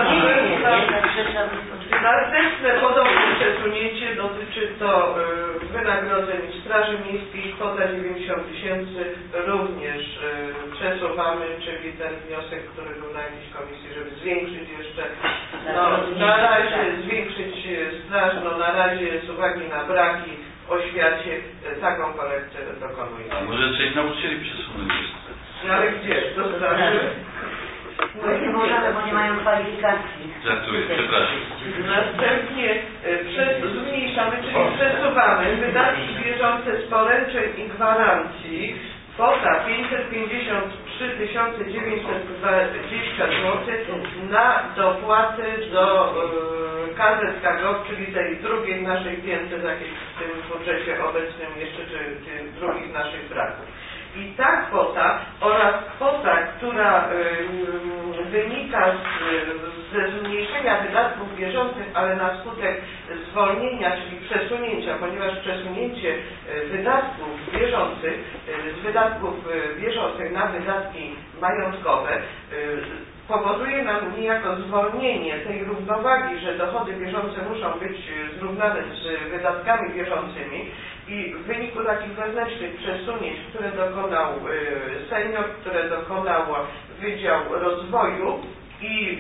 Następne podobne przesunięcie dotyczy to y, wynagrodzeń Straży Miejskiej, kwota dziewięćdziesiąt tysięcy, również y, przesuwamy, czyli ten wniosek, który był na jakiejś komisji, żeby zwiększyć jeszcze, no, na razie zwiększyć straż, no na razie z uwagi na braki w oświacie y, taką korektę dokonujemy. A może część nauczycieli przesunąć jeszcze? No ale gdzie? Do straży? No nie możemy, bo nie mają kwalifikacji. Żartuję, przepraszam. Następnie przez, zmniejszamy, czyli przesuwamy wydatki bieżące z poręczeń i gwarancji. Kwota pięćset pięćdziesiąt trzy tysiące dziewięćset dwadzieścia złotych na dopłaty do y, K Z K GOV, czyli tej drugiej naszej piętce, jakiej w tym budżecie obecnym jeszcze, czy, czy drugich naszych braków. I ta kwota oraz kwota, która y, wynika z, ze zmniejszenia wydatków bieżących, ale na skutek zwolnienia, czyli przesunięcia, ponieważ przesunięcie y, wydatków bieżących, y, z wydatków y, bieżących na wydatki majątkowe y, powoduje nam niejako zwolnienie tej równowagi, że dochody bieżące muszą być zrównane z wydatkami bieżącymi i w wyniku takich wewnętrznych przesunięć, które dokonał senior, które dokonał Wydział Rozwoju i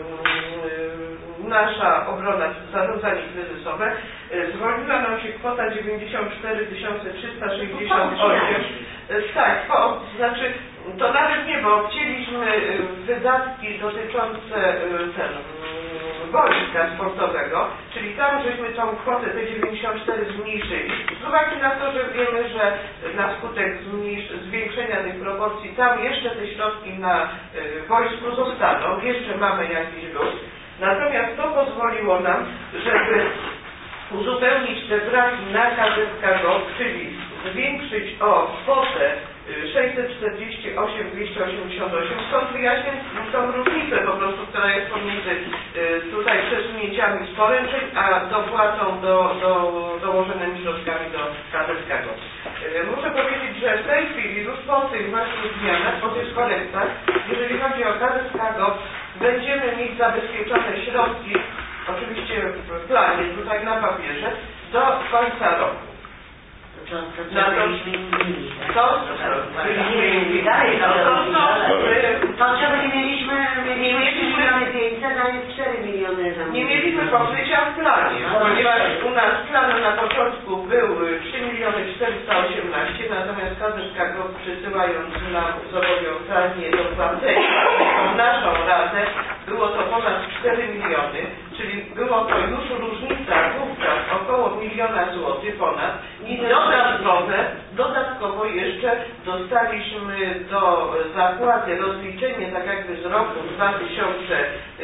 nasza obrona, zarządzanie kryzysowe, zwolniła nam się kwota dziewięćdziesiąt cztery tysiące trzysta sześćdziesiąt osiem. Tak, po, znaczy to nawet nie, bo obcięliśmy wydatki dotyczące ten, wojska sportowego, czyli tam żeśmy tą kwotę te dziewięćdziesiąt cztery zmniejszyli. Z uwagi na to, że wiemy, że na skutek zwiększenia tych proporcji tam jeszcze te środki na y, wojsku zostaną, jeszcze mamy jakiś luz. Natomiast to pozwoliło nam, żeby uzupełnić te braki na K Z K GOV, czyli zwiększyć o kwotę sześćset czterdzieści osiem tysięcy dwieście osiemdziesiąt osiem. Stąd wyjaśnię tą różnicę po prostu, która jest pomiędzy y, tutaj przesunięciami z poręczeń, a dopłatą do, do, dołożonymi środkami do K Z K GOV. Y, muszę powiedzieć, że w tej chwili już po tych właśnie zmianach, po tych korektach, jeżeli chodzi o K Z K GOV, będziemy mieć zabezpieczone środki, oczywiście w planie, tutaj na papierze, do końca roku. To, to, to, to byliśmy inni. To, dalej, to, to czego nie mieliśmy, mieliśmy trzy miliony pięćset, a jest cztery miliony za nie mieliśmy pokrycia w planie, ponieważ u nas plan na początku był trzy miliony czterysta osiemnaście, natomiast K Z K GOV przysyłając nam zobowiązanie do płacenia naszą radę, było to ponad cztery miliony, czyli było to już różnica wówczas około miliona złotych ponad i dodatkowe, dodatkowo jeszcze dostaliśmy do zapłaty rozliczenie tak jakby z roku dwa tysiące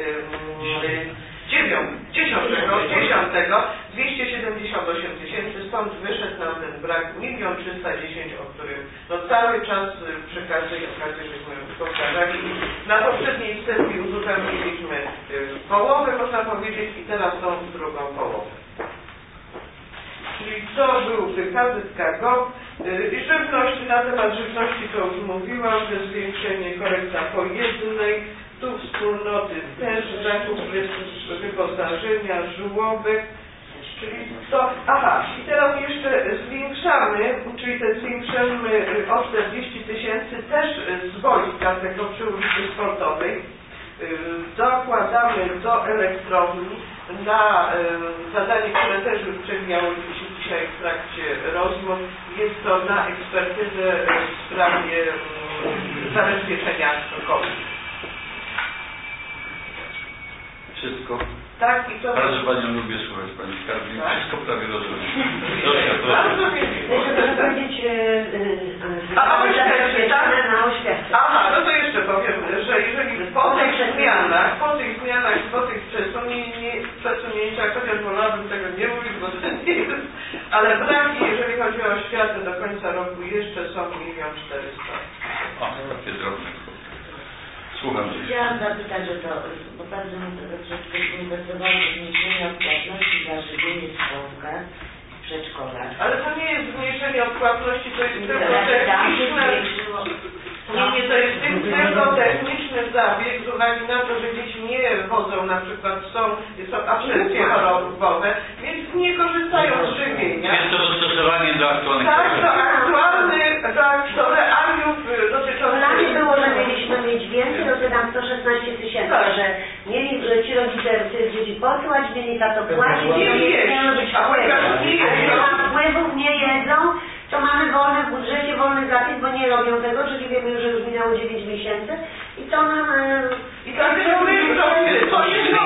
dziesiątego dwieście siedemdziesiąt osiem tysięcy, stąd wyszedł nam ten brak milion trzysta dziesięć, o którym no cały czas przy każdej okazji żeśmy powtarzali. Na poprzedniej sesji uzupełniliśmy połowę, można powiedzieć, i teraz tą drugą połowę. Czyli to byłby K Z K GOV i żywność. Na temat żywności to już mówiłam, że zwiększenie korekta pojednej, tu wspólnoty też, zakup wyposażenia, żłobek Czyli to, aha, i teraz jeszcze zwiększamy, czyli te zwiększymy o czterdzieści tysięcy też z wojska tego przy ulicy Sportowej. Dokładamy do elektrowni na zadanie, które też już przewijało się dzisiaj w trakcie rozmów. Jest to na ekspertyzę w sprawie zabezpieczenia kobiet. Wszystko. Tak, i to... Bardzo Panią lubię słuchać, Pani Skarbnik. Tak? Wszystko prawie rozumiem. Bardzo mnie miło. Chcę powiedzieć A o oświacie, tak? na oświacie. Aha, no to jeszcze powiem, że jeżeli po tych zmianach, po tych zmianach, po tych przesunięciach, chociaż wolałabym tego nie mówić, bo to nie jest, ale braki, jeżeli chodzi o oświatę do końca roku jeszcze są milion czterysta. O, takie drobne. Słucham. Chciałam zapytać o to, bo bardzo mnie to troszeczkę interesowało zmniejszenie odpłatności za żywienie w szkołkach, w przedszkolach. Ale to nie jest zmniejszenie odpłatności, to jest tylko techniczne. Nie, nie, to jest tylko techniczny zabieg z uwagi na to, że dzieci nie wodzą, na przykład są, są absencje chorobowe, więc nie korzystają z żywienia. Jest to dostosowanie do aktualnych Tak, do aktualnych, do, do realiów dotyczących... Dla mnie było, że mieliśmy mieć więcej, no to tam sto szesnaście tysięcy, Tak. że mieli że ci rodzice tych dzieci posłać, mieli za to płacić, Nie to nie jeść. miało być A wpływów. ponieważ nie Ale jedzą. nie ma wpływów, nie jedzą, to mamy wolny w budżecie, wolny zapis, bo nie robią tego, czyli wiemy, że już minęło dziewięć miesięcy i to nam... e, I dlatego my robimy to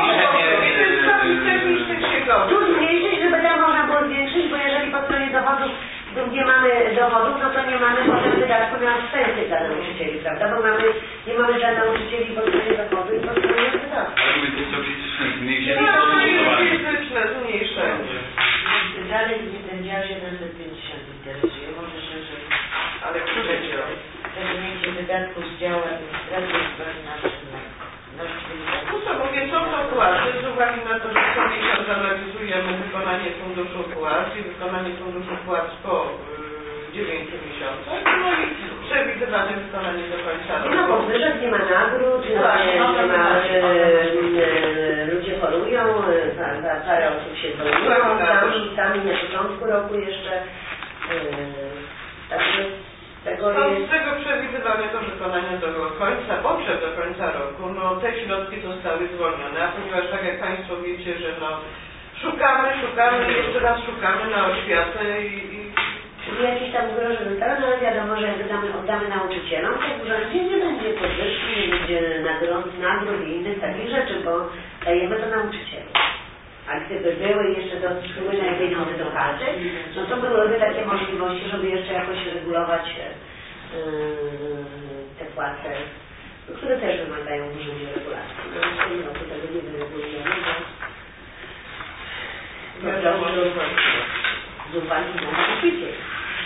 tu zmniejszyć, żeby tam można było zwiększyć, bo jeżeli po stronie dochodów nie mamy dochodów, no to nie mamy potem wydatku na pensje dla nauczycieli, prawda? Bo mamy, nie mamy dla nauczycieli po stronie dochodu i po stronie wydatku. Ale mówię, to jest to fizyczne zmniejszenie. To jest fizyczne zmniejszenie. Dalej mnie ten dział siedemset pięćdziesiąt interesuje, może szerzej. Ale który dział? Przesunięcie wydatków z działu administracji wewnętrznej. No co mówię, są to płace z uwagi na to, że co miesiąc analizujemy wykonanie funduszu płac i wykonanie funduszu płac po dziewięciu miesiącach, no i przewidywane wykonanie do końca roku. Nie ma podwyżek, nie ma nagród, nie ma, Tak, nie no, ma tak. e, e, ludzie chorują, e, parę osób się zwolniło, sami, sami na początku roku jeszcze. E, także tego No, jest... z tego przewidywane to wykonanie do końca, potrzeb do końca roku, no te środki zostały zwolnione, a ponieważ tak jak Państwo wiecie, że no szukamy, szukamy, jeszcze raz szukamy na oświatę i... i... Czyli jakieś tam grosze zostały, no ale wiadomo, że jak oddamy, oddamy nauczycielom, to w urzędzie nie będzie podwyżki, nie będzie nagród, nagród i innych takich rzeczy, bo dajemy to nauczycielom. A gdyby były jeszcze do spłyne pieniądze do kasy, no to byłyby takie możliwości, żeby jeszcze jakoś regulować yy, te płace, które też wymagają w urzędzie regulacji. No w tym roku tego nie wyregulujemy, bo po prostu z uwagi na nauczycieli.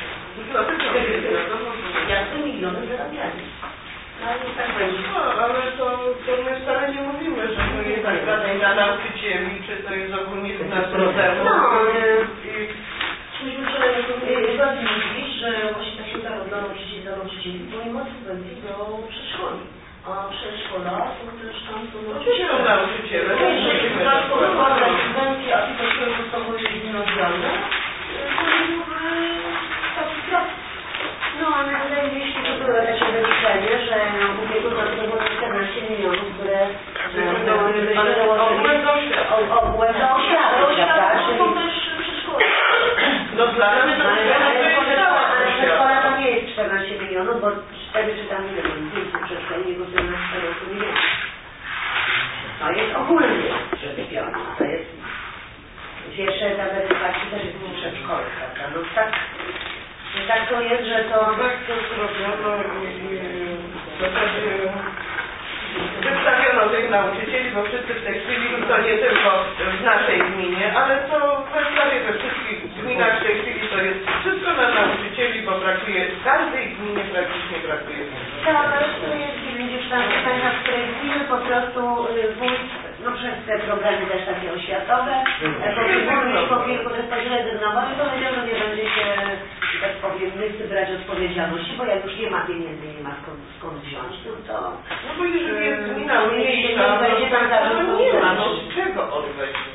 Jasne miliony zarabiali. No ale tak będzie. No, ale to, to my wcale nie mówimy, że to jest tak dla nauczycieli, czy to jest ogólnie na problemu. No, myśmy wczoraj zgodnie mówić, że właśnie tak się dało dla nauczycieli, dla nauczycieli, bo nie ma subwencji do przedszkoli. A przedszkola to też tam są Oczywiście są nauczyciele. Jeżeli dodatkowo subwencje, a tylko które zostały gimnazjalne, to byłby taki krok. no ale wydaje mi się, że było takie wyliczenie, że w ubiegłym roku to było czternaście milionów, które Ogółem do oświaty. ogółem do oświaty, prawda? To są też przedszkola. No dla mnie to Ale przedszkola to nie jest czternaście milionów, bo wtedy czytam, nie wiem, pięćset przedszkoli nie kosztują na czternaście milionów. To jest ogólnie przedszkolne. To jest pierwszy etap edukacji też jest w przedszkole, prawda? No tak, no tak to jest, że to... Tak to zrobiono i w zasadzie wystawiono tych nauczycieli, bo wszyscy w tej chwili, to nie tylko w naszej gminie, ale to we prawie we wszystkich gminach w tej chwili to jest wszystko na nauczycieli, bo brakuje, w każdej gminie praktycznie brakuje. Tak, to jest gdzieś tam w której gminy po prostu wójt, no przez te programy też takie oświatowe, jako burmistrz po kilku też tak zrezygnował i powiedział, że nie będzie się, tak powiem, nie chce brać odpowiedzialności, bo jak już nie ma pieniędzy, nie ma skąd, skąd wziąć, no to... No bo jeżeli jest gmina mniejsza, będzie tam no nie ma, no z czego on weźmie?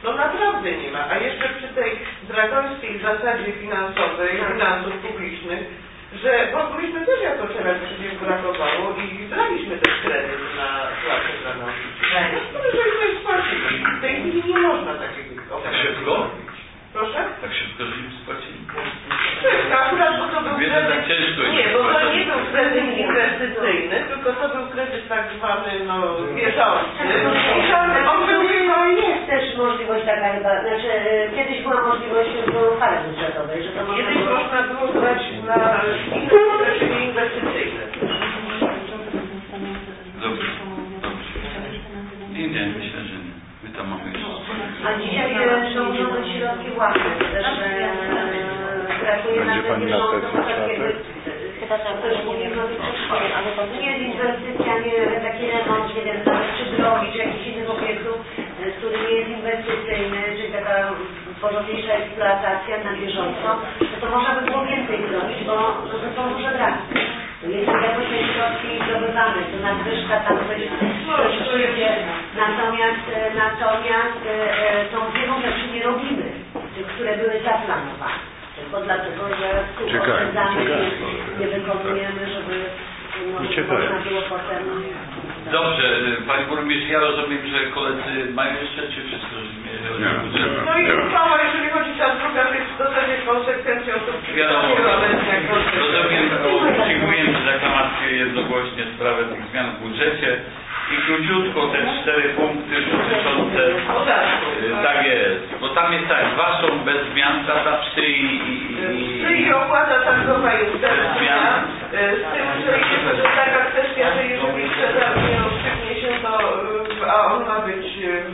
No naprawdę nie ma. A jeszcze przy tej drakońskiej zasadzie finansowej, finansów publicznych, że bo myśmy też jako teraz przecież brakowało i braliśmy też kredyt na płacę dla nauczycieli. No żeśmy spłacili. W tej chwili nie można takiego Tak szybko? Proszę? Tak szybko, żeśmy spłacili? Szybko, akurat bo to był Wiedzę, kredyt... tak ciężko Nie, bo to nie był kredyt inwestycyjny, tylko to był kredyt tak zwany, no, bieżący. I tam on był No jest też możliwość taka chyba, znaczy kiedyś była możliwość w uchwale budżetowej, że to można Kiedyś było... można było brać na inne rzeczy inwestycyjne. Dobrze, dobrze. Nie, nie, myślę, że nie. My tam mamy jeszcze. A dzisiaj e, są używane środki własne, też e, brakuje nam Będzie pani na bieżąco sesji w takiego. Też mówimy o tym, ale to nie jest inwestycja, nie taki remont, nie wiem, nawet czy drogi, czy jakichś innych obiektów, e, który nie jest inwestycyjny, czyli taka porządniejsza eksploatacja na bieżąco, no to można by było więcej zrobić, bo no, to są duże braki. Jeśli jakoś te środki zdobywamy, to nadwyżka tam coś, coś przyjdzie. Natomiast, natomiast e, tą wielą rzeczy nie robimy, tych, które były zaplanowane. Tylko dlatego, że tu oszczędzamy, nie wykonujemy, żeby no, można było potem... Dobrze, Panie Burmistrz, ja rozumiem, że koledzy mają jeszcze, czy wszystko rozumieją? No i uchwała, jeżeli chodzi ta druga, to jest w zasadzie konsekwencją to wiadomo, rozumiem, przyjmujemy z aklamacją jednogłośnie sprawę tych zmian w budżecie i króciutko te cztery punkty dotyczące, tak jest, bo tam jest tak, dwa są bez zmian, prawda, psy i... Psy i opłata targowa jest bez zmian, z tym, że jest taka kwestia, że jeżeli przetarg nie rozstrzygnie się, to, a on ma być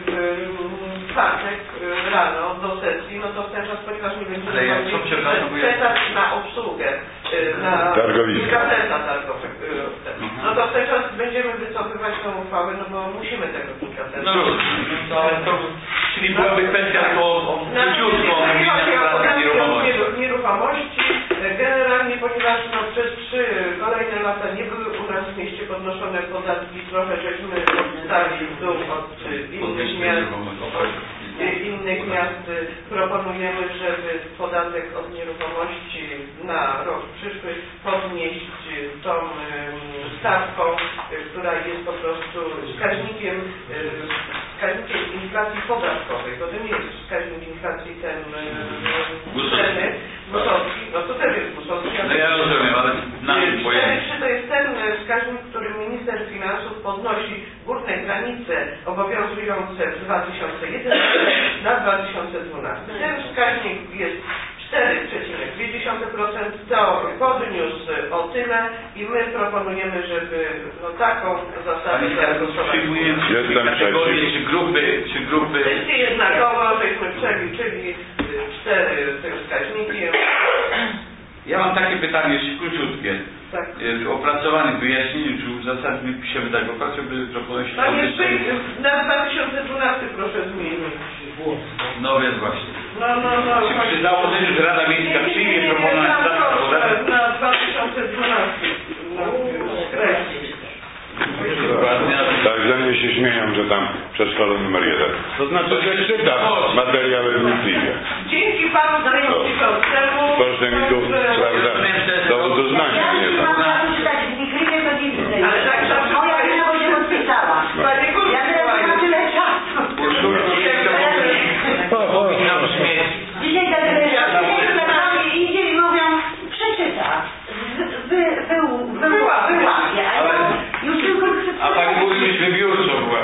w czwartek rano do sesji, no to w ten czas, ponieważ nie będzie przetarg na obsługę, na gazeta targowych, no to w ten czas będziemy wycofywać tą uchwałę, no bo musimy tego gazeta. No no ale to, czyli byłaby kwestia o, o króciutko omówienia nieruchomości, generalnie, ponieważ no, przez trzy kolejne lata nie były u nas w mieście podnoszone podatki, trochę żeśmy stali w dół od innych miast, innych miast proponujemy, żeby podatek od nieruchomości na rok przyszły podnieść tą stawką, która jest po prostu wskaźnikiem, wskaźnikiem inflacji podatkowej, bo to nie jest wskaźnik inflacji ten ceny Gusowski, no to też jest Gusowski. No ja rozumiem, ale na tym pojęciu. To jest ten wskaźnik, który minister finansów podnosi górne granice obowiązujące w dwa tysiące jedenastym na dwa tysiące dwunastym. Ten wskaźnik jest cztery przecinek dwa procent, to podniósł o tyle i my proponujemy, żeby no, taką zasadę przyjmujemy kategorie czy grupy, czy grupy. Wszystkie jednakowo, żeśmy przeliczyli cztery te wskaźniki. Ja mam takie pytanie jeszcze króciutkie. Tak. W opracowanych wyjaśnieniu, czy uzasadnieniu mi się wydaje, bo pracę by proponować... Tam jeszcze na dwa tysiące dwunasty proszę zmienić. No więc właśnie. No, no, no. Czy przy założeniu, że Rada Miejska przyjmie proponować stawkę podatku? Na dwa tysiące dwunasty. Tak, ze mnie się śmieją, że tam przedszkole numer jeden. To znaczy, że czytam materiały wnikliwie. Dzięki panu przewodniczącemu. Proszę mi tu, prawda, dowodu znania nie ma. Ja mam czytać wnikliwie, to nic nie. Ale tak, że moja wina, bo się podpisała. Ja teraz mam tyle czasu. Dzisiaj tak idzie i mówią, przeczyta. Wyłapie, a ja już tylko chcę... A pani burmistrz wybiórczo była.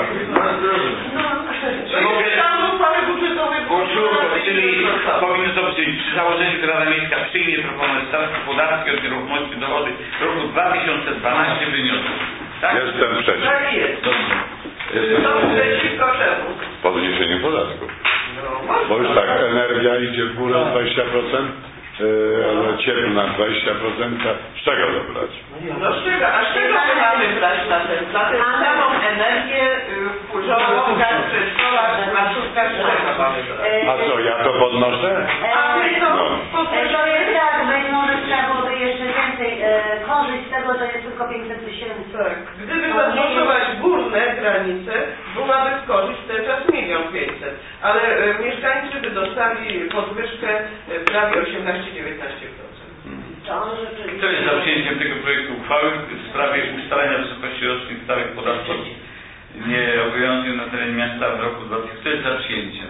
Czyli powinno to być przy założeniu, że Rada Miejska przyjmie proponować stawki podatki od nieruchomości dochody w roku dwa tysiące dwunastym wyniosły. Tak? Jestem przeciw. Tak jest. To przeciwko czemu? Podniesieniu podatku. Bo już tak, energia idzie w górę dwadzieścia procent. ale cieplna dwadzieścia procent, z czego to brać? No z czego? A z czego my mamy brać na ten? Na tę samą energię w żołądkach, w przedszkolach, w placówkach, z czego mamy brać? A co, ja to podnoszę? A my to, to jest tak, być może trzeba byłoby jeszcze więcej e, korzyść z tego, to jest tylko pięćset tysięcy. Tak. Gdyby zastosować górne granice, byłaby korzyść w ten czas milion. pięćset, ale e, mieszkańcy by dostali podwyżkę e, prawie osiemnaście do dziewiętnastu procent. To jest za przyjęciem tego projektu uchwały w sprawie ustalenia wysokości rocznych stawek podatku nie obowiązują na terenie miasta w roku dwa tysiące. Kto jest za przyjęciem?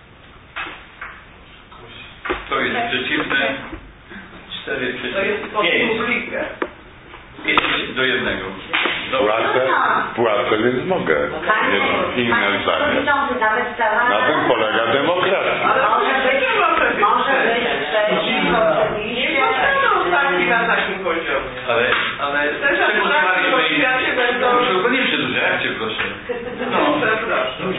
Kto jest przeciwny? cztery przeciwne. pięć. pięć do jednego. Płacę, płacę, więc mogę. Nie, inne zdanie. Na tym polega demokracja. Może być, może być przeciw, oczywiście. Nie zostaną taki na takim poziomie. Ale, ale Też czemu atrakcje staliśmy oświacie będą... Proszę, nie przedłużę, jak Cię proszę. No, przepraszam.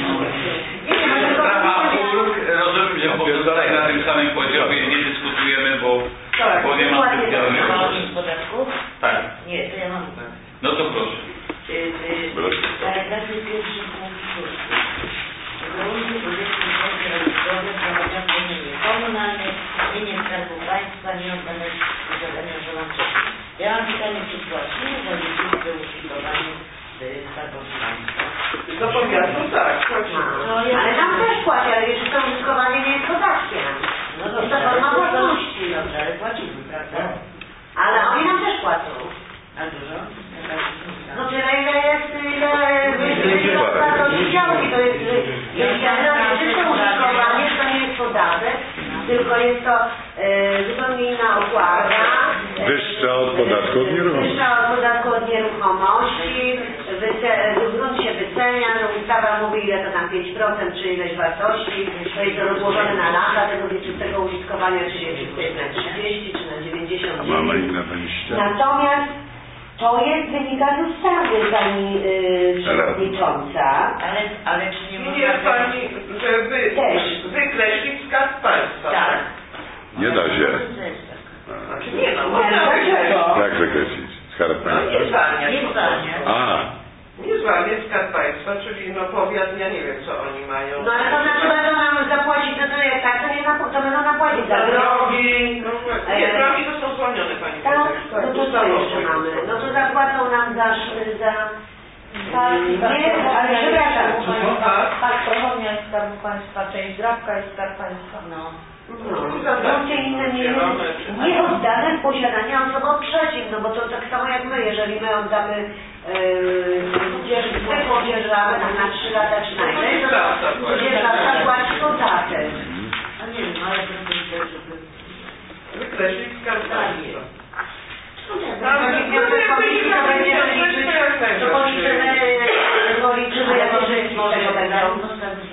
Sprawa ulg, rozumiem, że pozostaje na tym samym poziomie i nie dyskutujemy, bo, Tak. bo nie ma specjalnych Małych podatków? Tak. Nie, to ja mam. No to proszę. Y, y, W paragrafie pierwszym punkt szósty. Zarówno budynki rozwojowe prowadzą mienie komunalne, mienie Skarbu Państwa nie oddane do zadania żołączego. Ja mam pytanie, czy płacimy za dziecięce użytkowanie Skarbu Państwa? Do powiatu tak, płacimy. No, ale nam też płaci, ale jeszcze to użytkowanie nie jest podatkiem. No to jest forma własności. Dobrze, ale płacimy, prawda? Ale oni nam też płacą. A dużo? No tyle ile jest, ile wynika z wartości działki, to jest generalnie czyste użytkowanie, to nie jest podatek, tylko jest to e, zupełnie inna opłata. Wyższa od podatku od nieruchomości. Wyższa od podatku od nieruchomości, wyce, grunt się wycenia, że ustawa mówi ile to tam pięć procent czy ileś wartości, to jest to rozłożone na lata tego wieczystego użytkowania, czy jest na trzydzieści czy na dziewięćdziesiąt dziewięć. Mamy inne wejście. Natomiast to jest wynika z ustawy, pani yy, przewodnicząca. Ale, ale czy nie Nie jest pani, żeby Też. wykreślić Skarb Państwa. Tak. Nie da się. Znaczy nie no, można wykreślić. Jak wykreślić? Skarb No nie Państwa? zwalniać. Nie zwalniać. A, Nie zwalniać Skarb Państwa, czyli no powiat, ja nie wiem co oni mają. No ale to znaczy będą nam zapłacić, no to jak tak, to nie nap- to będą napłacić za drogi. No, nie, drogi to są zwolnione pani. Tak, poseł. no to co jeszcze mamy? No to zapłacą nam za... za nie, ale przepraszam. Tak, prowadnia jest Skarbu Państwa, część Drabka jest Skarb Państwa. No. No, zupełnie inne mienie nie oddane w posiadanie osobom trzecim, no bo to tak samo jak my, jeżeli my oddamy tudzież zwykłą dzierżawę na trzy lata czy najmniej, to dzierżawca płaci podatek. A nie wiem, ale to jest też, żeby... Wykreślić Skarb Państwa. No nie, to będziemy liczyć, to policzymy, policzymy jako rzeczy tego będą.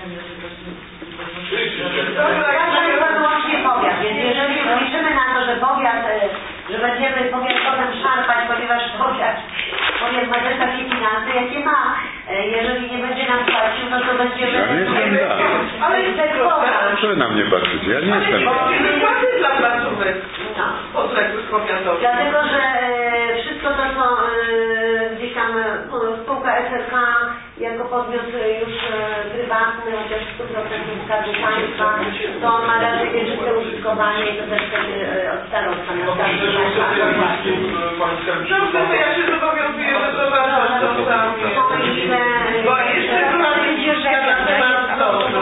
Ja wyłącznie powiat, więc jeżeli liczymy na to, że powiat, że będziemy powiatotem szarpać, ponieważ powiat, powiat ma też takie finanse, jakie ma. Jeżeli nie będzie nam płacił, no to będziemy... Ja nie jestem za. Ale jest tak powiat. Proszę na mnie patrzeć, ja nie jestem za. Ale nie płacy dla placówek podległych powiatowych. Dlatego, że wszystko to, co gdzieś tam spółka S R K jako podmiot już prywatny, chociaż sto procent Skarbu Państwa, to on ma raczej wieczyste użytkowanie i to też wtedy od starostwa na Skarbu Państwa. Dobrze, to ja się zobowiązuję, że to bardzo czasami. Bo jeszcze była wycieczka na temat zotu.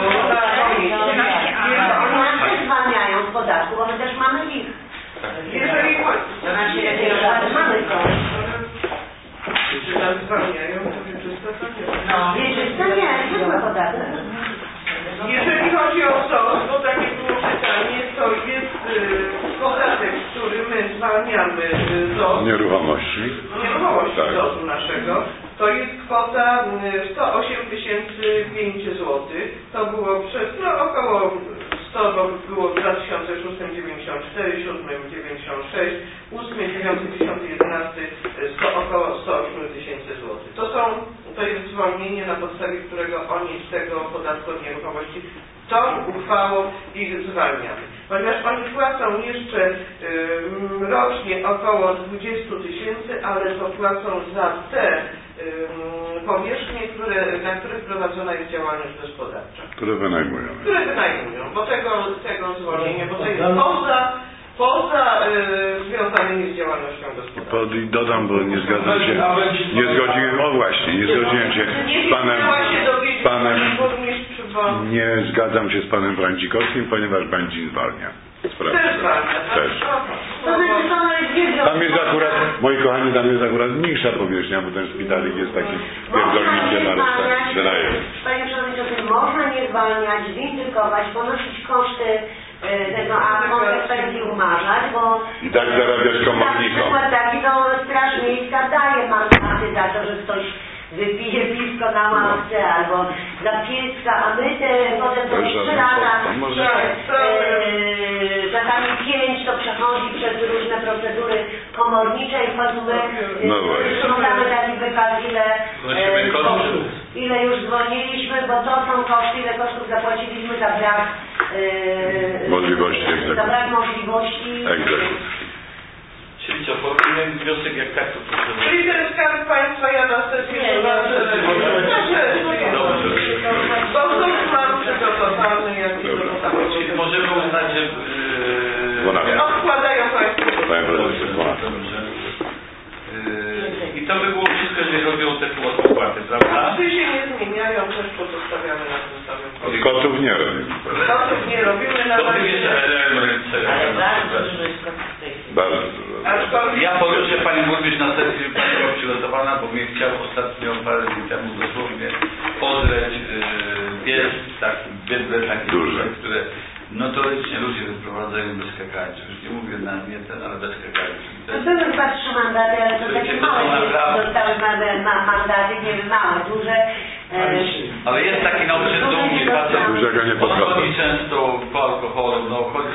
Oni nas też zwalniają z podatku, bo my też mamy ich. Jeżeli chodzi... To znaczy, jak mamy to. Czy nas zwalniają, to wieczyste to nie. No, wieczyste nie, zwykłe podatek. Jeżeli chodzi o Z O S, bo takie było pytanie, to jest y, podatek, który my zwalniamy y, Z O S. Nieruchomości. Nieruchomości Tak. Z O S-u naszego. To jest kwota y, sto osiem tysięcy pięćset złotych. To było przez no, około sto, bo było w dwa tysiące szóstym dziewięćdziesiąt cztery, dwa tysiące siódmym dziewięćdziesiąt sześć, dwa tysiące ósmym, dziewiątym, dziesiątym, jedenastym sto, około sto osiem tysięcy złotych. To są, to jest zwolnienie, na podstawie którego oni z tego podatku od nieruchomości tą uchwałą ich zwalniamy. Ponieważ oni płacą jeszcze y, rocznie około dwadzieścia tysięcy, ale to płacą za te y, powierzchnie, które, na których prowadzona jest działalność gospodarcza. Które wynajmują. Które wynajmują, bo tego, tego zwolnienia, bo to jest poza poza y, związanymi z działalnością gospodarczą. Pod, i dodam, bo nie zgadzam się, nie zgodziłem, o właśnie, nie zgodziłem się z panem, z panem, nie zgadzam się z panem Francikowskim, ponieważ Będzin zwalnia. Sprawdzę. Też. Tam jest akurat, moi kochani, tam jest akurat mniejsza powierzchnia, bo ten szpitalik jest taki pierdolnikiem, ale wydaje. Panie Przewodniczący, można nie zwalniać, windykować, ponosić koszty tego, a konsekwencje umarzać, bo i tak zarabiać komornikom. Na przykład taki to Straż Miejska daje mandaty za to, że ktoś wypije piwko na ławce albo za pieska, a my te potem te trzy lata, yy, czasami pięć, to przechodzi przez różne procedury komornicze i w końcu my mamy taki wykaz, ile, yy, ile już zwolniliśmy, bo to są koszty, ile kosztów zapłaciliśmy za brak yy, możliwości egzekucji. Za brak możliwości egzekucji. Czyli co, powinien wniosek jak tak to proszę. Czyli ten Skarb Państwa ja na sesję zobaczę. Dobrze. Bo wzór mam przygotowany, jak czyli możemy uznać, że yy, odkładają Państwo. Panie prezesie, i to by było wszystko, jeżeli chodzi o te opłaty, prawda? Koszty się nie zmieniają, też pozostawiamy na tym samym poziomie. Kotów nie robimy. Kotów nie robimy na razie. Ale bardzo dużo jest kotów w tej chwili. Bardzo dużo. Ja powiem, że Pani Burmistrz na sesji Pani była przygotowana, bo mnie chciał ostatnio parę dni temu dosłownie odreć pies, taki bydle takie duże, które notorycznie ludzie wyprowadzają bez skakańców. Już nie mówię na nie ten, ale bez skakańców. To były chyba trzy mandaty, ale to takie małe dostały mandaty, nie wiem, małe, duże. Ale jest taki na urzędu u mnie facet, dużego nie podchodzi. chodzi często po alkoholu, no chodzi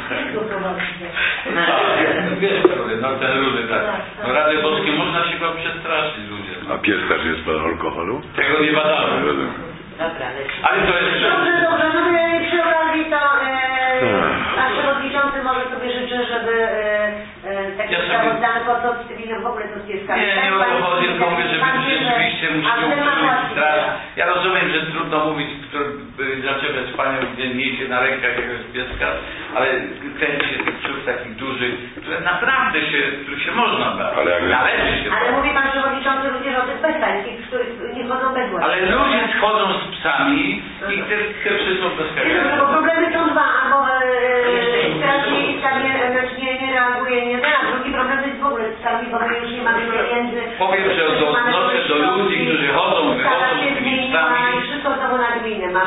tak, wiesz, no ten rudy, tak. No Rady Boskie można się go przestraszyć ludzie. A pies też jest po alkoholu? Tego nie badamy. Dobra, ale to jest... Dobrze, dobrze, no to przy okazji to e, nasz przewodniczący może sobie życzy, żeby e, e, taki ja sprawozdany po co cywilnym w ogóle to jest Nie, nie o to chodzi, tylko mówię, że rzeczywiście musimy uczynić. Ja rozumiem, że trudno mówić, zaczepiać Panią, gdzie niesie na rękach jakiegoś pieska, ale kręci się tych psów takich dużych, które naprawdę się, których się można dać. Ale, jak należy się ale mówi Pan Przewodniczący również o tych bezpańskich, z których nie chodzą bez władzy. Ale ludzie schodzą z psami i te, te psy są bezkarne. Bo problemy są dwa, albo Straż Miejska nie, nie, nie reaguje, nie da, a drugi problem jest w ogóle z psami, bo my już nie mamy pieniędzy. Powiem, że odnoszę do ludzi, którzy chodzą, wychodzą z tymi psami. I wszystko znowu na gminę mamy.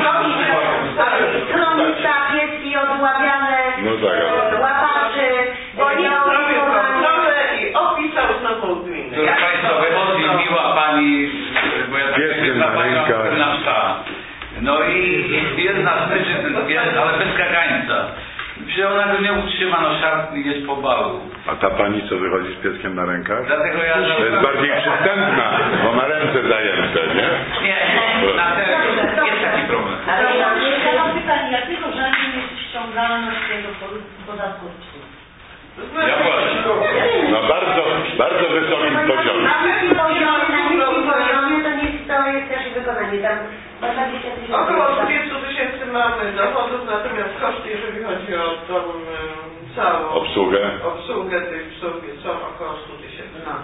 Chronica, pieski odławiane, no tak, łapaczy, bo nie zrobił kontrolę i opisał znowu gminę. Proszę Państwa, wychodzi miła Pani, bo ja tak pieskiem na rękach. Na psa. No i jedna smyczy ten pies, ale bez kagańca. Przecież ona go nie utrzyma, no szarpnie jest po balu. A ta pani, co wychodzi z pieskiem na rękach? Dlatego ja... To jest bardziej przystępna, bo ma ręce zajęte, nie? Nie, na ten jest taki problem. Ale ja mam pytanie, jakiego rzędu jest ściągalność tego podatku od psów? Ja właśnie. Na bardzo, bardzo wysokim poziomie. Na niskim poziomie, na niskim poziomie to, nie, to jest też wykonanie. Tam dwadzieścia tysięcy. Około trzydzieści tysięcy mamy dochodów, natomiast koszty, jeżeli chodzi o tą całą obsługę, obsługę tych psów są około sto tysięcy. No.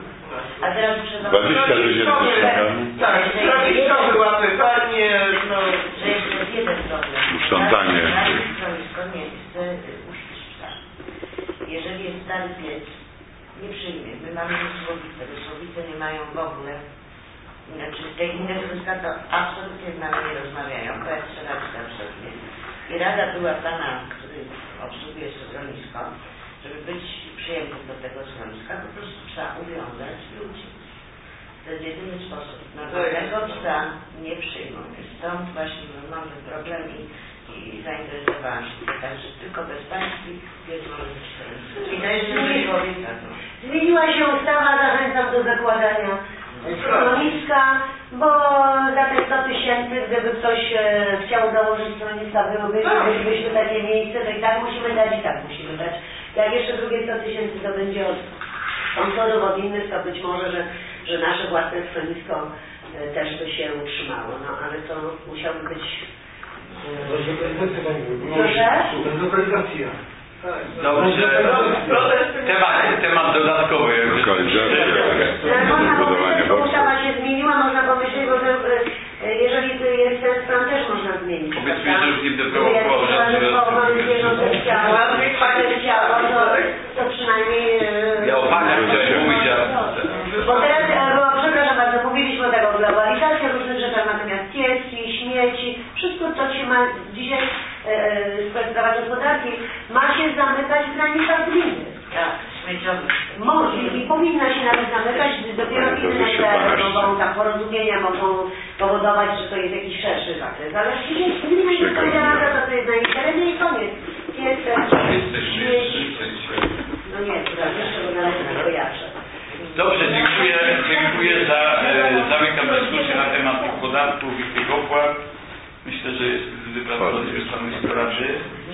A teraz trzeba... dwadzieścia tysięcy. Tak, stroniskowy łapywanie, no... Że jeszcze jest jeden problem. Uszczątanie. Stronisko nie chce uśpić psa. Jeżeli jest stary pies, nie przyjmie. My mamy wysłowice. Wysłowice nie mają w ogóle. Znaczy te inne wojska to absolutnie z nami nie rozmawiają, bo jak trzeba tam sobie. I rada była pana, który obsługuje schronisko, żeby być przyjętym do tego schroniska, po prostu psa uwiązać i uciec. To jest jedyny sposób. Normalnego psa nie przyjmą. Stąd właśnie mam ten problem i, i zainteresowałam się. Także tylko bezpański pies może być schronisko. I to jest drugi człowiek. Zmieniła się ustawa, zachęcam do zakładania schroniska, bo za te sto tysięcy, gdyby ktoś e, chciał założyć schroniska, byłoby, byśmy takie miejsce, to i tak musimy dać, i tak musimy dać. Jak jeszcze drugie sto tysięcy to będzie od sponsorów, od innych, to być może, że, że nasze własne schronisko e, też by się utrzymało, no ale to musiałoby być... E, Proszę? Lokalizacja. Dobrze. Temat, temat dodatkowy. Można pomyśleć, że ustawa się zmieniła, można pomyśleć, że jeżeli jest ten stan, też można zmienić. Powiedzmy, że już nie wyprowokowało. To przynajmniej... Ja o paniach chcę mówić, Bo teraz, bo, przepraszam bardzo, mówiliśmy o tego globalizacji, o różnych rzeczach, natomiast pieski, śmieci, wszystko to się ma dzisiaj e, sprawa gospodarki ma się zamykać w granicach gminy. Tak, śmieciowy. Może i powinna się nawet zamykać, dopiero inne te mogą, tam porozumienia mogą powodować, że to jest jakiś szerszy zakres. Ale dzisiaj gmina jest odpowiedzialna za to, co jest na jej terenie i koniec. Jest śmieci. No nie, to jeszcze go należy na kojarzę. Dobrze, dziękuję, dziękuję za, e, zamykam dyskusję na temat tych podatków i tych opłat. Myślę, że jest wypracowane już stanowisko Rady.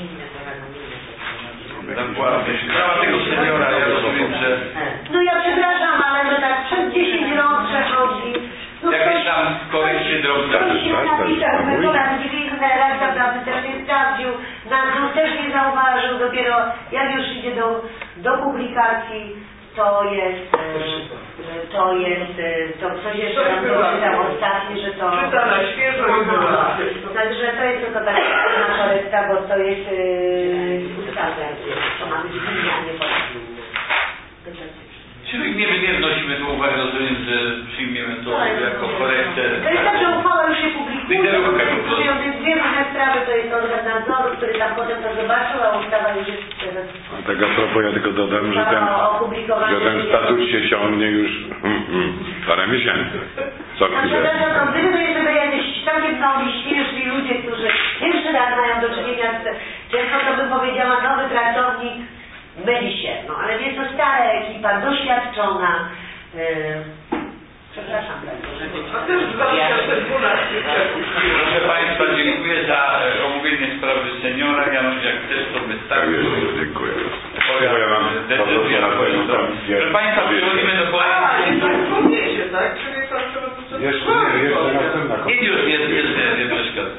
Dokładnie. Sprawa tego seniora, ja rozumiem, że... No ja przepraszam, ale że tak przez dziesięć rąk przechodzi. No jakieś tam korekcje drobne. Ktoś się napisał, my po raz dźwignę, raz naprawdę też nie sprawdził, nadzór też nie zauważył, dopiero jak już idzie do, do publikacji, to jest, to jest, to coś jeszcze nam doczytał ostatni, że to... Czyta na świeżo i była. Także to jest tylko taka jedna korekta, bo to jest ustawa, to ma być zmienianie polskiej. Czyli nie, nie wnosimy tu uwagi, rozumiem, że przyjmiemy to jako korektę. To jest tak, że uchwała już się publikuje, to jest dwie różne sprawy, to jest organ nadzoru, który tam potem to zobaczył, a ustawa już jest... A tak a propos, ja tylko dodam, że ten, że ten statut się ciągnie już hmm, hmm, parę miesięcy. Co chwilę. Znaczy, gdyby to jeszcze byli jakieś takie nowi, śmieszni ludzie, którzy pierwszy raz mają do czynienia z często to bym powiedziała nowy pracownik, myli się, no ale jest to stara ekipa, doświadczona. Yy, przepraszam bardzo, że... A to już dwa tysiące dwunasty. Proszę Państwa, dziękuję za omówienie sprawy seniora. Janusz, jak też to wystarczy. Tak, dziękuję. Twoja decyzja. Proszę Państwa, przechodzimy do kolejnego. Ale nie powiecie, tak? Czyli pan przewodniczący... Jeszcze nie, jeszcze następna Nie, już jest, jest, nie, nie przeszkadza.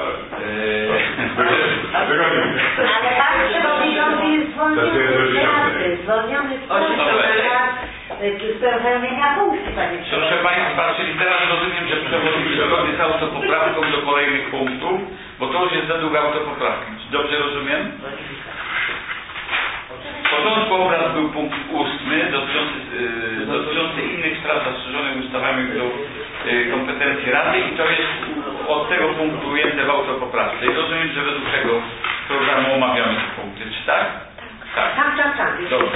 Ale pan przewodniczący jest zwolniony z pracy, zwolniony z pracy z pełnienia funkcji, panie przewodniczący. Proszę Państwa, czyli teraz rozumiem, że przewodniczący jest autopoprawką do kolejnych punktów, bo to już jest według autopoprawki. Dobrze rozumiem? W porządku obrad był punkt ósmy dotyczący, yy, dotyczący innych spraw zastrzeżonych ustawami do yy, kompetencji Rady i to jest od tego punktu ujęte w autopoprawce. I rozumiem, że według tego programu omawiamy te punkty. Czy tak? Tak, tak, tak. tak. Dobrze.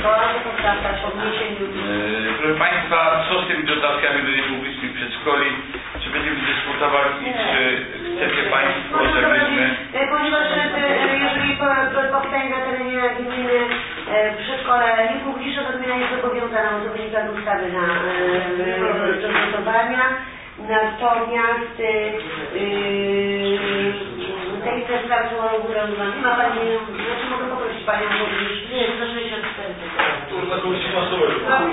Yy, proszę Państwa, co z tymi dodatkami do niepublicznych przedszkoli? Czy będziemy dyskutować i czy chcecie Państwo, żebyśmy... Ponieważ jeżeli powstanie na terenie gminy przedszkole niepubliczne, to gmina jest zobowiązana, bo to wynika z ustawy na przygotowania. Natomiast yy, tej też sprawy są uregulowane. Nie ma Pani, znaczy mogę poprosić Panią Burmistrz. Nie, sto sześćdziesiąt cztery. Tu na komisji masowej.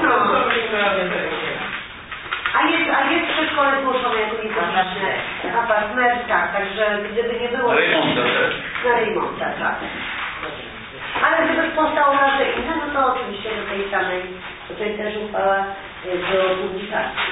A jest, a jest przedszkole zgłoszone jako niepubliczne. Na partner, tak, także gdyby nie było... Na Rejmonta, tak? Na Rejmonta, tak. Ale gdyby powstało razy inne, no to oczywiście do tej samej, to jest też uchwała do publikacji.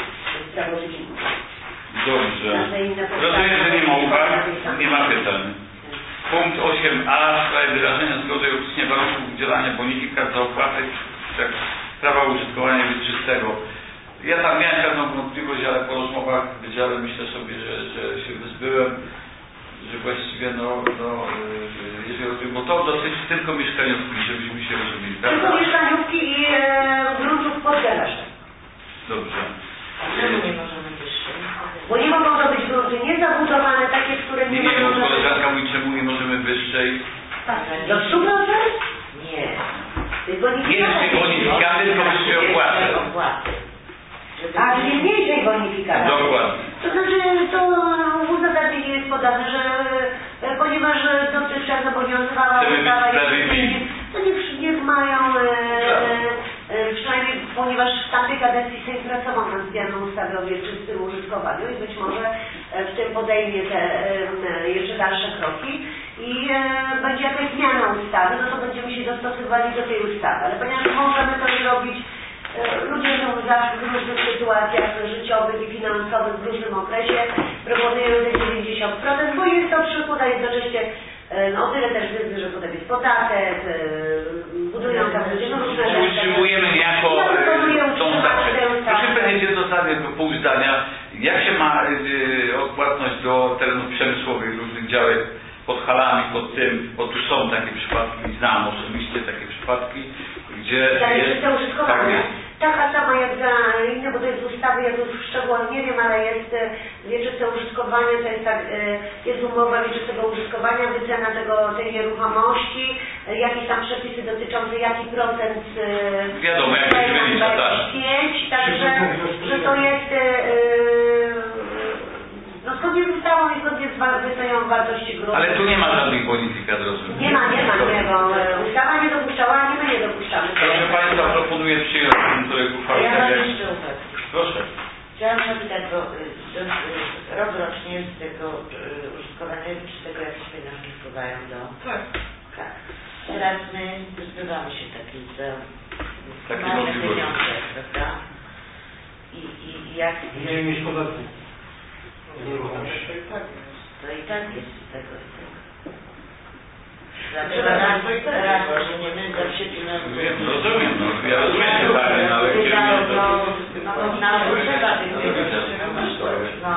Dobrze. Rozumiem, że nie ma uwag, nie ma pytań. Punkt osiem a w sprawie wyrażenia zgody i opisania warunków udzielania bonifikat za opłatę prawa użytkowania wieczystego. Ja tam miałem pewną wątpliwość, ale po rozmowach w wydziale myślę sobie, że, że się wyzbyłem, że właściwie no, no jeżeli o tym, bo to dosyć tylko mieszkaniówki, żebyśmy się rozumieli. Tylko mieszkaniówki i e, gruntów pod garażem. Dobrze. Czemu nie możemy wyższej? Bo nie mogą to być grunty niezabudowane, takie, które nie, nie mają... Nie wiem, koleżanka mówi, czemu nie możemy wyższej. Do stu procent? Nie. Nie wyższej bonifikaty, tylko wyższej opłaty. A, czyli mniejszej bonifikaty. Dokładnie. To znaczy, to uzasadnienie jest podane, że ponieważ dotychczas obowiązywała ustawa, to niech, niech mają, e, e, przynajmniej ponieważ w tamtej kadencji Sejm pracował nad zmianą ustawy o wieczystym użytkowaniu i być może w tym podejmie te e, jeszcze dalsze kroki i e, będzie jakaś zmiana ustawy, no to będziemy się dostosowywali do tej ustawy, ale ponieważ możemy to zrobić, e, ludzie są zawsze w różnych sytuacjach życiowych i finansowych w różnym okresie, proponują te dziewięćdziesiąt procent, bo jest to przychód, a jednocześnie no o tyle też zysk, że potem jest podatek, budują tam ludzie, no różne rzeczy. Utrzymujemy niejako tą stawkę. Proszę powiedzieć jedno zdanie, pół zdania. Jak się ma y, odpłatność do terenów przemysłowych, różnych działek pod halami, pod tym, bo tu są takie przypadki, znam osobiście takie przypadki, gdzie tak, jest... jest użytkowanie. Taka sama jak za inne, bo to jest ustawy, ja tu w szczegółach nie wiem, ale jest wieczyste użytkowanie, to jest tak, jest umowa wieczystego użytkowania, wycena tego, tej nieruchomości, jakieś tam przepisy dotyczące jaki procent wiadomo, jak jest wylicza, tak. Świeć, także, że to jest no zgodnie z ustawą i zgodnie z wyceniem wartości gruntu. Ale tu nie ma żadnych bonifikat, rozumiem. Nie ma, nie ma, nie ma. Ustawa nie dopuszczała, a my nie dopuszczamy. Proszę Państwa, proponuję przyjąć ten projekt uchwały. Ja tak mam jak... jeszcze uwagę. Proszę. Chciałam zapytać, bo rok rocznie z tego y, użytkowania wieczystego jakieś pieniążki wpływają do... Tak. Tak. Teraz my zbywamy się takich za takie marne pieniądze, prawda? I, i jak... Mniej niż podatki. To i tak jest z tego i tego. Zawsze raz, raz weźmiemy, zawsze pieniądze. Wiem, rozumiem, no, ja rozumiem pytanie, no, ale kieruję to... No bo nam potrzeba tych pieniędzy. No.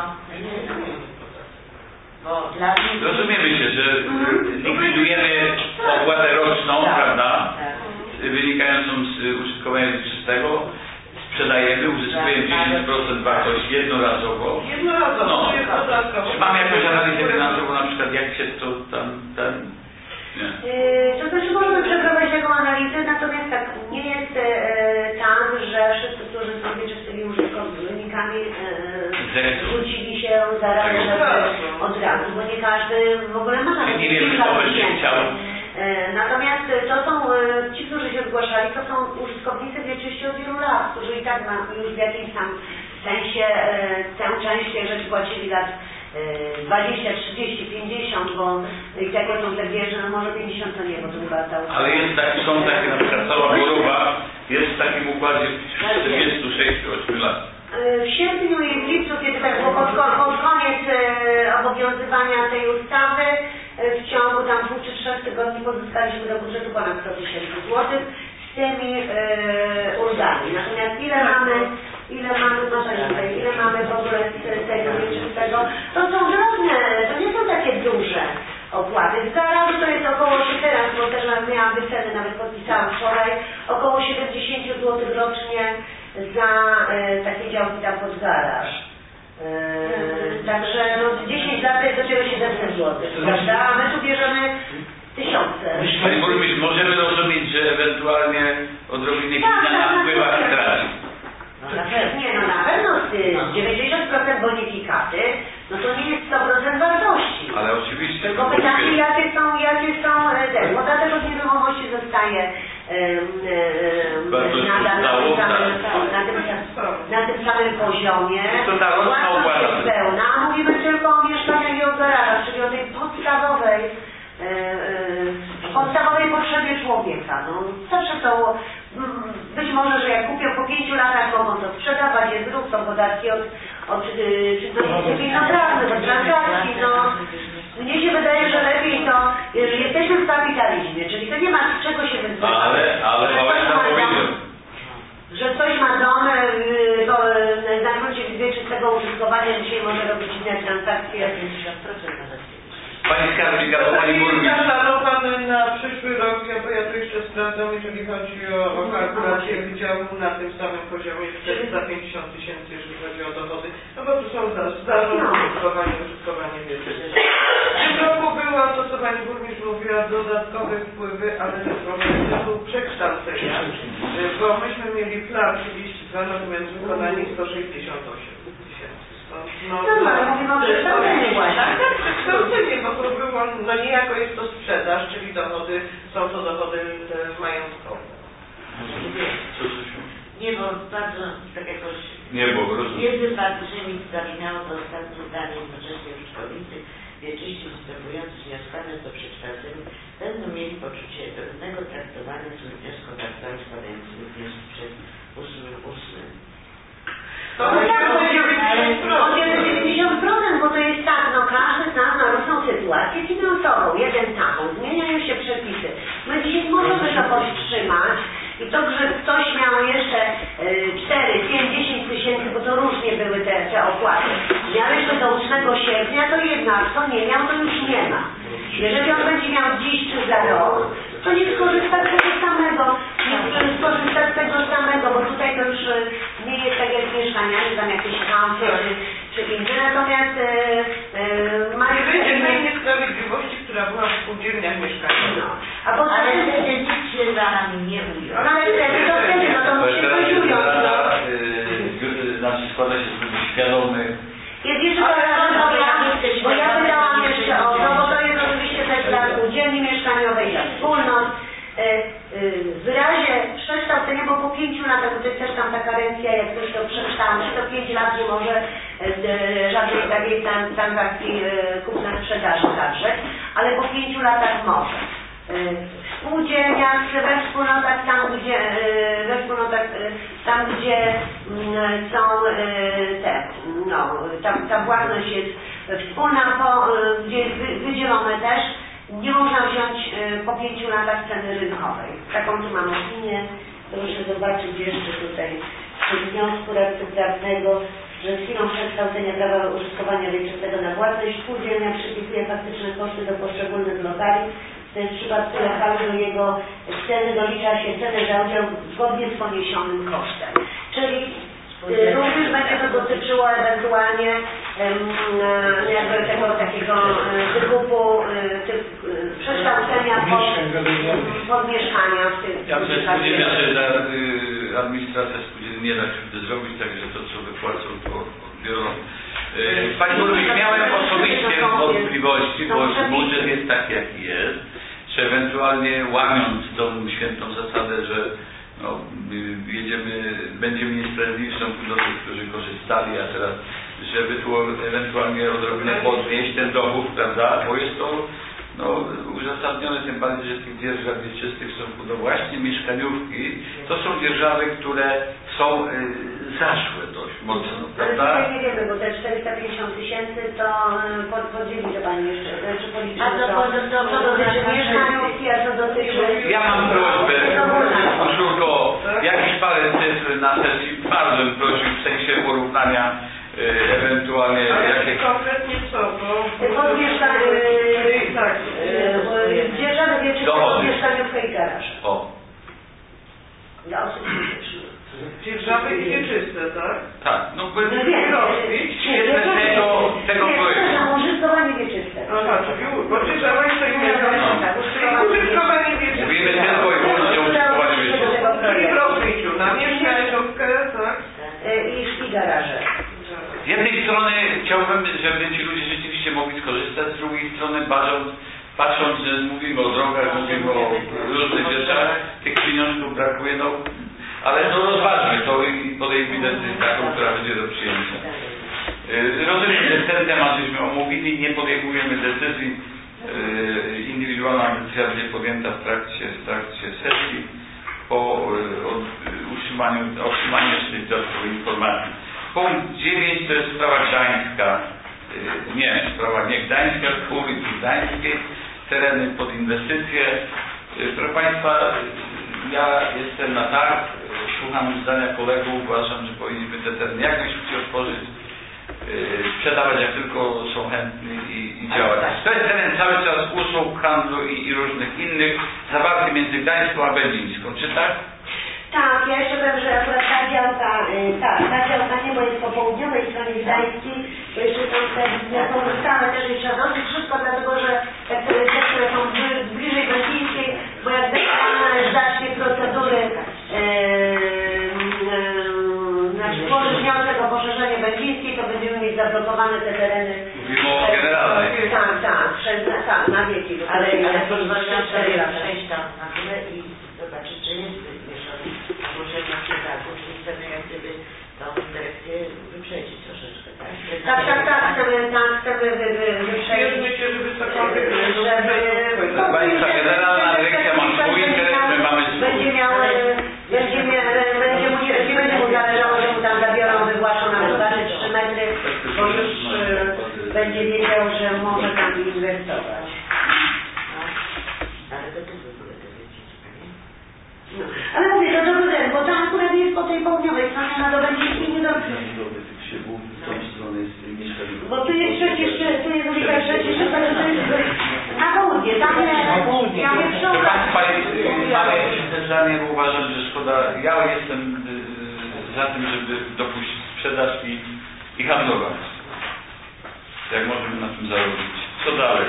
Bo dla mnie... Rozumiemy się, że likwidujemy opłatę roczną, prawda? Wynikającą z użytkowania wieczystego. Sprzedajemy, uzyskujemy dziesięć procent wartości jednorazowo. Jednorazowo, no, jest dodatkowo. Czy mamy jakąś analizę finansową, na przykład jak się to tam, ten... Nie. Yy, to znaczy możemy przeprowadzić taką analizę, natomiast tak, nie jest yy, tak, że wszyscy, którzy są wieczystymi użytkownikami yy, rzucili się zaraz tak od razu, bo nie każdy w ogóle ma nawet nie wiemy, kto będzie chciał. Natomiast to są ci, którzy się zgłaszali, to są użytkownicy wieczyści od wielu lat, którzy i tak już w jakimś tam sensie tę część tej rzeczy płacili lat dwadzieścia, trzydzieści, pięćdziesiąt, bo i tak jak są te wieże, no może pięćdziesiąt to nie, bo to chyba ta ustawa. Ale jest tak, są takie na przykład cała choroba jest w takim układzie czterdziestu sześciu, ośmiu lat. W sierpniu i w lipcu, kiedy tak było pod, pod koniec e, obowiązywania tej ustawy, e, w ciągu tam dwóch czy trzech tygodni pozyskaliśmy do budżetu ponad sto tysięcy złotych z tymi e, ulgami. Natomiast ile mamy, ile mamy, proszę tutaj, ile mamy w ogóle z tego wieczystego, to są drobne, to nie są takie duże opłaty. W garażu to jest około, teraz, bo też miałam wyceny, nawet podpisałam wczoraj, około siedemdziesiąt złotych rocznie za e, takie działki tam pod garaż. E, także no, dziesięć lat to jest dopiero siedemset złotych, prawda? A my tu bierzemy tysiące. Panie burmistrz, możemy rozumieć, że ewentualnie odrobinę tak, gmina tak, wpływa tak, i traci. No na pewno, nie, no na pewno z dziewięćdziesiąt procent bonifikaty, no to nie jest sto procent wartości. Ale oczywiście. Tylko pytanie, jakie są, jakie są te, podatek od nieruchomości zostaje um, um, nadal na tym, samym, na, tym, na tym samym poziomie. To ta roczna opłata. Jest pełna, a mówimy tylko o mieszkaniach i o garażach, czyli o tej podstawowej Yy, podstawowej potrzebie człowieka. No, zawsze to być może, że jak kupią po pięciu latach, mogą to sprzedawać, jest ruch, są podatki od, od yy, czynności cywilnoprawnych, od transakcji. No, mnie się wydaje, że lepiej to, jeżeli jesteśmy w kapitalizmie, czyli to nie ma z czego się wyzwać. Ale, ale Wałęsa powiedział. Że ktoś ma dom yy, to, yy, na gruncie wieczystego użytkowania, dzisiaj może robić inne transakcje. pięćdziesiąt procent nawet. Pani skarbnik, albo pani burmistrz. Zaplanowany na przyszły rok, ja, bo ja to jeszcze sprawdzam, jeżeli chodzi o, o kalkulację wydziału na tym samym poziomie czterysta pięćdziesiąt tysięcy, jeżeli chodzi o dochody, no bo tu są zarządy, użytkowanie, użytkowanie wieczyste. W tym roku było to, co pani burmistrz mówiła, dodatkowe wpływy, ale też mamy tytuł przekształcenia, bo myśmy mieli plan trzydzieści dwa, natomiast wykonanie sto sześćdziesiąt osiem tysięcy. No, no, no, ale mówimy o przekształceniu właśnie. Tak, tak, przekształcenie, bo to było, no niejako jest to sprzedaż, czyli dochody, są to dochody majątkowe. Nie, bo bardzo tak jakoś Nie, bo rozumiem. Wiedzy pan Przemysł zaminało to ostatnie zdanie jednocześnie użytkownicy wieczyści występujący z wnioskami do przekształcenia będą mieli poczucie pewnego traktowania z wnioskodawcami składającymi wnioski przed ósmym ósmym. No tak, o dziewięćdziesiąt procent, bo to jest tak, no każdy z nas ma różną sytuację finansową, jeden taką, zmieniają się przepisy. My dzisiaj możemy to powstrzymać i to, że ktoś miał jeszcze cztery, pięć, dziesięć tysięcy, bo to różnie były te, te opłaty, miał jeszcze do ósmego sierpnia, to jednak, co nie miał, to już nie ma. Jeżeli on będzie miał dziś czy za rok, to nie skorzysta z tego samego, nie skorzysta z tego samego, bo tutaj to już nie jest tak jak z mieszkaniami, tam jakieś kampy czy, czy inne, natomiast e, e, mają będzie tej niesprawiedliwości, która była w spółdzielniach mieszkaniowych. No. A poza Ale tym wtedy nic się za nami nie ujął. no ale wtedy to wtedy, no to musi coś ująć, no. Znaczy składa się z ludzi świadomych. Jest jeszcze taka rzecz, bo ja, bo ja pytałam jeszcze o to, bo to jest oczywiście też dla spółdzielni mieszkaniowej, dla wspólnot. W razie przekształcenia, bo po pięciu latach, bo to jest też tam ta karencja, jak ktoś to przekształci, to pięć lat nie może żadnej takiej transakcji kupna-sprzedaży zawrzeć, ale po pięciu latach może. W spółdzielniach, we wspólnotach, tam gdzie, we wspólnotach, tam gdzie są te, no, tam ta własność jest wspólna, po, gdzie jest wydzielone też, nie można wziąć po pięciu latach ceny rynkowej. Taką tu mam opinię. Proszę zobaczyć jeszcze tutaj przy wniosku radcy prawnego, że z chwilą przekształcenia prawa użytkowania wieczystego na własność spółdzielnia przypisuje faktyczne koszty do poszczególnych lokali. To jest w przypadku lokalu do jego ceny dolicza się cenę za udział zgodnie z poniesionym kosztem. Czyli y, również będzie to dotyczyło ewentualnie y, jakby tego takiego y, wykupu, y, typ, y, przekształcenia pod, pod mieszkania w tym. Ja bym spółdzielnia, że za, y, administracja spółdzielni nie da się zrobić, także to co wypłacą, to odbiorą. Y, Pani Burmistrz, miałem osobiście wątpliwości, bo budżet jest taki jaki jest, czy ewentualnie łamiąc tą świętą zasadę, że no, jedziemy, będziemy niesprawiedliwi w stosunku do tych, którzy korzystali, a teraz, żeby tu ewentualnie odrobinę podnieść ten dochód, prawda, bo jest to no, uzasadnione tym bardziej, że tych dzierżaw wieczystych w stosunku do właśnie mieszkaniówki, to są dzierżawy, które są y, zaszłe dość mocno, prawda? Ale tutaj nie wiemy, bo te czterysta pięćdziesiąt tysięcy to pod, podzieli to Pani jeszcze, czy policzymy to, to, to dotyczy mieszkaniówki, a to dotyczy... Ja mam prośbę, Urszulko, jakiś parę cyfr na sesji, bardzo bym prosił w sensie porównania y, ewentualnie... Ale jakie... konkretnie co, bo... Pod mieszkaniówkę, tak, dzierżawy wieczyste pod mieszkaniówkę i garaż. O. Dla osób fizycznych. Dzierżawy i wieczyste, tak? Tak, no bo No wiem, rozbić świetne tego, tego projektu. Użytkowanie wieczyste. Aha, czyli bo dzierżawa jest to innego. Użytkowanie wieczyste. Mówimy tylko i wyłącznie o użytkowaniu wieczyste. Czyli w rozbiciu na mieszkaniówkę, tak? I garaże. Z jednej strony chciałbym, żeby ci ludzie rzeczywiście mogli skorzystać, z drugiej strony patrząc, patrząc że mówimy o drogach, mówimy o różnych rzeczach, tych pieniążków brakuje, no ale no rozważmy to i podejmijmy decyzję taką, która będzie do przyjęcia. Rozumiem, że ten temat żeśmy omówili, nie podejmujemy decyzji, indywidualna decyzja będzie podjęta w trakcie, w trakcie sesji po utrzymaniu, otrzymaniu jeszcze dodatkowej informacji. Punkt dziewięć to jest sprawa gdańska, nie, sprawa nie gdańska, tylko ulicy Gdańskiej, tereny pod inwestycje. Proszę Państwa, ja jestem na tak, słucham zdania kolegów, uważam, że powinniśmy te tereny jak najszybciej otworzyć, sprzedawać jak tylko są chętni i, i działać. To jest teren cały czas usług, handlu i, i różnych innych, zawarty między Gdańską a Będzińską, czy tak? Tak, ja jeszcze powiem, że akurat ta działka, tak, ta działka nie, bo jest po południowej stronie Gdańskiej, bo jeszcze tam te pozostałe też jeszcze dosyć wszystko, dlatego że te, te które są bliżej Będzińskiej, bo jak Pan zacznie procedury, yy, yy, znaczy złoży wniosek o poszerzenie Będzińskiej, to będziemy mieć zablokowane te tereny. Mówimy o generalnej. Tak, tak, przez, tak, na wieki. Ale, ale pozwolę sobie przejść tam na górę i zobaczyć, czy jest zgłoszenie przetargu, czyli chcemy jak gdyby tą dyrekcję Tak, tak, tak, chcemy, tak, chcemy wy, wy, wyprzedzić, żeby cokolwiek, żeby... Państwa, Generalna Dyrekcja ma swój interes, my mamy swój. Będzie miał, będzie miał, będzie mu, nie będzie mu zależało, że mu tam zabiorą, wywłaszczą na dwa czy trzy metry, bo już y, będzie wiedział, że może tam inwestować. Ale to tu w ogóle te wycieczki, nie? No. Ale mówię, to dobry ten, bo tam akurat jest po tej południowej stronie, no to będzie nie do... Bo tu jest przecież, tu jest ulica przecież, to jest na południe, tam jest, ja mówię, Proszę Państwa, mamy jakieś zdanie, bo uważam, że szkoda, ja jestem y, za tym, żeby dopuścić sprzedaż i, i handlować. Jak możemy na tym zarobić. Co dalej?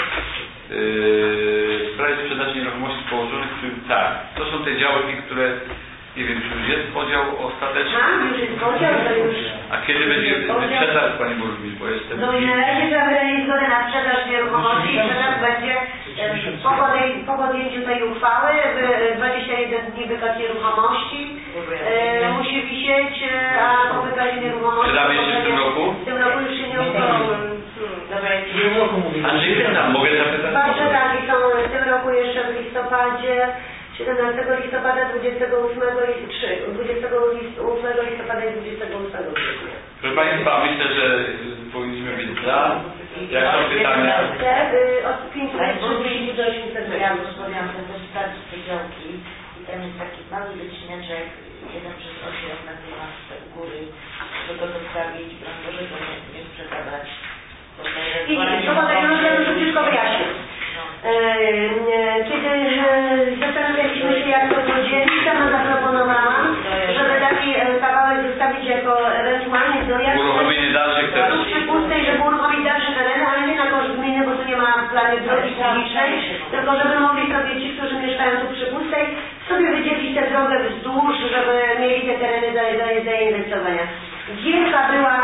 Yy, w sprawie sprzedaży nieruchomości położonych, w którym tak, to są te działki, które nie wiem, czy już jest podział ostateczny. Tak, już jest podział, to już... A kiedy będzie sprzedaż, Pani Burmistrz, bo jestem... No i na razie trzeba wyrazić zgodę na sprzedaż nieruchomości i sprzedaż będzie po, podej, po podjęciu tej uchwały dwadzieścia jeden dni wykaz nieruchomości e, musi wisieć, a po wykazie nieruchomości... Sprzedamy jeszcze w tym roku? W tym roku już się nie udało. W tym roku mówimy. Andrzej, tam mogę zapytać? Dwa przetargi są w tym roku jeszcze w listopadzie. siedemnastego listopada, dwudziestego ósmego listopada i dwudziestego ósmego grudnia. Proszę Państwa, myślę, że powinniśmy być za. Jak są pytania? Od pięćset do osiemset. Ja rozmawiałam też sprawdzić te działki i tam jest taki mały wycineczek, jeden przez osiem na tej masce u góry, żeby go zostawić, żeby go nie, nie sprzedawać. I powodzenia, no ja już wszystko wyjaśnię. Kiedy zastanawialiśmy się, jak to podzielić, sama zaproponowałam, żeby taki kawałek zostawić jako ewentualnie dojazd. Uruchomienie dalszych terenów. Przy pustej, żeby uruchomić dalsze tereny, ale nie na koszt gminy, bo tu nie ma w planie drogi publicznej, tylko żeby mogli sobie ci, którzy mieszkają tu przy pustej, sobie wydzielić tę drogę wzdłuż, żeby mieli te tereny do, do, do inwestowania. Wielka była,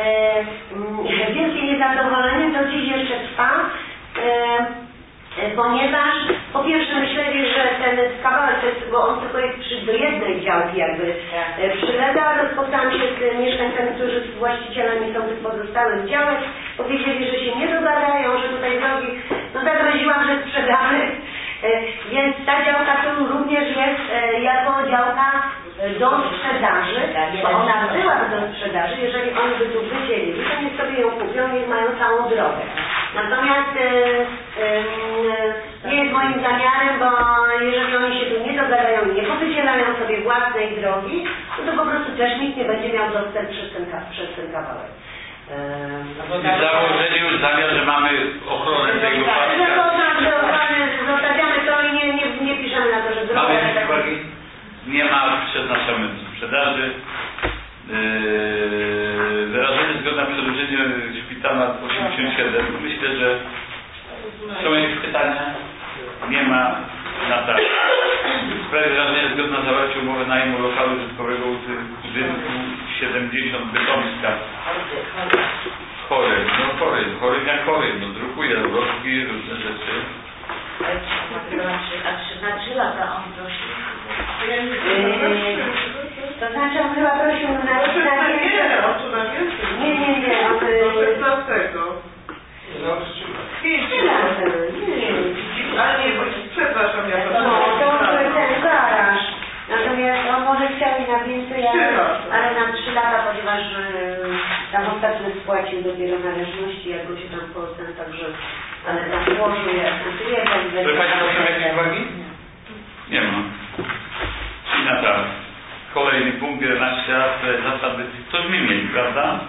e, wielkie niezadowolenie, to dziś jeszcze trwa, e, ponieważ po pierwsze myśleli, że ten kawałek, bo on tylko jest przy, do jednej działki jakby e, przylega, ale spotkałam się z mieszkańcami, którzy właścicielami są tych pozostałych działek, powiedzieli, że się nie dogadają, że tutaj drogi, no zagroziłam, że sprzedamy, e, więc ta działka tu również jest e, jako działka do sprzedaży, bo ona byłaby do sprzedaży, jeżeli oni by tu wydzielili, to niech sobie ją kupią, niech mają całą drogę. Natomiast e, e, nie jest moim zamiarem, bo jeżeli oni się tu nie dogadają i nie powydzielają sobie własnej drogi, no to po prostu też nikt nie będzie miał dostęp przez ten, przez ten kawałek. I założyli już zamiar, że mamy ochronę tego tak, że to tak, że ochrony zostawiamy to i nie, nie, nie piszemy na to, że droga... Mamy jakieś uwagi? Nie ma, przeznaczamy do sprzedaży. Yy, wyrażenie zgody na przedłużenie szpitala osiemdziesiąt siedem. Myślę, że są jakieś pytania? Nie ma. Na tak. W sprawie wyrażenia zgody na zawarcie umowy najmu lokalu użytkowego budynku siedemdziesiąt Bytomska. Chory, no chory, chory jak chory, no drukuje ulotki, różne rzeczy. A na trzy lata on prosił? To znaczy on chyba prosił na nie, nie, nie, nie, on... szesnastego. Trzy lata, nie, nie. Ale nie, bo przepraszam, ja to... No, to ten garaż. Natomiast on może chciał i na więcej, ale, ale na trzy lata, ponieważ y, tam ostatnio spłacił dopiero należności, jak go się tam poznał, także ale tam włożył jak to jeden. Proszę Państwa, są jakieś uwagi? Nie ma. I na tak. Kolejny punkt, jedenaście lat, zasady. To my mieli, prawda?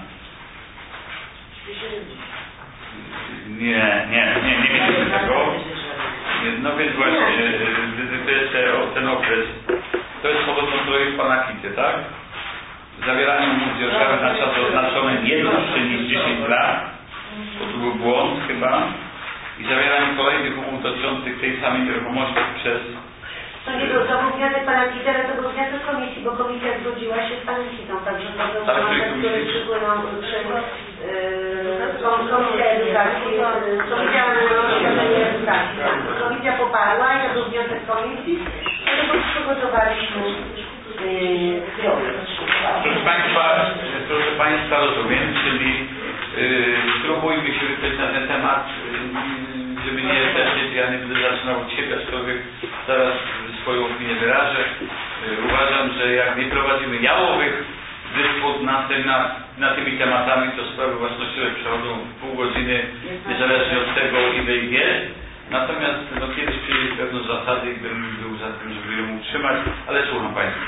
Nie, nie, nie, nie mieliśmy tego. No więc właśnie, to jest ten okres. To jest podobno projekt pana Kicie, tak? Zawieranie umów z dzierżawy na czas oznaczony nie dłuższy niż dziesięć lat, bo tu był błąd chyba, i zawieranie kolejnych umów dotyczących tej samej nieruchomości przez... To nie był, to był wniosek pana Kitera, to był wniosek komisji, bo komisja zgodziła się z panem Kitą, także to był wniosek, który przypłynął przez yy, Komisję Edukacji, Komisja Edukacji, tak. Komisja poparła i to był wniosek komisji, dlatego przygotowaliśmy yy, projekt. Proszę Państwa, proszę Państwa, rozumiem, czyli spróbujmy się wypowiedzieć na ten temat, yy, żeby nie też, ja nie będę zaczynał od siebie, aczkolwiek zaraz swoją opinię wyrażę. Yy, uważam, że jak nie prowadzimy jałowych dysput na, tym, na, na tymi tematami, to sprawy własnościowe przechodzą w pół godziny, niezależnie od tego, ile ich jest. Natomiast no, kiedyś przyjęli pewną zasadę i bym był za tym, żeby ją utrzymać, ale słucham Państwa.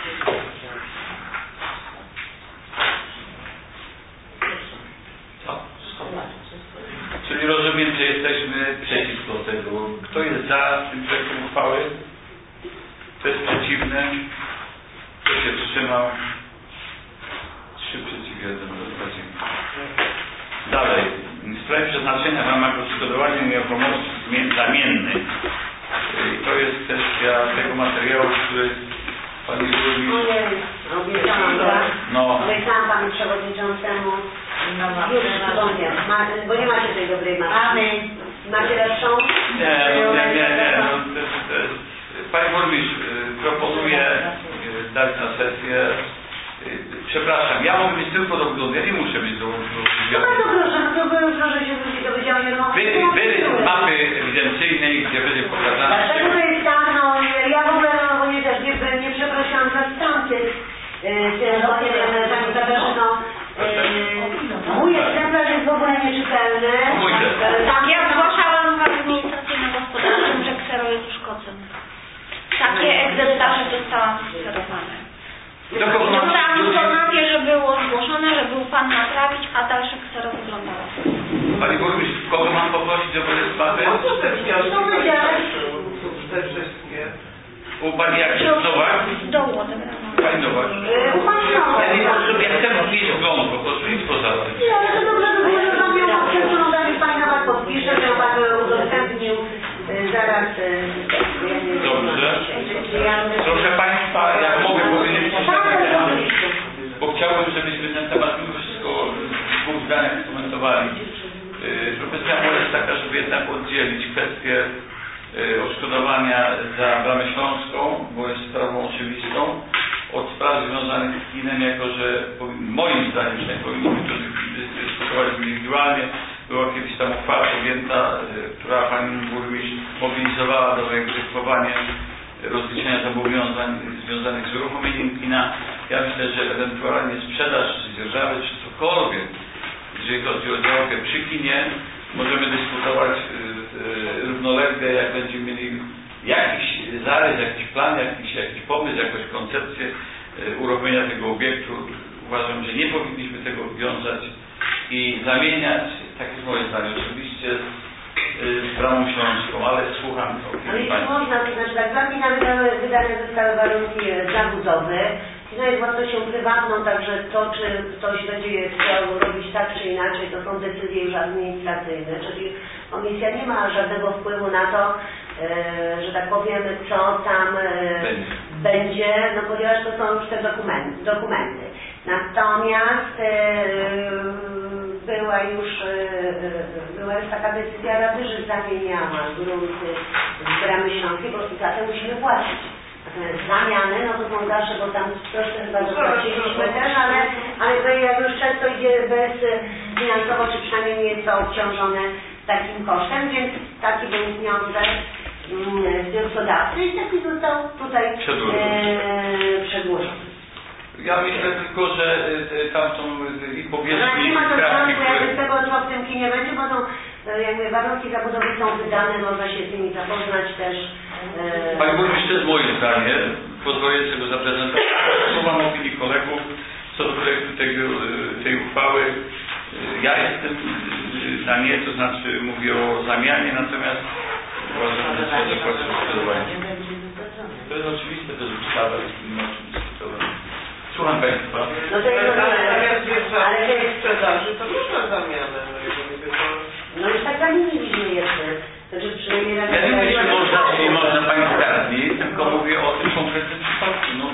Co? Czyli rozumiem, że jesteśmy przeciwko tego. Kto jest za tym projektem uchwały? Kto jest przeciwny? Kto się wstrzymał? Trzy przeciw jeden. Dalej. W sprawie przeznaczenia w ramach odszkodowania nieruchomości zamiennych. I to jest kwestia tego materiału, który Pani Burmistrz... Ojej, obiecałam, tak? No. Obiecałam Panu Przewodniczącemu. Już przypomnę, ma, bo nie macie tej dobrej mapy. Mamy. Macie lepszą? Nie, no, nie, nie, nie. No, to, to jest... Pani Burmistrz proponuje dać na sesję. Przepraszam, ja mogę mieć tylko dogląd, ja nie muszę mieć doglądu. No bardzo proszę, no to by, proszę się zwrócić do Wydziału Nieruchomości. Były mapy ewidencyjnej, gdzie będzie pokazane. Dlaczego to jest tak, no ja w ogóle, no bo nie też nie, nie przeprosiłam za tamtych, nie wiem, Pani Katarzyno, mój egzemplarz jest w ogóle nieczytelny. Tak, ja zgłaszałam w administracyjnym gospodarczym, że ksero jest uszkodzony. Takie egzemplarze dostałam skierowane. Dostałam informację, że było zgłoszone, że był Pan naprawić, a dalsze ksero wyglądało. Pani Burmistrz, kogo mam poprosić, żeby mapy? O co te wnioski? Te wszystkie. U Pani jak Nowak? Dołu odebrano. Pani Nowak. U Pani Nowak. Ja nie potrzebuję, ja chcę mieć wgląd, po prostu nic poza tym. Nie, ale to dobrze, to było, że Pan miał akcentu, no daj mi Pani Nowak podpisze, że Pan udostępnił zaraz... Dobrze. Proszę Państwa, jak mogę powiedzieć coś na ten temat, bo chciałbym, żebyśmy ten temat mimo wszystko w dwóch zdaniach skomentowali. Propozycja moja jest taka, żeby jednak oddzielić kwestię odszkodowania za Bramę Śląską, bo jest sprawą oczywistą, od spraw związanych z kinem, jako że moim zdaniem przynajmniej powinniśmy to dyskutować indywidualnie. Była kiedyś tam uchwała podjęta, która Pani Burmistrz mobilizowała do wyegzekwowania rozliczenia zobowiązań związanych z uruchomieniem kina. Ja myślę, że ewentualnie sprzedaż, czy dzierżawy, czy cokolwiek, jeżeli chodzi o działkę przy kinie, możemy dyskutować yy, równolegle, jak będziemy mieli jakiś zarys, jakiś plan, jakiś, jakiś pomysł, jakąś koncepcję yy, uruchomienia tego obiektu. Uważam, że nie powinniśmy tego wiązać i zamieniać, tak jest moje zdanie oczywiście, z Bramą Śląską, ale słucham. Ale jeśli można, to znaczy tak, dla kina wydane zostały warunki zabudowy. Kino jest własnością prywatną, także to, czy ktoś będzie chciał robić tak czy inaczej, to są decyzje już administracyjne, czyli komisja nie ma żadnego wpływu na to, e, że tak powiem, co tam e, będzie. będzie, no ponieważ to są już te dokumenty. dokumenty. Natomiast e, była już e, była już taka decyzja Rady, że zamieniała grunty z Bramy Śląskiej, bo za to musimy płacić. Natomiast zamiany, no to są zawsze, bo tam troszkę chyba zapłaciliśmy też, ale, ale to jak już często idzie bez finansowo, czy przynajmniej nie jest to obciążone takim kosztem, więc taki był wniosek wnioskodawcy i taki został tutaj e, przedłożony. Ja myślę tylko, że tam są i powierzchni, nie ma to krawki, które... jakby z tego, co w tym kinie będzie, bo są jakby warunki zabudowy są wydane, można się z nimi zapoznać też. E... Panie Burmistrz, to jest moje zdanie, pozwolę sobie go zaprezentować. Słucham opinii kolegów co do projektu tej, tej uchwały. Ja jestem na nie, to znaczy mówię o zamianie, natomiast uważam, że trzeba zapłacić odszkodowanie. To jest oczywiste, to jest ustawa, jest inna oczywiste. Słucham Państwa. No to jest zamiast dzierżawy i sprzedaży, to można zamianę. No, jeżeli by to... no już tak zamieniliśmy jeszcze. Znaczy przynajmniej raz... Ja nie mówię, czy można, czy nie można Pani zgadli, tylko mówię o tym konkretnym przypadku. No.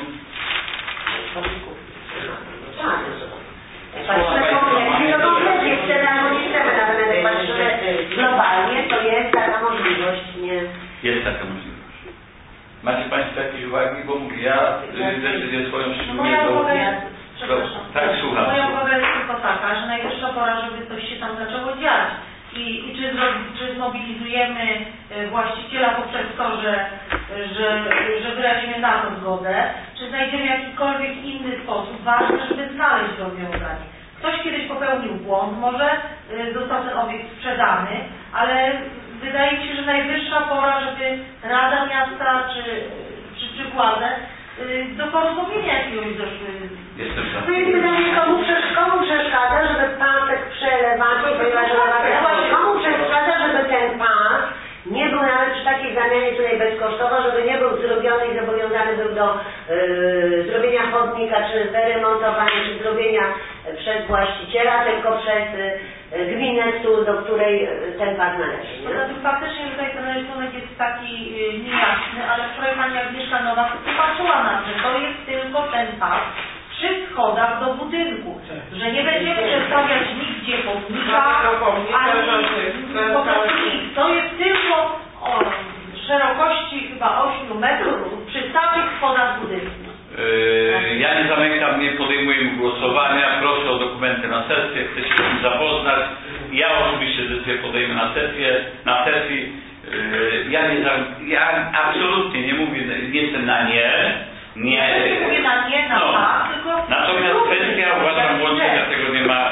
Tak. Patrzymy konkretnie, to konkretnie chcemy albo nie chcemy, natomiast jak patrzymy globalnie, to jest taka możliwość, nie? Jest taka możliwość. Macie Państwo jakieś uwagi? Bo mówię, ja decyzję swoją szczególnie do... Przepraszam. Tak, słucham. Moja uwaga jest tylko taka, że Najwyższa pora, żeby coś się tam zaczęło dziać. I, i czy, czy zmobilizujemy właściciela poprzez to, że, że, że wyrazimy na to zgodę, czy znajdziemy jakikolwiek inny sposób, ważne, żeby znaleźć rozwiązanie. Ktoś kiedyś popełnił błąd, może został ten obiekt sprzedany, ale wydaje mi się, że najwyższa pora, żeby Rada Miasta czy, czy, czy władze do porozumienia jakiegoś doszły. To jest pytanie, komu, komu przeszkadza, żeby pasek przelewaczy, ponieważ komu przeszkadza, żeby ten pas nie był nawet przy takiej zamianie tutaj bezkosztowo, żeby nie był zrobiony i zobowiązany był do yy, zrobienia chodnika, czy wyremontowania, czy zrobienia przez właściciela, tylko przez yy, gminę, do której ten pas należy. Poza tym faktycznie tutaj ten rysunek jest taki yy, niejasny, ale wczoraj pani Agnieszka Nowak popatrzyła na to, że to jest tylko ten pas przy schodach do budynku, że nie będziemy przedstawiać nigdzie pomnika, ani po prostu nic. To jest tylko o szerokości chyba ośmiu metrów przy samych schodach budynku. Yy, ja nie zamykam, nie podejmuję głosowania, proszę o dokumenty na sesję, chcę się z tym zapoznać. Ja oczywiście decyzję podejmę na sesję, na sesji. Yy, ja, nie, ja absolutnie nie mówię, nie jestem na nie. Nie, nie mówię na nie, na no, tak, tylko... Natomiast kwestia, uważam, łączenia tego nie ma, yy,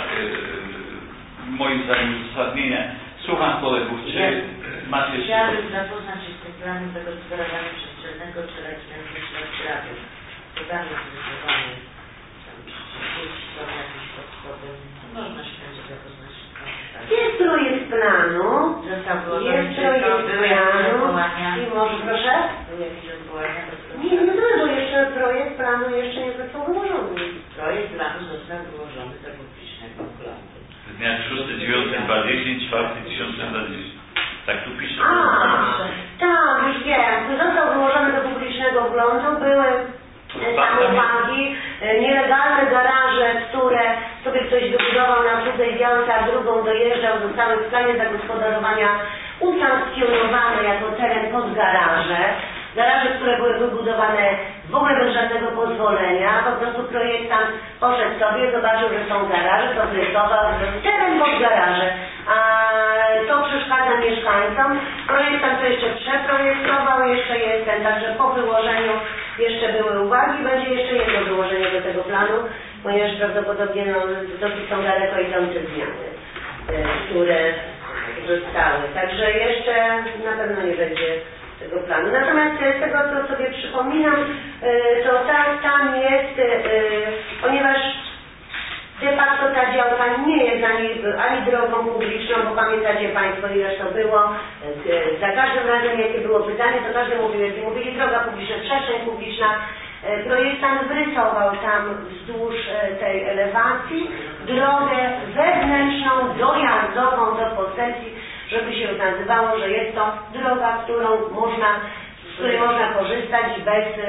moim zdaniem, uzasadnienia. Słucham kolegów, czy ja, macie jeszcze... Chciałabym zapoznać się z tym planem zagospodarowania przestrzennego, czy leśnego, czy rady. To tam jest zdecydowanie, tam są jakieś podstawy, można się będzie zapoznać. Jest projekt planu, jest projekt planu i może, proszę? Były jakieś odwołania? Nie, nie były, bo jeszcze projekt planu jeszcze nie został wyłożony. Projekt planu został wyłożony do publicznego planu. Z dnia szóstego dziewiątego dwa tysiące dziesiątego, czwartego tysiąca dwudziestego. Tak tu pisze. A, tak, już wiem. Został wyłożony do publicznego wglądu, były tam uwagi, nielegalne garaże, które sobie ktoś wybudował na cudzej działce, a drugą dojeżdżał, zostały w planie zagospodarowania usankcjonowane jako teren pod garaże. Garaże, które były wybudowane w ogóle bez żadnego pozwolenia, po prostu projektant poszedł sobie, zobaczył, że są garaże, to wyrysował teren pod garaże. A to przeszkadza mieszkańcom. Projektant to jeszcze przeprojektował, jeszcze jest ten, także po wyłożeniu jeszcze były uwagi, będzie jeszcze jedno wyłożenie do tego planu, ponieważ prawdopodobnie no, dosyć są daleko idące zmiany, które zostały. Także jeszcze na pewno nie będzie tego planu. Natomiast z tego, co sobie przypominam, to tak, tam jest, ponieważ de facto ta działka nie jest ani, ani drogą publiczną, bo pamiętacie Państwo, ileż to było. Za każdym razem, jakie było pytanie, to każdy mówił, jak mówili droga publiczna, przestrzeń publiczna. Projektant wyrysował tam wzdłuż tej elewacji drogę wewnętrzną, dojazdową do posesji, żeby się nazywało, że jest to droga, którą można, z której można korzystać bez e,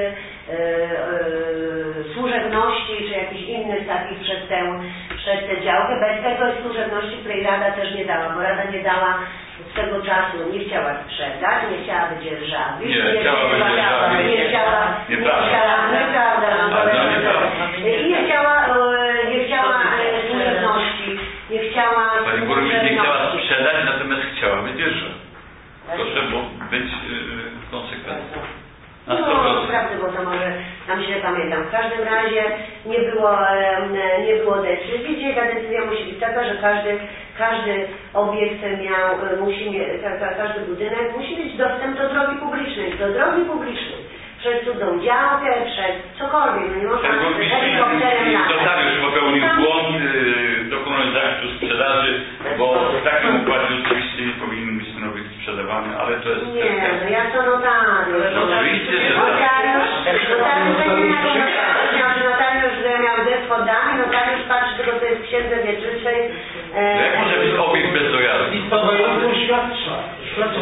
e, służebności czy jakichś innych takich przez tę, przez tę działkę. Bez tego służebności, której Rada też nie dała, bo Rada nie dała swego czasu, nie chciała sprzedać, nie chciała wydzierżawić, nie, nie chciała wydzierżawić, nie chciała, nie chciała, nieprawda, i nie chciała, nie chciała służebności, nie chciała... Pani burmistrz nie chciała sprzedać, natomiast chciała wydzierżać. Proszę być yy, konsekwentną. No, prawda, bo to może tam źle pamiętam. W każdym razie nie było, nie było decyzji, gdzie ta decyzja musi być taka, że każdy, każdy obiekt miał, musi mieć, każdy budynek musi mieć dostęp do drogi publicznej, do drogi publicznej. Przez cudzą działkę, przez cokolwiek, no nie można helikopterem latać. Notariusz popełnił błąd, yy, dokonując aktu sprzedaży, bo w takim układzie oczywiście nie powinien być ten obiekt sprzedawany, ale to jest... Nie, no jak to notariusz? Oczywiście, że notariusz, notariusz będzie miał, notariusz miał ze schodami, notariusz patrzy tylko, co jest w księdze wieczystej. E, jak może być obiekt bez dojazdu? I to świadcza. Świadczą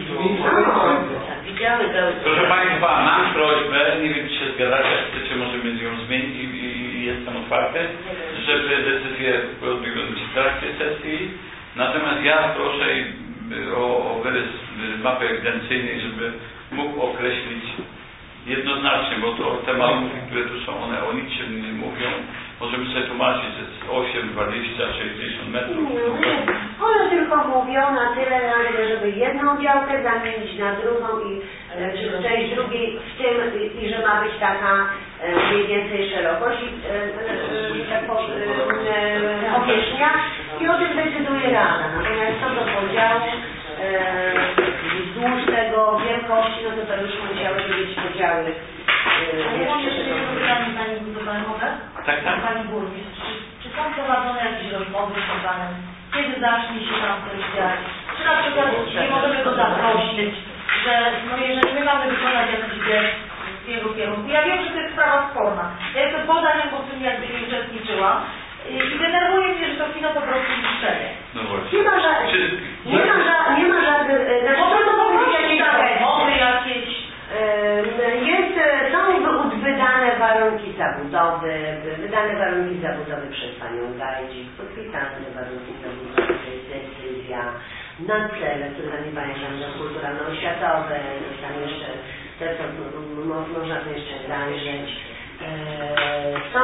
Proszę Państwa, mam prośbę, nie wiem czy się zgadzacie, jak chcecie, możemy ją zmienić i, i jestem otwarty, żeby decyzję podjąć w trakcie sesji. Natomiast ja proszę o, o wyrys mapy ewidencyjnej, żeby mógł określić jednoznacznie, bo to te malunki, które tu są, one o niczym nie mówią. możemy sobie tłumaczyć, że jest osiem, dwadzieścia, sześćdziesiąt metrów. Nie, one tylko mówią na tyle, nagle, żeby jedną działkę zamienić na drugą i e, część drugiej w tym i, i że ma być taka e, mniej więcej szerokość i e, e, tak powiem, e, powierzchnia i o tym decyduje Rada. Natomiast co do podziału e, wzdłuż tego wielkości, no to to już musiały być podziały. A ja mam jeszcze jedno pytanie Pani Budowanechowe. Tak, tak. Pani Burmistrz, czy, czy są prowadzone jakieś rozmowy z Panem? Kiedy zacznie się tam coś dziać? Czy na przykład nie możemy go zaprosić, że no jeżeli my mamy wykonać jakiś gest w jego kierunku? Ja wiem, że to jest sprawa sporna. Ja jestem poza nią, bo w tym jakby nie uczestniczyłam. I denerwuje mnie, że to kino po prostu niszczenie. No właśnie. Nie ma żadnych, nie ma żadnych, nie ma żadnych, może to po prostu jakieś rozmowy jakieś. Jest, są wydane warunki zabudowy, wydane warunki zabudowy przez Panią Gajdzik, podpisane warunki zabudowy, to jest decyzja na cele, które nazywają się kulturalno-oświatowe, tam jeszcze te, co mo, można to jeszcze zajrzeć. Są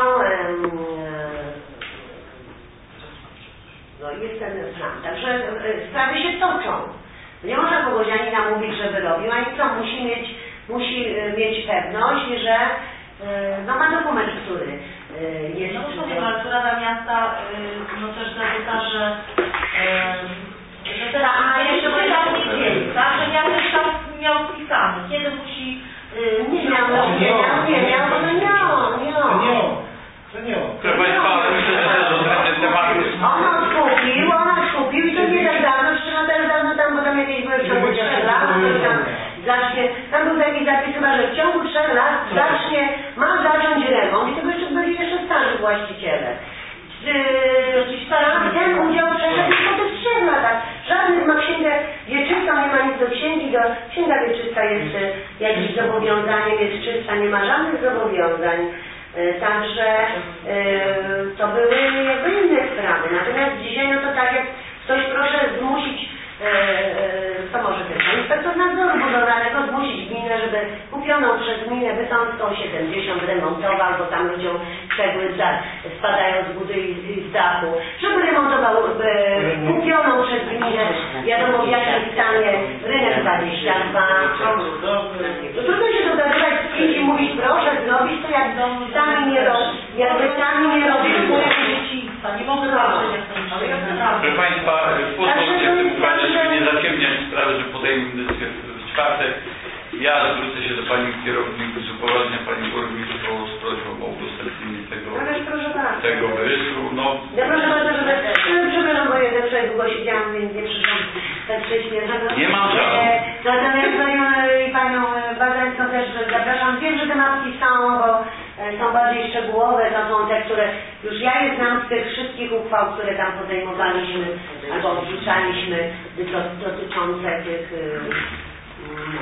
no jest ten plan, także sprawy się toczą. Nie można Bogoziani namówić, żeby robił, ani co, musi mieć musi mieć pewność, że no, ma dokument, który jest... No to nie, ale Rada Miasta no też zarzuca, że, że teraz a jeszcze się tam nie dzieje, tak? Że miał też tam miał wpisany, kiedy musi... Nie miał, nie miał, nie miał, to nie miał, nie miał. To nie on. Proszę Państwa, ale myślę, że to jest temat. On odkupił, on odkupił i to nie tak dawno, czy no teraz dawno tam, bo tam jakieś były w ciągu trzech lat, to tam zacznie, tam był taki zapis chyba, że w ciągu trzech lat zacznie, ma zacząć remont i to jeszcze byli jeszcze starzy właściciele. Yy, ten udział przeszedł po tych trzech latach. Żadnych ma księgę wieczystą, nie ma nic do księgi, do księga wieczysta jest jakimś zobowiązaniem, jest czysta, nie ma żadnych zobowiązań. Także yy, to były jakby inne sprawy. Natomiast dzisiaj no to tak jak ktoś proszę zmusić, yy, to może też inspektor nadzoru budowlanego zmusić gminę, żeby kupioną przez gminę Bytomską siedemdziesiąt remontował, bo tam ludziom cegły spadają z budy i z dachu, żeby remontował yy, kupioną przez gminę, wiadomo w jakim stanie, rynek dwadzieścia dwa. No trudno się dogadywać z kimś i mówić proszę zrobić to, jak sami nie robią, jakby sami nie robią. Nie mogę patrzeć, jak to jest. Proszę Państwa, pozwólcie w tym układzie, żeby nie zaciemniać sprawy, że podejmę decyzję w czwartek. Ja zwrócę się do Pani kierowników z upoważnienia Pani Burmistrz z prośbą o udostępnienie tego, tego wyrysu. No. Ja proszę bardzo, żeby, przepraszam, bo ja zawsze długo siedziałam, więc nie przyszłam tak wcześnie. Nie mam żalu. Natomiast Panią i Panią Bazańską też zapraszam. Wiem, że te mapki są, bo są bardziej szczegółowe, to są te, które już ja je znam z tych wszystkich uchwał, które tam podejmowaliśmy albo wrzucaliśmy dotyczące tych no.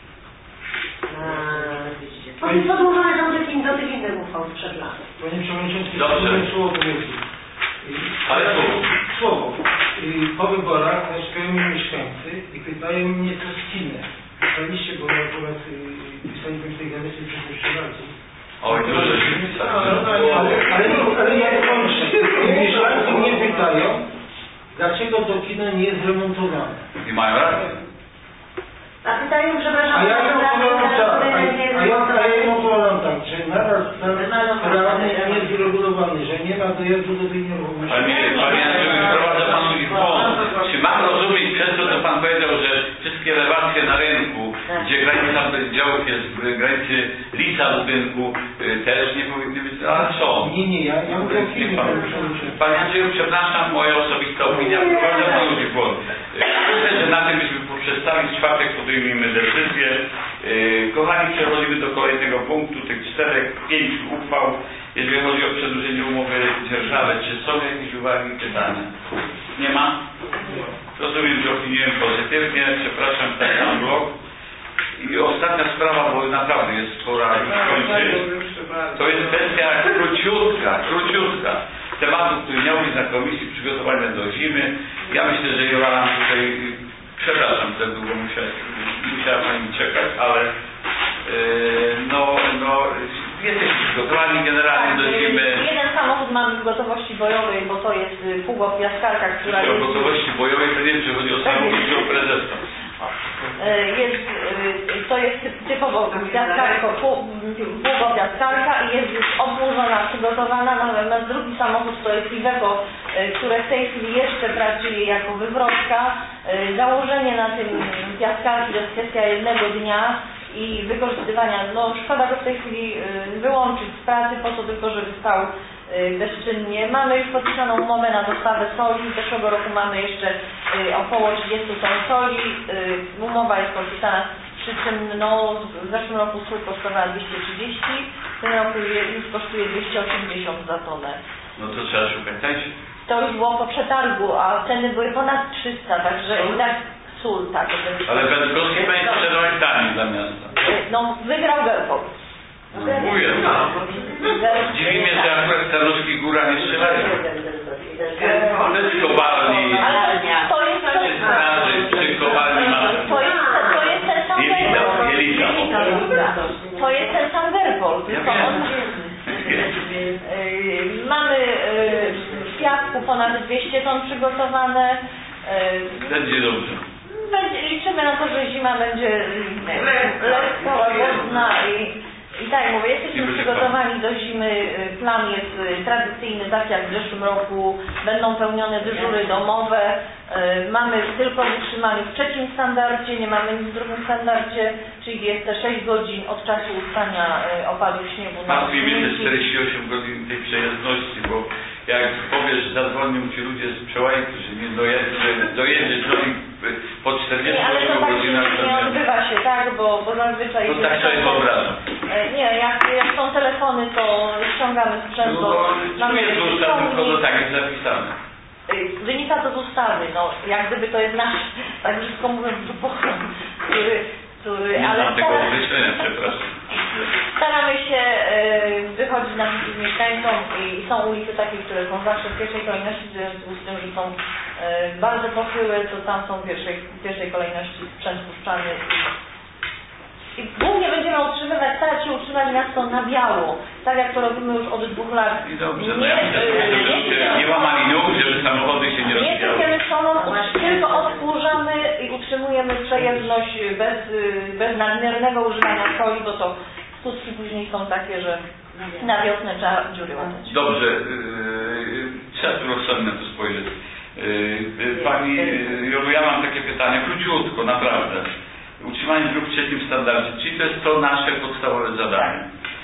Eee, podłożone są do tych, do tych innych uchwał sprzed lat. Panie Przewodniczący, Dobrze. słowo powiedzieć. Ale słowo. Słowo. Po wyborach mieszkają mi mieszkańcy i pytają mnie, co z kinem. Pytaliście, bo ja akurat pisaliśmy w tej gazecie przepuszczalcy. Oj, dużo się ale, ale, ale jak kończę, mieszkańcy mnie pytają, dlaczego to kino nie jest zremontowane. I mają rację. A pytają, przepraszam, a ja im odpowiadam tak, a, a ja, a ja im odpowiadam tak, że naraz prawny nie jest uregulowany, że nie ma dojazdu do tej nieruchomości. Panie, panie Andrzeju, wprowadza Pan mój błąd. Czy mam rozumieć przez to, co Pan powiedział, że wszystkie elewacje na rynku, gdzie granica działów jest w granicy lisa budynku, też nie powinny być, ale są. Nie, nie, ja, ja mówię o kinie. Panie Andrzeju, przepraszam, moja osobista opinia, wprowadza Pan mój błąd. Myślę, że na tym byśmy poprzestali, w czwartek podejmiemy decyzję. Kochani, przechodzimy do kolejnego punktu, tych czterech, pięciu uchwał. Jeżeli chodzi o przedłużenie umowy dzierżawy, czy są jakieś uwagi, pytania? Nie ma? Rozumiem, że opiniuję pozytywnie. Przepraszam, ten sam blok. I ostatnia sprawa, bo naprawdę jest pora już kończyć. To jest kwestia króciutka, króciutka. Tematu, który miał być na komisji przygotowania do zimy. Ja myślę, że Jola tutaj, przepraszam, tak długo musiała, musiała Pani czekać, ale yy, no, no, jesteśmy przygotowani generalnie do zimy. Jeden samochód samochód mamy w gotowości bojowej, bo to jest y, Pugo Piaskarka, która jest... W gotowości bojowej to nie wiem, czy chodzi o samochód, czy o prezesa. Jest, to jest typowo piaskarko, Pugo Piaskarka i jest już obłożona, przygotowana, natomiast drugi samochód to jest Iveco, które w tej chwili jeszcze pracuje jako wywrotka. Założenie na tym piaskarki to jest kwestia jednego dnia i wykorzystywania, no szkoda go w tej chwili wyłączyć z pracy po to tylko, żeby stał bezczynnie. Mamy już podpisaną umowę na dostawę soli. Z zeszłego roku mamy jeszcze około trzydzieści ton soli. Umowa jest podpisana, przy czym no, w zeszłym roku sól kosztowała dwieście trzydzieści, w tym roku już kosztuje dwieście osiemdziesiąt za tonę. No to trzeba szukać tańszych. To już było po przetargu, a ceny były ponad trzysta, także i tak sól, tak. Ale Będkowski będzie sprzedawać taniej dla miasta. No, wygrał Gerpow. Mówię, no. Dziwi mnie, że akurat Tarnowski Góra nie strzelają. Bez kopalni, to jest przy straży, przy kopalni ma. To jest, to jest ten sam Gerpol. To jest ten sam Gerpol, tylko on mamy w piasku ponad dwieście ton przygotowane. Będzie dobrze. Będzie, liczymy na to, że zima będzie lekka, łagodna i, i tak mówię, jesteśmy przygotowani do zimy. Plan jest tradycyjny, tak jak w zeszłym roku. Będą pełnione dyżury domowe. Mamy tylko w utrzymaniu w trzecim standardzie, nie mamy nic w drugim standardzie, czyli jest te sześć godzin od czasu ustania opadów śniegu. Martwi mnie te czterdzieści osiem godzin tej przejezdności, bo jak powiesz, że zadzwonią ci ludzie z Przełajki, że nie dojedzie, dojedzie człowiek po czterdziestu ośmiu godzinach. Nie, ale to tak nie odbywa się, tak, bo, bo zazwyczaj... To tak sobie wyobrażam. Nie, jak, jak są telefony, to ściągamy sprzęt, no, bo mamy... Czuję, że ustawę, tylko to tak jest zapisane. Wynika to z ustawy, no, jak gdyby to jest nasz, tak wszystko mówiąc, który, który, nie ale znam tego określenia, przepraszam. Staramy się y, wychodzić na wszystkich mieszkańcom i są ulice takie, które są zawsze w pierwszej kolejności, w związku z tym, że są y, bardzo pochyłe, to tam są w pierwszej, w pierwszej kolejności sprzęt puszczany. I głównie będziemy utrzymywać, starać się utrzymać miasto na biało, tak jak to robimy już od dwóch lat. I dobrze, no ja myślę, żeby ludzie nie łamali nóg, żeby samochody się nie rozwijały. Nie sypiemy solą, tylko odkurzamy i utrzymujemy przejezdność bez, bez nadmiernego używania soli, bo to skutki później są takie, że na wiosnę trzeba dziury łatać. Dobrze, yy, trzeba tu rozsądnie to spojrzeć. Yy, Pani Jolu, ja mam takie pytanie, króciutko, naprawdę. Utrzymanie dróg w trzecim standardzie, czyli to jest to nasze podstawowe zadanie.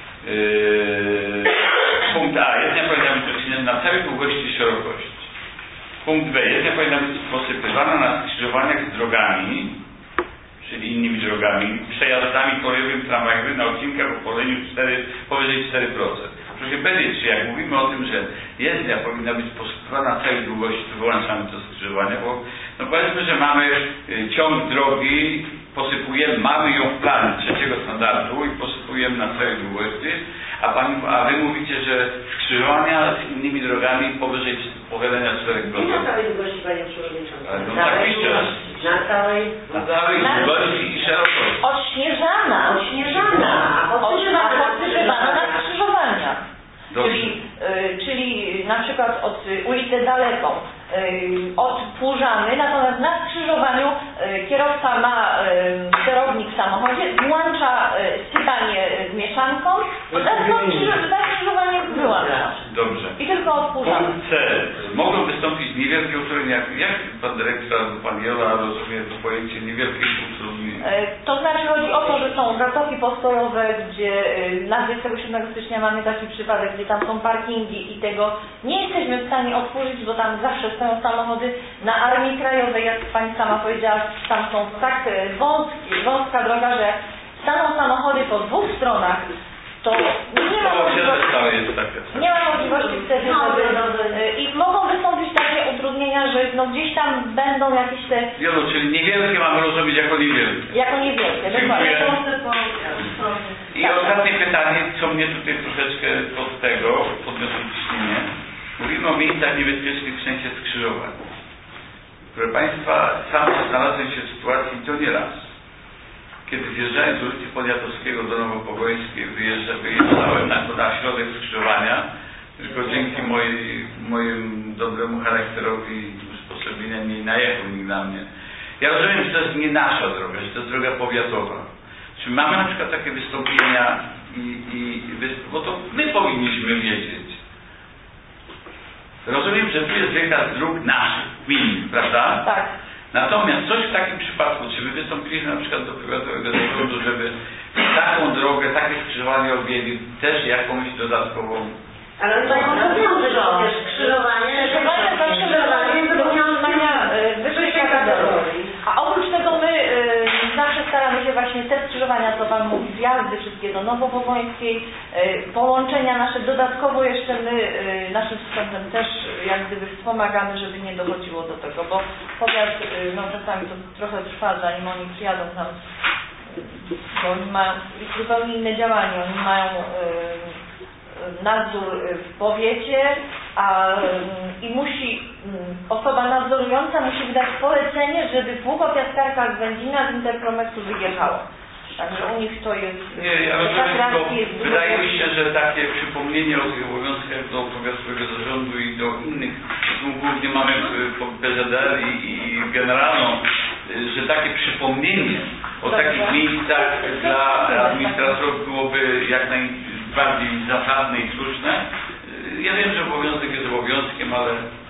Yy, punkt A. Jezdnia powinna być odcinana na całej długości i szerokości. Punkt B. Jezdnia powinna być posypywana na skrzyżowaniach z drogami, czyli innymi drogami, przejazdami kolejowymi, tramwajowymi na odcinkach o poleniu powyżej cztery procent. Proszę powiedzieć, czy jak mówimy o tym, że jezdnia powinna być posypywana na całej długości, to wyłączamy to skrzyżowanie, bo no powiedzmy, że mamy ciąg drogi, posypujemy, mamy ją w planie trzeciego standardu i posypujemy na całej długości, a, pani, a wy mówicie, że skrzyżowania z innymi drogami powyżej powielenia cztery procent. Nie na całej długości, panie przewodniczący. No tak pisze. Na całej... Na całej długości i szerokości. Odśnieżana. Odśnieżana. Podsypywana na skrzyżowaniach. Czyli, y, czyli na przykład od y, ulicy Daleką y, odpłużamy, natomiast na skrzyżowaniu y, kierowca ma y, sterownik w samochodzie, włącza y, sypanie z mieszanką, za skrzyżowanie wyłącza. Dobrze. I tylko odpłużamy. Punkt C. Mogą wystąpić niewielkie utrudnienia. Jak pan dyrektor albo pan Jola rozumie to pojęcie niewielkich utrudnień? Y, to znaczy chodzi o to, że są zatoki postojowe, gdzie y, na dwudziestego siódmego stycznia mamy taki przypadek, gdzie tam są parkingi i tego nie jesteśmy w stanie otworzyć, bo tam zawsze stoją samochody. Na Armii Krajowej, jak pani sama powiedziała, tam są tak wąskie, wąska droga, że staną samochody po dwóch stronach, to nie ma możliwości, nie ma możliwości wtedy, żeby, i mogą wystąpić takie utrudnienia, że no gdzieś tam będą jakieś te... Wielu, czyli niewielkie mamy rozumieć jako niewielkie. Jako niewielkie, dokładnie. I ostatnie pytanie, co mnie tutaj troszeczkę od tego podniosło ciśnienie. Mówimy o miejscach niebezpiecznych w sensie skrzyżowań. Proszę Państwa, sam znalazłem się w sytuacji, to nie raz, kiedy wjeżdżając z ulicy Poniatowskiego do Nowopogońskiej, wyjeżdżałem na, na środek skrzyżowania, tylko dzięki mojej, mojemu dobremu charakterowi i usposobieniom nie najechał nikt na mnie. Ja rozumiem, że to jest nie nasza droga, że to jest droga powiatowa. Czy mamy na przykład takie wystąpienia i, i bo to my powinniśmy wiedzieć. Rozumiem, że tu jest wykaz dróg naszych, gmin, prawda? Tak. Natomiast coś w takim przypadku, czy wy wystąpiliśmy na przykład do powiatowego zarządu, żeby taką drogę, takie skrzyżowanie objęli też jakąś dodatkową. Ale oni mają obowiązek, że przecież skrzyżowanie, Skrzyżowanie zawsze skrzyżowanie do utrzymania wyższej kategorii. A oprócz tego my y, zawsze staramy się właśnie te skrzyżowania, co Pan mówi, wjazdy wszystkie do Nowopogońskiej, y, połączenia nasze, dodatkowo jeszcze my y, naszym sprzętem też jak gdyby wspomagamy, żeby nie dochodziło do tego, bo powiat, y, no czasami to trochę trwa, zanim oni przyjadą tam, y, bo oni mają zupełnie inne działanie, oni mają y, nadzór w powiecie, a, i musi osoba nadzorująca musi wydać polecenie, żeby pługopiaskarka z Wędzina z Interpromeksu wyjechało. Także u nich to jest... Nie, ja rozumiem, tylko jest wydaje mi się, że takie przypomnienie o tych obowiązkach do powiatowego zarządu i do innych, głównie mamy P Z R i, i generalną, że takie przypomnienie o Dobrze. takich miejscach dla administratorów byłoby jak najbardziej zasadne i słuszne. Ja wiem, że obowiązek jest obowiązkiem, ale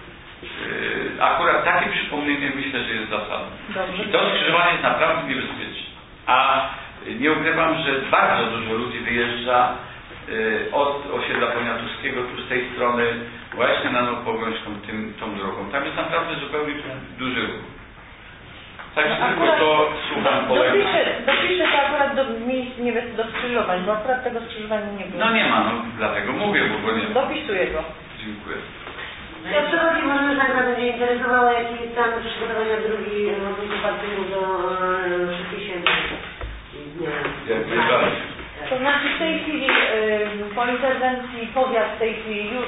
yy, akurat takie przypomnienie myślę, że jest zasadne. Dobrze. I to skrzyżowanie jest naprawdę niebezpieczne. A nie ukrywam, że bardzo dużo ludzi wyjeżdża yy, od osiedla Poniatuskiego, tu z tej strony właśnie na Nowopogońską tym, tą drogą. Tam jest naprawdę zupełnie duży ruch. Także no, tylko to słucham polemiczne. Dopiszę, dopiszę to akurat do miejsc nie do skrzyżowań, bo akurat tego skrzyżowania nie było. No nie ma, no dlatego mówię, bo go nie ma. Dopisuję go. Dziękuję. Ja przechodzi, może mnie tak naprawdę nie interesowało, jaki jest stan przygotowania drugi modliku partyjnu do e, przepisie. Jak najbardziej. To znaczy w tej chwili y, po interwencji powiat w tej chwili już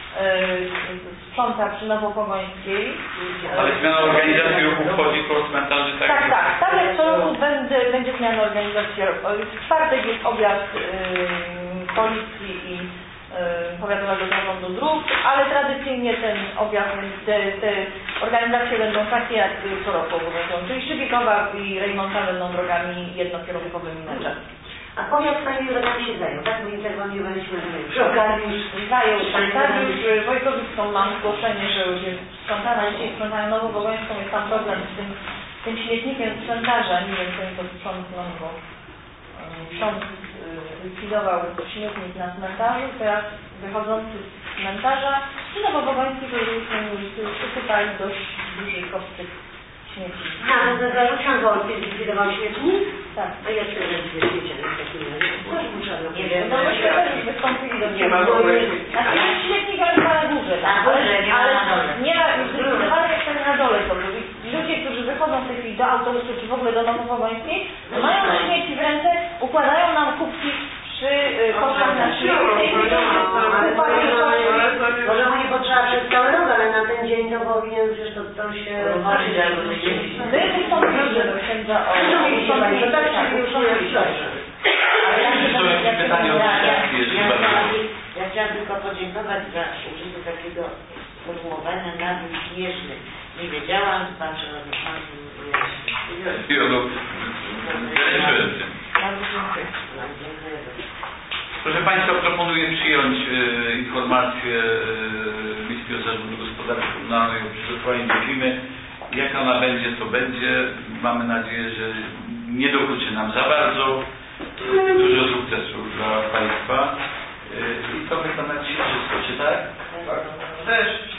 y, sprząta przy Nowopogońskiej. Ale zmiana organizacji ruchu wchodzi koło cmentarzy, tak? Tak, tak. Tak jak co roku będzie, będzie zmiana organizacji ruchu. W czwartek jest objazd y, policji i y, powiatowego zarządu dróg, ale tradycyjnie ten objazd, te, te organizacje będą takie jak co roku obowiązują. Czyli Szybikowa i Rejmonta będą drogami jednokierunkowymi na czas. A powiat swoimi drogami się zajął, tak? Bo interweniowaliśmy przy okazji już zajął Sanitariusz Wojkowicką, mam zgłoszenie, że już jest sprzątana, dzisiaj sprzątają Nowopogońską, jest tam problem z tym, tym śmietnikiem z cmentarza, nie wiem, kto im to sprzątnął, bo ksiądz likwidował śmietnik na cmentarzu, teraz wychodzący z cmentarza i Nowopogoński, to już usypali dość duży kopcyk śmietnik. A, to zarzuciłam Wolcy, zlikwidował śmietnik? Tak. A jak to będzie śmieciane w takim razie? Też muszę robić. Nie wiem, no myśmy też już wystąpili do nie ma w ogóle. Znaczy śmietnik ale na górze, tak? Na górze, nie ale na dole. Nie ma, zlikwidowane jak ten na dole to byli. Ludzie, którzy wychodzą w tej chwili do autobusu, czy w ogóle do Nowopogońskiej, mają śmieci w ręce, układają nam kubki przy koszach na śmieci. Może mu nie potrzeba przez cały rok, ale na ten dzień to powinien przecież to, to się... My wystąpiliśmy do księdza o... To tak się już nie jest dobrze. Ale ja Są jakieś pytania o Ja chciałam tylko podziękować za użycie takiego sformułowania nazwy śnieżnych. Nie wiedziałam, że pan przewodniczący Bardzo dziękuję. Proszę Państwa, proponuję przyjąć e, informację e, Miejskiego Zarządu Gospodarki Komunalnej o przygotowaniu do zimy. Jak ona będzie, to będzie. Mamy nadzieję, że nie dokuczy nam za bardzo. E, dużo sukcesów dla Państwa. E, I to wykonać wszystko, czy tak? Tak. Też.